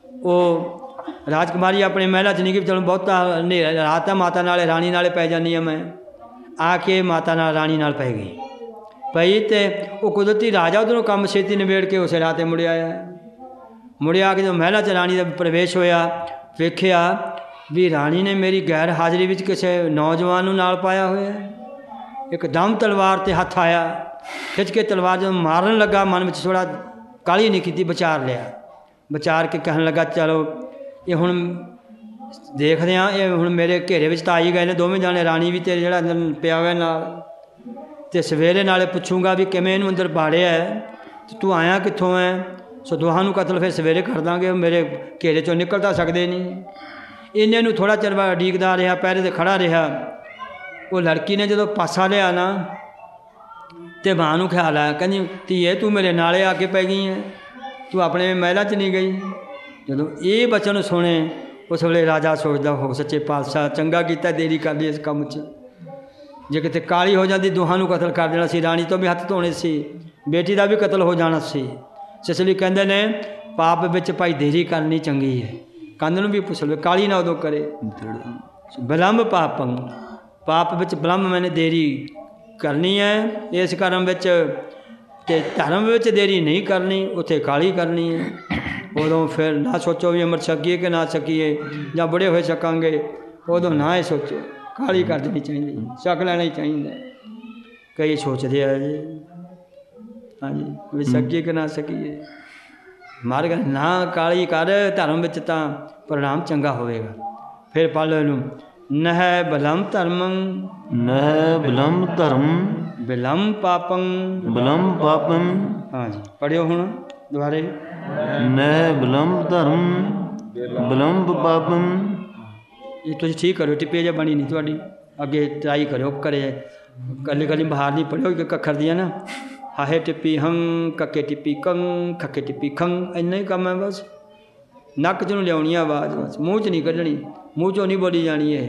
ਉਹ ਰਾਜਕੁਮਾਰੀ ਆਪਣੇ ਮਹਿਲਾਂ 'ਚ ਨਹੀਂ ਕਿ ਚਲੋ ਬਹੁਤਾ ਹਨੇਰਾ ਰਾਤ ਹੈ, ਮਾਤਾ ਨਾਲੇ ਰਾਣੀ ਨਾਲੇ ਪੈ ਜਾਂਦੀ ਹਾਂ ਮੈਂ। ਆ ਕੇ ਮਾਤਾ ਨਾਲ ਰਾਣੀ ਨਾਲ ਪੈ ਗਈ ਪਈ ਅਤੇ ਉਹ ਕੁਦਰਤੀ ਰਾਜਾ ਉੱਧਰੋਂ ਕੰਮ ਛੇਤੀ ਨਿਬੇੜ ਕੇ ਉਸੇ ਰਾਤ ਮੁੜਿਆ ਆਇਆ। ਮੁੜਿਆ ਕੇ ਜਦੋਂ ਮਹਿਲਾਂ 'ਚ ਰਾਣੀ ਦਾ ਪ੍ਰਵੇਸ਼ ਹੋਇਆ, ਵੇਖਿਆ ਵੀ ਰਾਣੀ ਨੇ ਮੇਰੀ ਗੈਰ ਹਾਜ਼ਰੀ ਵਿੱਚ ਕਿਸੇ ਨੌਜਵਾਨ ਨੂੰ ਨਾਲ ਪਾਇਆ ਹੋਇਆ। ਇੱਕਦਮ ਤਲਵਾਰ 'ਤੇ ਹੱਥ ਆਇਆ, ਖਿੱਚ ਕੇ ਤਲਵਾਰ ਜਦੋਂ ਮਾਰਨ ਲੱਗਾ ਮਨ ਵਿੱਚ ਥੋੜ੍ਹਾ ਕਾਹਲੀ ਨਹੀਂ ਕੀਤੀ, ਵਿਚਾਰ ਲਿਆ। ਵਿਚਾਰ ਕੇ ਕਹਿਣ ਲੱਗਾ ਚਲੋ ਇਹ ਹੁਣ ਦੇਖਦੇ ਹਾਂ, ਇਹ ਹੁਣ ਮੇਰੇ ਘੇਰੇ ਵਿੱਚ ਤਾਂ ਆਈ ਗਏ ਨੇ ਦੋਵੇਂ ਜਾਣੇ, ਰਾਣੀ ਵੀ ਤੇਰੇ ਜਿਹੜਾ ਅੰਦਰ ਪਿਆ ਹੋਇਆ ਨਾਲ, ਅਤੇ ਸਵੇਰੇ ਨਾਲੇ ਪੁੱਛੂੰਗਾ ਵੀ ਕਿਵੇਂ ਇਹਨੂੰ ਅੰਦਰ ਬਾੜਿਆ ਹੈ ਅਤੇ ਤੂੰ ਆਇਆ ਕਿੱਥੋਂ ਹੈ। ਸੋ ਦੋਹਾਂ ਨੂੰ ਕਤਲ ਫਿਰ ਸਵੇਰੇ ਕਰ ਦਾਂਗੇ, ਮੇਰੇ ਘੇਰੇ 'ਚੋਂ ਨਿਕਲ ਤਾਂ ਸਕਦੇ ਨਹੀਂ। ਇੰਨੇ ਨੂੰ ਥੋੜ੍ਹਾ ਚਿਰ ਬਾਅਦ ਉਡੀਕਦਾ ਰਿਹਾ, ਪਹਿਰੇ 'ਤੇ ਖੜ੍ਹਾ ਰਿਹਾ। ਉਹ ਲੜਕੀ ਨੇ ਜਦੋਂ ਪਾਸਾ ਲਿਆ ਨਾ ਅਤੇ ਮਾਂ ਨੂੰ ਖਿਆਲ ਆਇਆ, ਕਹਿੰਦੀ ਧੀਏ ਤੂੰ ਮੇਰੇ ਨਾਲੇ ਆ ਕੇ ਪੈ ਗਈ ਹੈ, ਤੂੰ ਆਪਣੇ ਮਹਿਲਾਂ 'ਚ ਨਹੀਂ ਗਈ। ਜਦੋਂ ਇਹ ਬਚਨ ਸੁਣੇ ਉਸ ਵੇਲੇ ਰਾਜਾ ਸੋਚਦਾ ਹੋ ਸੱਚੇ ਪਾਤਸ਼ਾਹ ਚੰਗਾ ਕੀਤਾ ਦੇਰੀ ਕਰ ਲਈ ਇਸ ਕੰਮ 'ਚ, ਜੇ ਕਿਤੇ ਕਾਲੀ ਹੋ ਜਾਂਦੀ ਦੋਹਾਂ ਨੂੰ ਕਤਲ ਕਰ ਦੇਣਾ ਸੀ, ਰਾਣੀ ਤੋਂ ਵੀ ਹੱਥ ਧੋਣੇ ਸੀ, ਬੇਟੀ ਦਾ ਵੀ ਕਤਲ ਹੋ ਜਾਣਾ ਸੀ। ਇਸ ਲਈ ਕਹਿੰਦੇ ਨੇ ਪਾਪ ਵਿੱਚ ਭਾਈ ਦੇਰੀ ਕਰਨੀ ਚੰਗੀ ਹੈ। ਕੰਧ ਨੂੰ ਵੀ ਪੁੱਛ ਲਵੇ ਕਾਲੀ ਨਾ ਉਦੋਂ ਕਰੇ। ਵਿਲੰਬ ਪਾਪੰ, ਪਾਪ ਵਿੱਚ ਵਿਲੰਬ ਮੈਨੇ ਦੇਰੀ ਕਰਨੀ ਹੈ ਇਸ ਕਰਮ ਵਿੱਚ, ਅਤੇ ਧਰਮ ਵਿੱਚ ਦੇਰੀ ਨਹੀਂ ਕਰਨੀ, ਉੱਥੇ ਕਾਲੀ ਕਰਨੀ ਹੈ। ਉਦੋਂ ਫਿਰ ਨਾ ਸੋਚੋ ਵੀ ਅੰਮ੍ਰਿਤ ਛਕੀਏ ਕਿ ਨਾ ਛਕੀਏ ਜਾਂ ਬੁੜੇ ਹੋਏ ਛਕਾਂਗੇ, ਉਦੋਂ ਨਾ ਇਹ ਸੋਚੋ, ਕਾਲੀ ਕਰ ਦੇਣੀ ਚਾਹੀਦੀ, ਛਕ ਲੈਣਾ ਹੀ ਚਾਹੀਦਾ। ਕਈ ਸੋਚਦੇ ਆ ਜੀ ਹਾਂਜੀ ਵੀ ਛਕੀਏ ਕਿ ਨਾ ਛਕੀਏ, ਮਾਰਗ ਨਾ ਕਾਲੀ ਕਰ, ਧਰਮ ਵਿੱਚ ਤਾਂ परिणाम चंगा होएगा। फिर पढ़ लो नह बलम धर्मं नह बिलम धर्म बिलम पापं बिलम पापम। हाँ जी पढ़ियो हुण दुबारे नह बिलम धर्म बिलम पापम। ये तुम ठीक करो टिप्पी जो बनी नहीं थोड़ी अगे ट्राई करो करे कली कली बाहर नहीं पढ़ियो एक अखर दिया ना हाहे टिप्पी हंग कके टिप्पी कंग खके टिप्पी खंग इन्ना ही काम है बस। नक च लियानी आवाज़ बस मूँह च नहीं कढ़नी मूँह चों नहीं बोली जानी है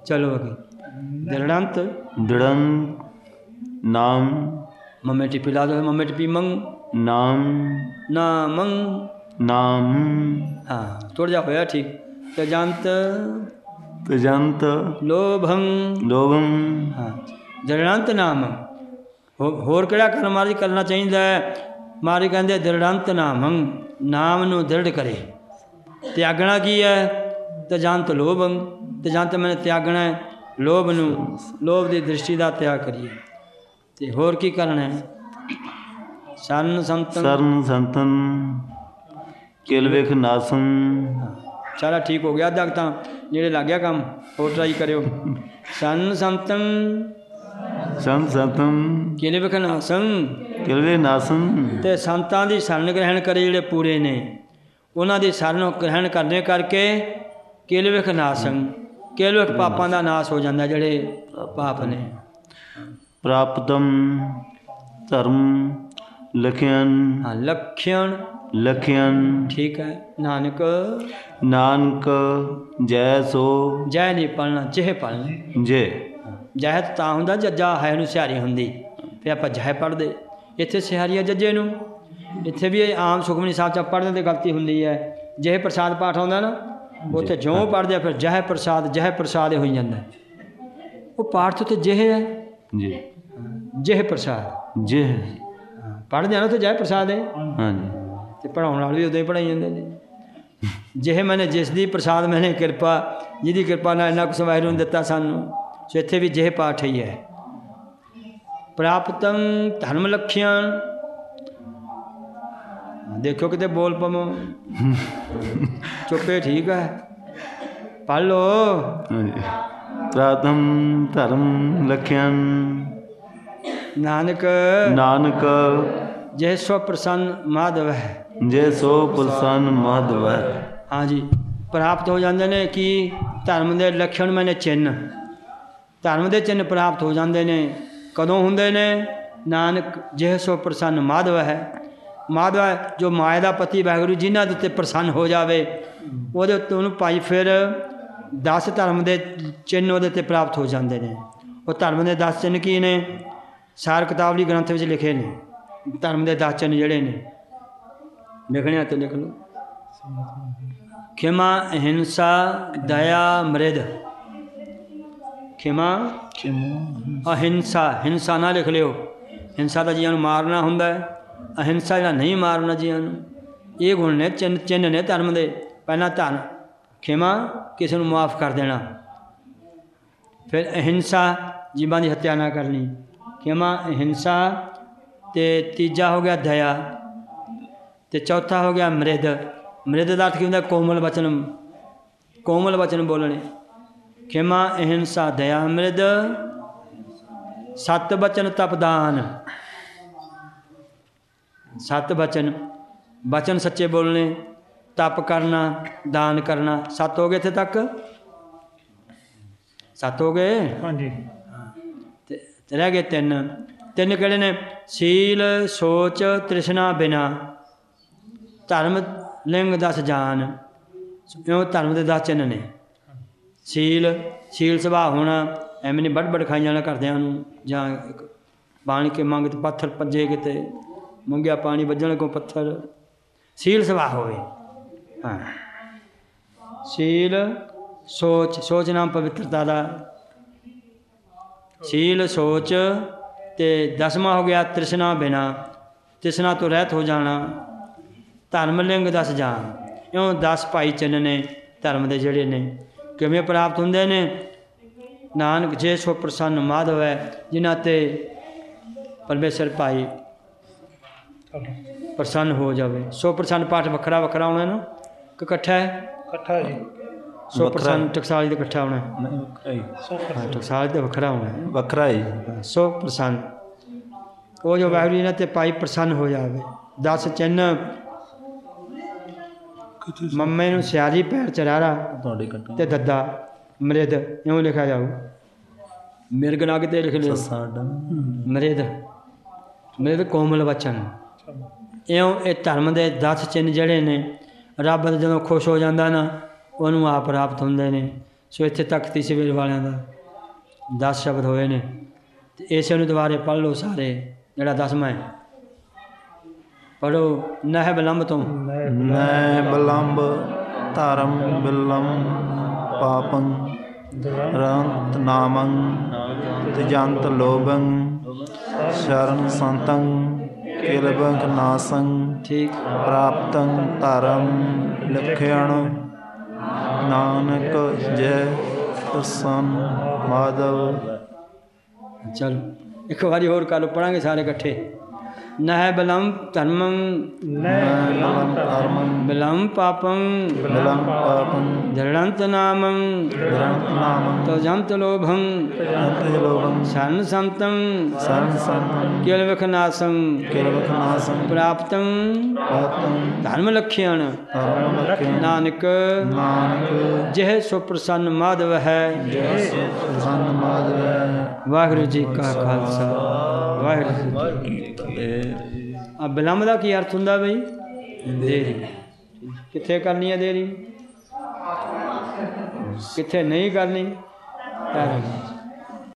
ਚਲੋ ਅੱਗੇ ਦ੍ਰਿੜੰਤ ਦ੍ਰਿੜੰ ਨਾਮ ਮੰਮੇ ਟਿੱਪੀ ਲਾ ਦੋ ਮੰਮੇ ਟਿੱਪੀ ਮੰਗ ਨਾਮ ਨਾਮੰ ਨਾਮ ਹਾਂ ਥੋੜ੍ਹਾ ਜਿਹਾ ਹੋਇਆ ਠੀਕ ਤਜੰਤ ਤਜੰਤ ਲੋਭੰ ਲੋਭੰ ਹਾਂ ਦ੍ਰਿੜੰਤ ਨਾਮ ਹੋ ਹੋਰ ਕਿਹੜਾ ਕਰਮ ਮਹਾਰਾਜ ਕਰਨਾ ਚਾਹੀਦਾ ਹੈ ਮਹਾਰਾਜ ਕਹਿੰਦੇ ਦ੍ਰਿੜੰਤ ਨਾਮੰ ਨਾਮ ਨੂੰ ਦ੍ਰਿੜ ਕਰੇ ਤਿਆਗਣਾ ਕੀ ਹੈ ਤਜੰਤ ਲੋਭੰ ਤਜੰਤ ਮੈਨੇ ਤਿਆਗਣਾ ਹੈ ਲੋਭ ਨੂੰ ਲੋਭ ਦੀ ਦ੍ਰਿਸ਼ਟੀ ਦਾ ਤਿਆਗ ਕਰੀਏ ਅਤੇ ਹੋਰ ਕੀ ਕਰਨਾ ਹੈ ਸਰਨ ਸੰਤਨ ਸਰਨ ਸੰਤਨ ਕਿਲ ਵਿਖ ਨਾਸਨ ਸਾਰਾ ਠੀਕ ਹੋ ਗਿਆ ਅੱਧਾ ਕੁ ਤਾਂ ਜਿਹੜੇ ਲੱਗ ਗਿਆ ਕੰਮ ਹੋਰ ਟਰਾਈ ਕਰਿਓ ਸਰਨ ਸੰਤਨ ਸੰਤ ਸੰਤਨ ਕਿਲੇ ਵਿਖ ਨਾਸਨ ਕਿਲ ਵਿਖ ਨਾਸਨ ਅਤੇ ਸੰਤਾਂ ਦੀ ਸ਼ਰਨ ਗ੍ਰਹਿਣ ਕਰੇ ਜਿਹੜੇ ਪੂਰੇ ਨੇ ਉਹਨਾਂ ਦੀ ਸ਼ਰਨ ਗ੍ਰਹਿਣ ਕਰਨੇ ਕਰਕੇ ਕਿਲ ਵਿਖ ਨਾਸਨ ਕਿਲ ਵਿਖ ਪਾਪਾਂ ਦਾ ਨਾਸ ਹੋ ਜਾਂਦਾ ਜਿਹੜੇ ਪਾਪ ਨੇ ਪ੍ਰਾਪਤਮ ਧਰਮ ਲਖਿਅਨ ਹਾਂ ਲਖਿਅਨ ਲਖਿਅਨ ਠੀਕ ਹੈ ਨਾਨਕ ਨਾਨਕ ਜੈ ਸੋ ਜੈ ਨਹੀਂ ਪੜ੍ਹਨਾ ਜਿਹੇ ਪੜ੍ਹਨਾ ਜੇ ਜਹਿ ਤਾਂ ਹੁੰਦਾ ਜੱਜਾ ਹੈ ਨੂੰ ਸਿਹਾਰੀ ਹੁੰਦੀ ਫਿਰ ਆਪਾਂ ਜਹਿ ਪੜ੍ਹਦੇ ਇੱਥੇ ਸਿਹਾਰੀ ਆ ਜੱਜੇ ਨੂੰ ਇੱਥੇ ਵੀ ਆਮ ਸੁਖਮਨੀ ਸਾਹਿਬ 'ਚ ਪੜ੍ਹਨ ਦੀ ਗਲਤੀ ਹੁੰਦੀ ਹੈ ਜਿਹੇ ਪ੍ਰਸਾਦ ਪਾਠ ਆਉਂਦਾ ਨਾ ਉੱਥੇ ਜਿਉਂ ਪੜ੍ਹਦੇ ਆ ਫਿਰ ਜਹਿ ਪ੍ਰਸਾਦ ਜਹਿ ਪ੍ਰਸਾਦ ਹੋਈ ਜਾਂਦਾ ਉਹ ਪਾਠ ਤੋਂ ਤੇ ਜਿਹੇ ਹੈ ਜੀ ਜਿਹੇ ਪ੍ਰਸਾਦ ਜੇ ਪੜ੍ਹਦੇ ਆ ਨਾ ਉੱਥੇ ਜਹਿ ਪ੍ਰਸਾਦ ਹੈ ਹਾਂਜੀ ਅਤੇ ਪੜ੍ਹਾਉਣ ਵਾਲੇ ਵੀ ਉਦੋਂ ਹੀ ਪੜ੍ਹਾਈ ਜਾਂਦੇ ਨੇ ਜਿਹੇ ਮੈਨੇ ਜਿਸ ਦੀ ਪ੍ਰਸਾਦ ਮੈਨੇ ਕਿਰਪਾ ਜਿਹਦੀ ਕਿਰਪਾ ਨਾਲ ਇੰਨਾ ਕੁ ਵਾਹਿਗੁਰੂ ਨੇ ਦਿੱਤਾ ਸਾਨੂੰ ਸੋ ਇੱਥੇ ਵੀ ਜਿਹੇ ਪਾਠ ਹੀ ਹੈ ਪ੍ਰਾਪਤੰ ਧਰਮ ਲਖਿਅਨ ਦੇਖੋ ਕਿਤੇ ਬੋਲ ਪਵੋ ਚੁੱਪੇ ਠੀਕ ਹੈ ਪੜ੍ਹ ਲਓ ਹਾਂਜੀ ਪ੍ਰਾਤਮ ਧਰਮ ਲਖਿਅਨ ਨਾਨਕ ਨਾਨਕ ਜੇ ਸੋ ਪ੍ਰਸੰਨ ਮਾਧਵ ਹੈ ਜੇ ਸੋ ਪ੍ਰਸੰਨ ਮਾਧਵ ਹਾਂਜੀ ਪ੍ਰਾਪਤ ਹੋ ਜਾਂਦੇ ਨੇ ਕਿ ਧਰਮ ਦੇ ਲੱਛਣ ਮੈਨੇ ਚਿੰਨ੍ਹ ਧਰਮ ਦੇ ਚਿੰਨ੍ਹ ਪ੍ਰਾਪਤ ਹੋ ਜਾਂਦੇ ਨੇ ਕਦੋਂ ਹੁੰਦੇ ਨੇ ਨਾਨਕ ਜੇ ਸੋ ਪ੍ਰਸੰਨ ਮਾਧਵ ਹੈ ਮਾਧਵ ਜੋ ਮਾਇਆ ਦਾ ਪਤੀ ਵਾਹਿਗੁਰੂ ਜਿਨ੍ਹਾਂ ਦੇ ਉੱਤੇ ਪ੍ਰਸੰਨ ਹੋ ਜਾਵੇ ਉਹਦੇ ਉੱਤੇ ਉਹਨੂੰ ਭਾਈ ਫਿਰ ਦਸ ਧਰਮ ਦੇ ਚਿੰਨ੍ਹ ਉਹਦੇ 'ਤੇ ਪ੍ਰਾਪਤ ਹੋ ਜਾਂਦੇ ਨੇ ਉਹ ਧਰਮ ਦੇ ਦਸ ਚਿੰਨ੍ਹ ਕੀ ਨੇ ਸਾਰ ਕਿਤਾਬਲੀ ਗ੍ਰੰਥ ਵਿੱਚ ਲਿਖੇ ਨੇ ਧਰਮ ਦੇ ਦਸ ਚਿੰਨ੍ਹ ਜਿਹੜੇ ਨੇ ਲਿਖਣੇ ਤੇ ਲਿਖ ਲਓ ਖਿਮਾ ਅਹਿੰਸਾ ਦਇਆ ਮ੍ਰਿਦ ਖਿਮਾ ਅਹਿੰਸਾ ਹਿੰਸਾ ਨਾ ਲਿਖ ਲਿਓ ਹਿੰਸਾ ਦਾ ਜੀਆਂ ਨੂੰ ਮਾਰਨਾ ਹੁੰਦਾ ਹੈ ਅਹਿੰਸਾ ਜਿਹੜਾ ਨਹੀਂ ਮਾਰਨਾ ਜੀਆਂ ਨੂੰ ਇਹ ਗੁਣ ਨੇ ਚਿੰਨ ਚਿੰਨ੍ਹ ਨੇ ਧਰਮ ਦੇ ਪਹਿਲਾਂ ਧਨ ਖਿਮਾ ਕਿਸੇ ਨੂੰ ਮੁਆਫ ਕਰ ਦੇਣਾ ਫਿਰ ਅਹਿੰਸਾ ਜੀਵਾਂ ਦੀ ਹੱਤਿਆ ਨਾ ਕਰਨੀ ਖਿਮਾ ਅਹਿੰਸਾ ਅਤੇ ਤੀਜਾ ਹੋ ਗਿਆ ਦਇਆ ਅਤੇ ਚੌਥਾ ਹੋ ਗਿਆ ਮ੍ਰਿਦ ਮ੍ਰਿਦ ਦਾ ਅਰਥ ਕੀ ਹੁੰਦਾ ਕੋਮਲ ਵਚਨ ਕੋਮਲ ਵਚਨ ਬੋਲਣੇ ਖਿਮਾ ਅਹਿੰਸਾ ਦਇਆ ਮ੍ਰਿਦ ਸਤ ਬਚਨ ਤਪਦਾਨ ਸਤ ਬਚਨ ਬਚਨ ਸੱਚੇ ਬੋਲਣੇ ਤਪ ਕਰਨਾ ਦਾਨ ਕਰਨਾ ਸੱਤ ਹੋ ਗਏ ਇੱਥੇ ਤੱਕ ਸੱਤ ਹੋ ਗਏ ਹਾਂਜੀ ਤੇ ਰਹਿ ਗਏ ਤਿੰਨ ਤਿੰਨ ਕਿਹੜੇ ਨੇ ਸੀਲ ਸੋਚ ਤ੍ਰਿਸ਼ਨਾ ਬਿਨਾ ਧਰਮ ਲਿੰਗ ਦਸ ਜਾਨ ਇਉਂ ਧਰਮ ਦੇ ਦਸ ਚਿੰਨ੍ਹ ਨੇ ਸੀਲ ਸੀਲ ਸੁਭਾਅ ਹੋਣਾ ਐਵੇਂ ਨਹੀਂ ਵੱਢ ਵੱਢ ਖਾਈ ਜਾਣਾ ਘਰਦਿਆਂ ਨੂੰ ਜਾਂ ਪਾਣੀ ਕੇ ਮੰਗ ਤੇ ਪੱਥਰ ਭੱਜੇ ਕਿਤੇ ਮੰਗਿਆ ਪਾਣੀ ਵੱਜਣ ਕੋ ਪੱਥਰ ਸੀਲ ਸੁਭਾਅ ਹੋਵੇ ਹਾਂ ਸੀਲ ਸੋਚ ਸੋਚ ਨਾਮ ਪਵਿੱਤਰਤਾ ਦਾ ਸੀਲ ਸੋਚ ਅਤੇ ਦਸਵਾਂ ਹੋ ਗਿਆ ਤ੍ਰਿਸ਼ਨਾ ਬਿਨਾ ਤ੍ਰਿਸ਼ਨਾ ਤੋਂ ਰਹਿਤ ਹੋ ਜਾਣਾ ਧਰਮ ਲਿੰਗ ਦਸ ਜਾਨ ਇਉਂ ਦਸ ਭਾਈ ਚਿੰਨ੍ਹ ਨੇ ਧਰਮ ਦੇ ਜਿਹੜੇ ਨੇ ਕਿਵੇਂ ਪ੍ਰਾਪਤ ਹੁੰਦੇ ਨੇ ਨਾਨਕ ਜੇ ਸੋ ਪ੍ਰਸੰਨ ਮਾਧਵ ਹੈ ਜਿਨ੍ਹਾਂ 'ਤੇ ਪਰਮੇਸ਼ਰ ਭਾਈ ਪ੍ਰਸੰਨ ਹੋ ਜਾਵੇ ਸੋ ਪ੍ਰਸੰਨ ਪਾਠ ਵੱਖਰਾ ਵੱਖਰਾ ਆਉਣਾ ਨਾ ਕਿ ਇਕੱਠਾ ਹੈ ਇਕੱਠਾ ਜੀ ਸੋ ਪ੍ਰਸੰਨ ਟਕਸਾਲੀ ਦੇ ਇਕੱਠਾ ਆਉਣਾ ਹਾਂ ਟਕਸਾਲੀ ਦੇ ਵੱਖਰਾ ਆਉਣਾ ਵੱਖਰਾ ਹੈ ਸੋ ਪ੍ਰਸੰਨ ਉਹ ਜੋ ਵਾਹਿਗੁਰੂ ਜੀ ਨੇ ਤੇ ਭਾਈ ਪ੍ਰਸੰਨ ਹੋ ਜਾਵੇ ਦਸ ਚਿੰਨ੍ਹ ਮੰਮੇ ਨੂੰ ਸਿਆਰੀ ਪੈਰ ਚਰਾਰਾ ਤੇ ਦੱਦਾ ਮ੍ਰਿਦ ਇਉਂ ਲਿਖਿਆ ਜਾਊ ਮਿਰਗ ਨਾ ਕਿਤੇ ਲਿਖ ਲਿਓ ਮ੍ਰਿਦ ਮ੍ਰਿਦ ਕੋਮਲ ਵਚਨ ਇਉਂ ਇਹ ਧਰਮ ਦੇ ਦਸ ਚਿੰਨ੍ਹ ਜਿਹੜੇ ਨੇ ਰੱਬ ਜਦੋਂ ਖੁਸ਼ ਹੋ ਜਾਂਦਾ ਨਾ ਉਹਨੂੰ ਆਪ ਪ੍ਰਾਪਤ ਹੁੰਦੇ ਨੇ ਸੋ ਇੱਥੇ ਤੱਕ ਤੀ ਸਵੇਰ ਵਾਲਿਆਂ ਦਾ ਦਸ ਸ਼ਬਦ ਹੋਏ ਨੇ ਤੇ ਇਸੇ ਨੂੰ ਦੁਬਾਰੇ ਪੜ੍ਹ ਲਓ ਸਾਰੇ। ਜਿਹੜਾ ਦਸਵਾਂ ਹੈ ਪੜ੍ਹੋ। ਨਹਿ ਬਿਲੰਬ ਤੋਂ ਨੈ ਬਿਲੰਬ ਧਰਮ ਬਿਲੰਮ ਪਾਪੰ ਰੰਤ ਨਾਮੰ ਤਜੰਤ ਲੋਭੰ ਸ਼ਰਨ ਸੰਤੰ ਕਿਲਬੰਕ ਨਾਸੰ ਠੀਕ ਪ੍ਰਾਪਤੰ ਧਰਮ ਲਖਿਆਣ ਨਾਨਕ ਜੈ ਪ੍ਰਸੰਨ ਮਾਧਵ। ਚਲੋ ਇੱਕ ਵਾਰੀ ਹੋਰ ਕਰ ਲਓ, ਪੜਾਂਗੇ ਸਾਰੇ ਇਕੱਠੇ। ਨਹਿ ਬਿਲੰਬ ਧਰਮੰ ਬਿਲੰਬ ਧਰਮੰ ਬਿਲੰਬ ਪਾਪੰ ਬਿਲੰਬ ਪਾਪੰ ਦ੍ਰਿੜੰਤ ਨਾਮੰ ਦ੍ਰੰਤ ਨਾਮੰ ਤਜੰਤ ਲੋਭੰ ਜੰਤ ਲੋਭੰ ਸ਼ਰਨ ਸੰਤੰ ਸਰਨ ਸੰਤੰ ਕਿਲਵਖ ਨਾਸੰ ਕਿਲਵਖ ਨਾਸੰ ਪ੍ਰਾਪਤੰ ਪਾਤੰ ਧਰਮ ਲਖਿਆਣ ਧਰਮ ਲਖਿਆਣ ਨਾਨਕ ਨਾਨਕ ਜਿਹ ਸੋ ਪ੍ਰਸੰਨ ਮਾਧਵ ਹੈ। ਪ੍ਰਸੰਨ ਮਾਧਵ। ਵਾਹਿਗੁਰੂ ਜੀ ਕਾ ਖਾਲਸਾ ਵਾਹਿਗੁਰੂ ਜੀ ਕੀ ਫਤਿਹ। ਆ ਬਿਲੰਬ ਦਾ ਕੀ ਅਰਥ ਹੁੰਦਾ ਬਈ? ਦੇਰੀ। ਕਿੱਥੇ ਕਰਨੀ ਹੈ ਦੇਰੀ, ਕਿੱਥੇ ਨਹੀਂ ਕਰਨੀ?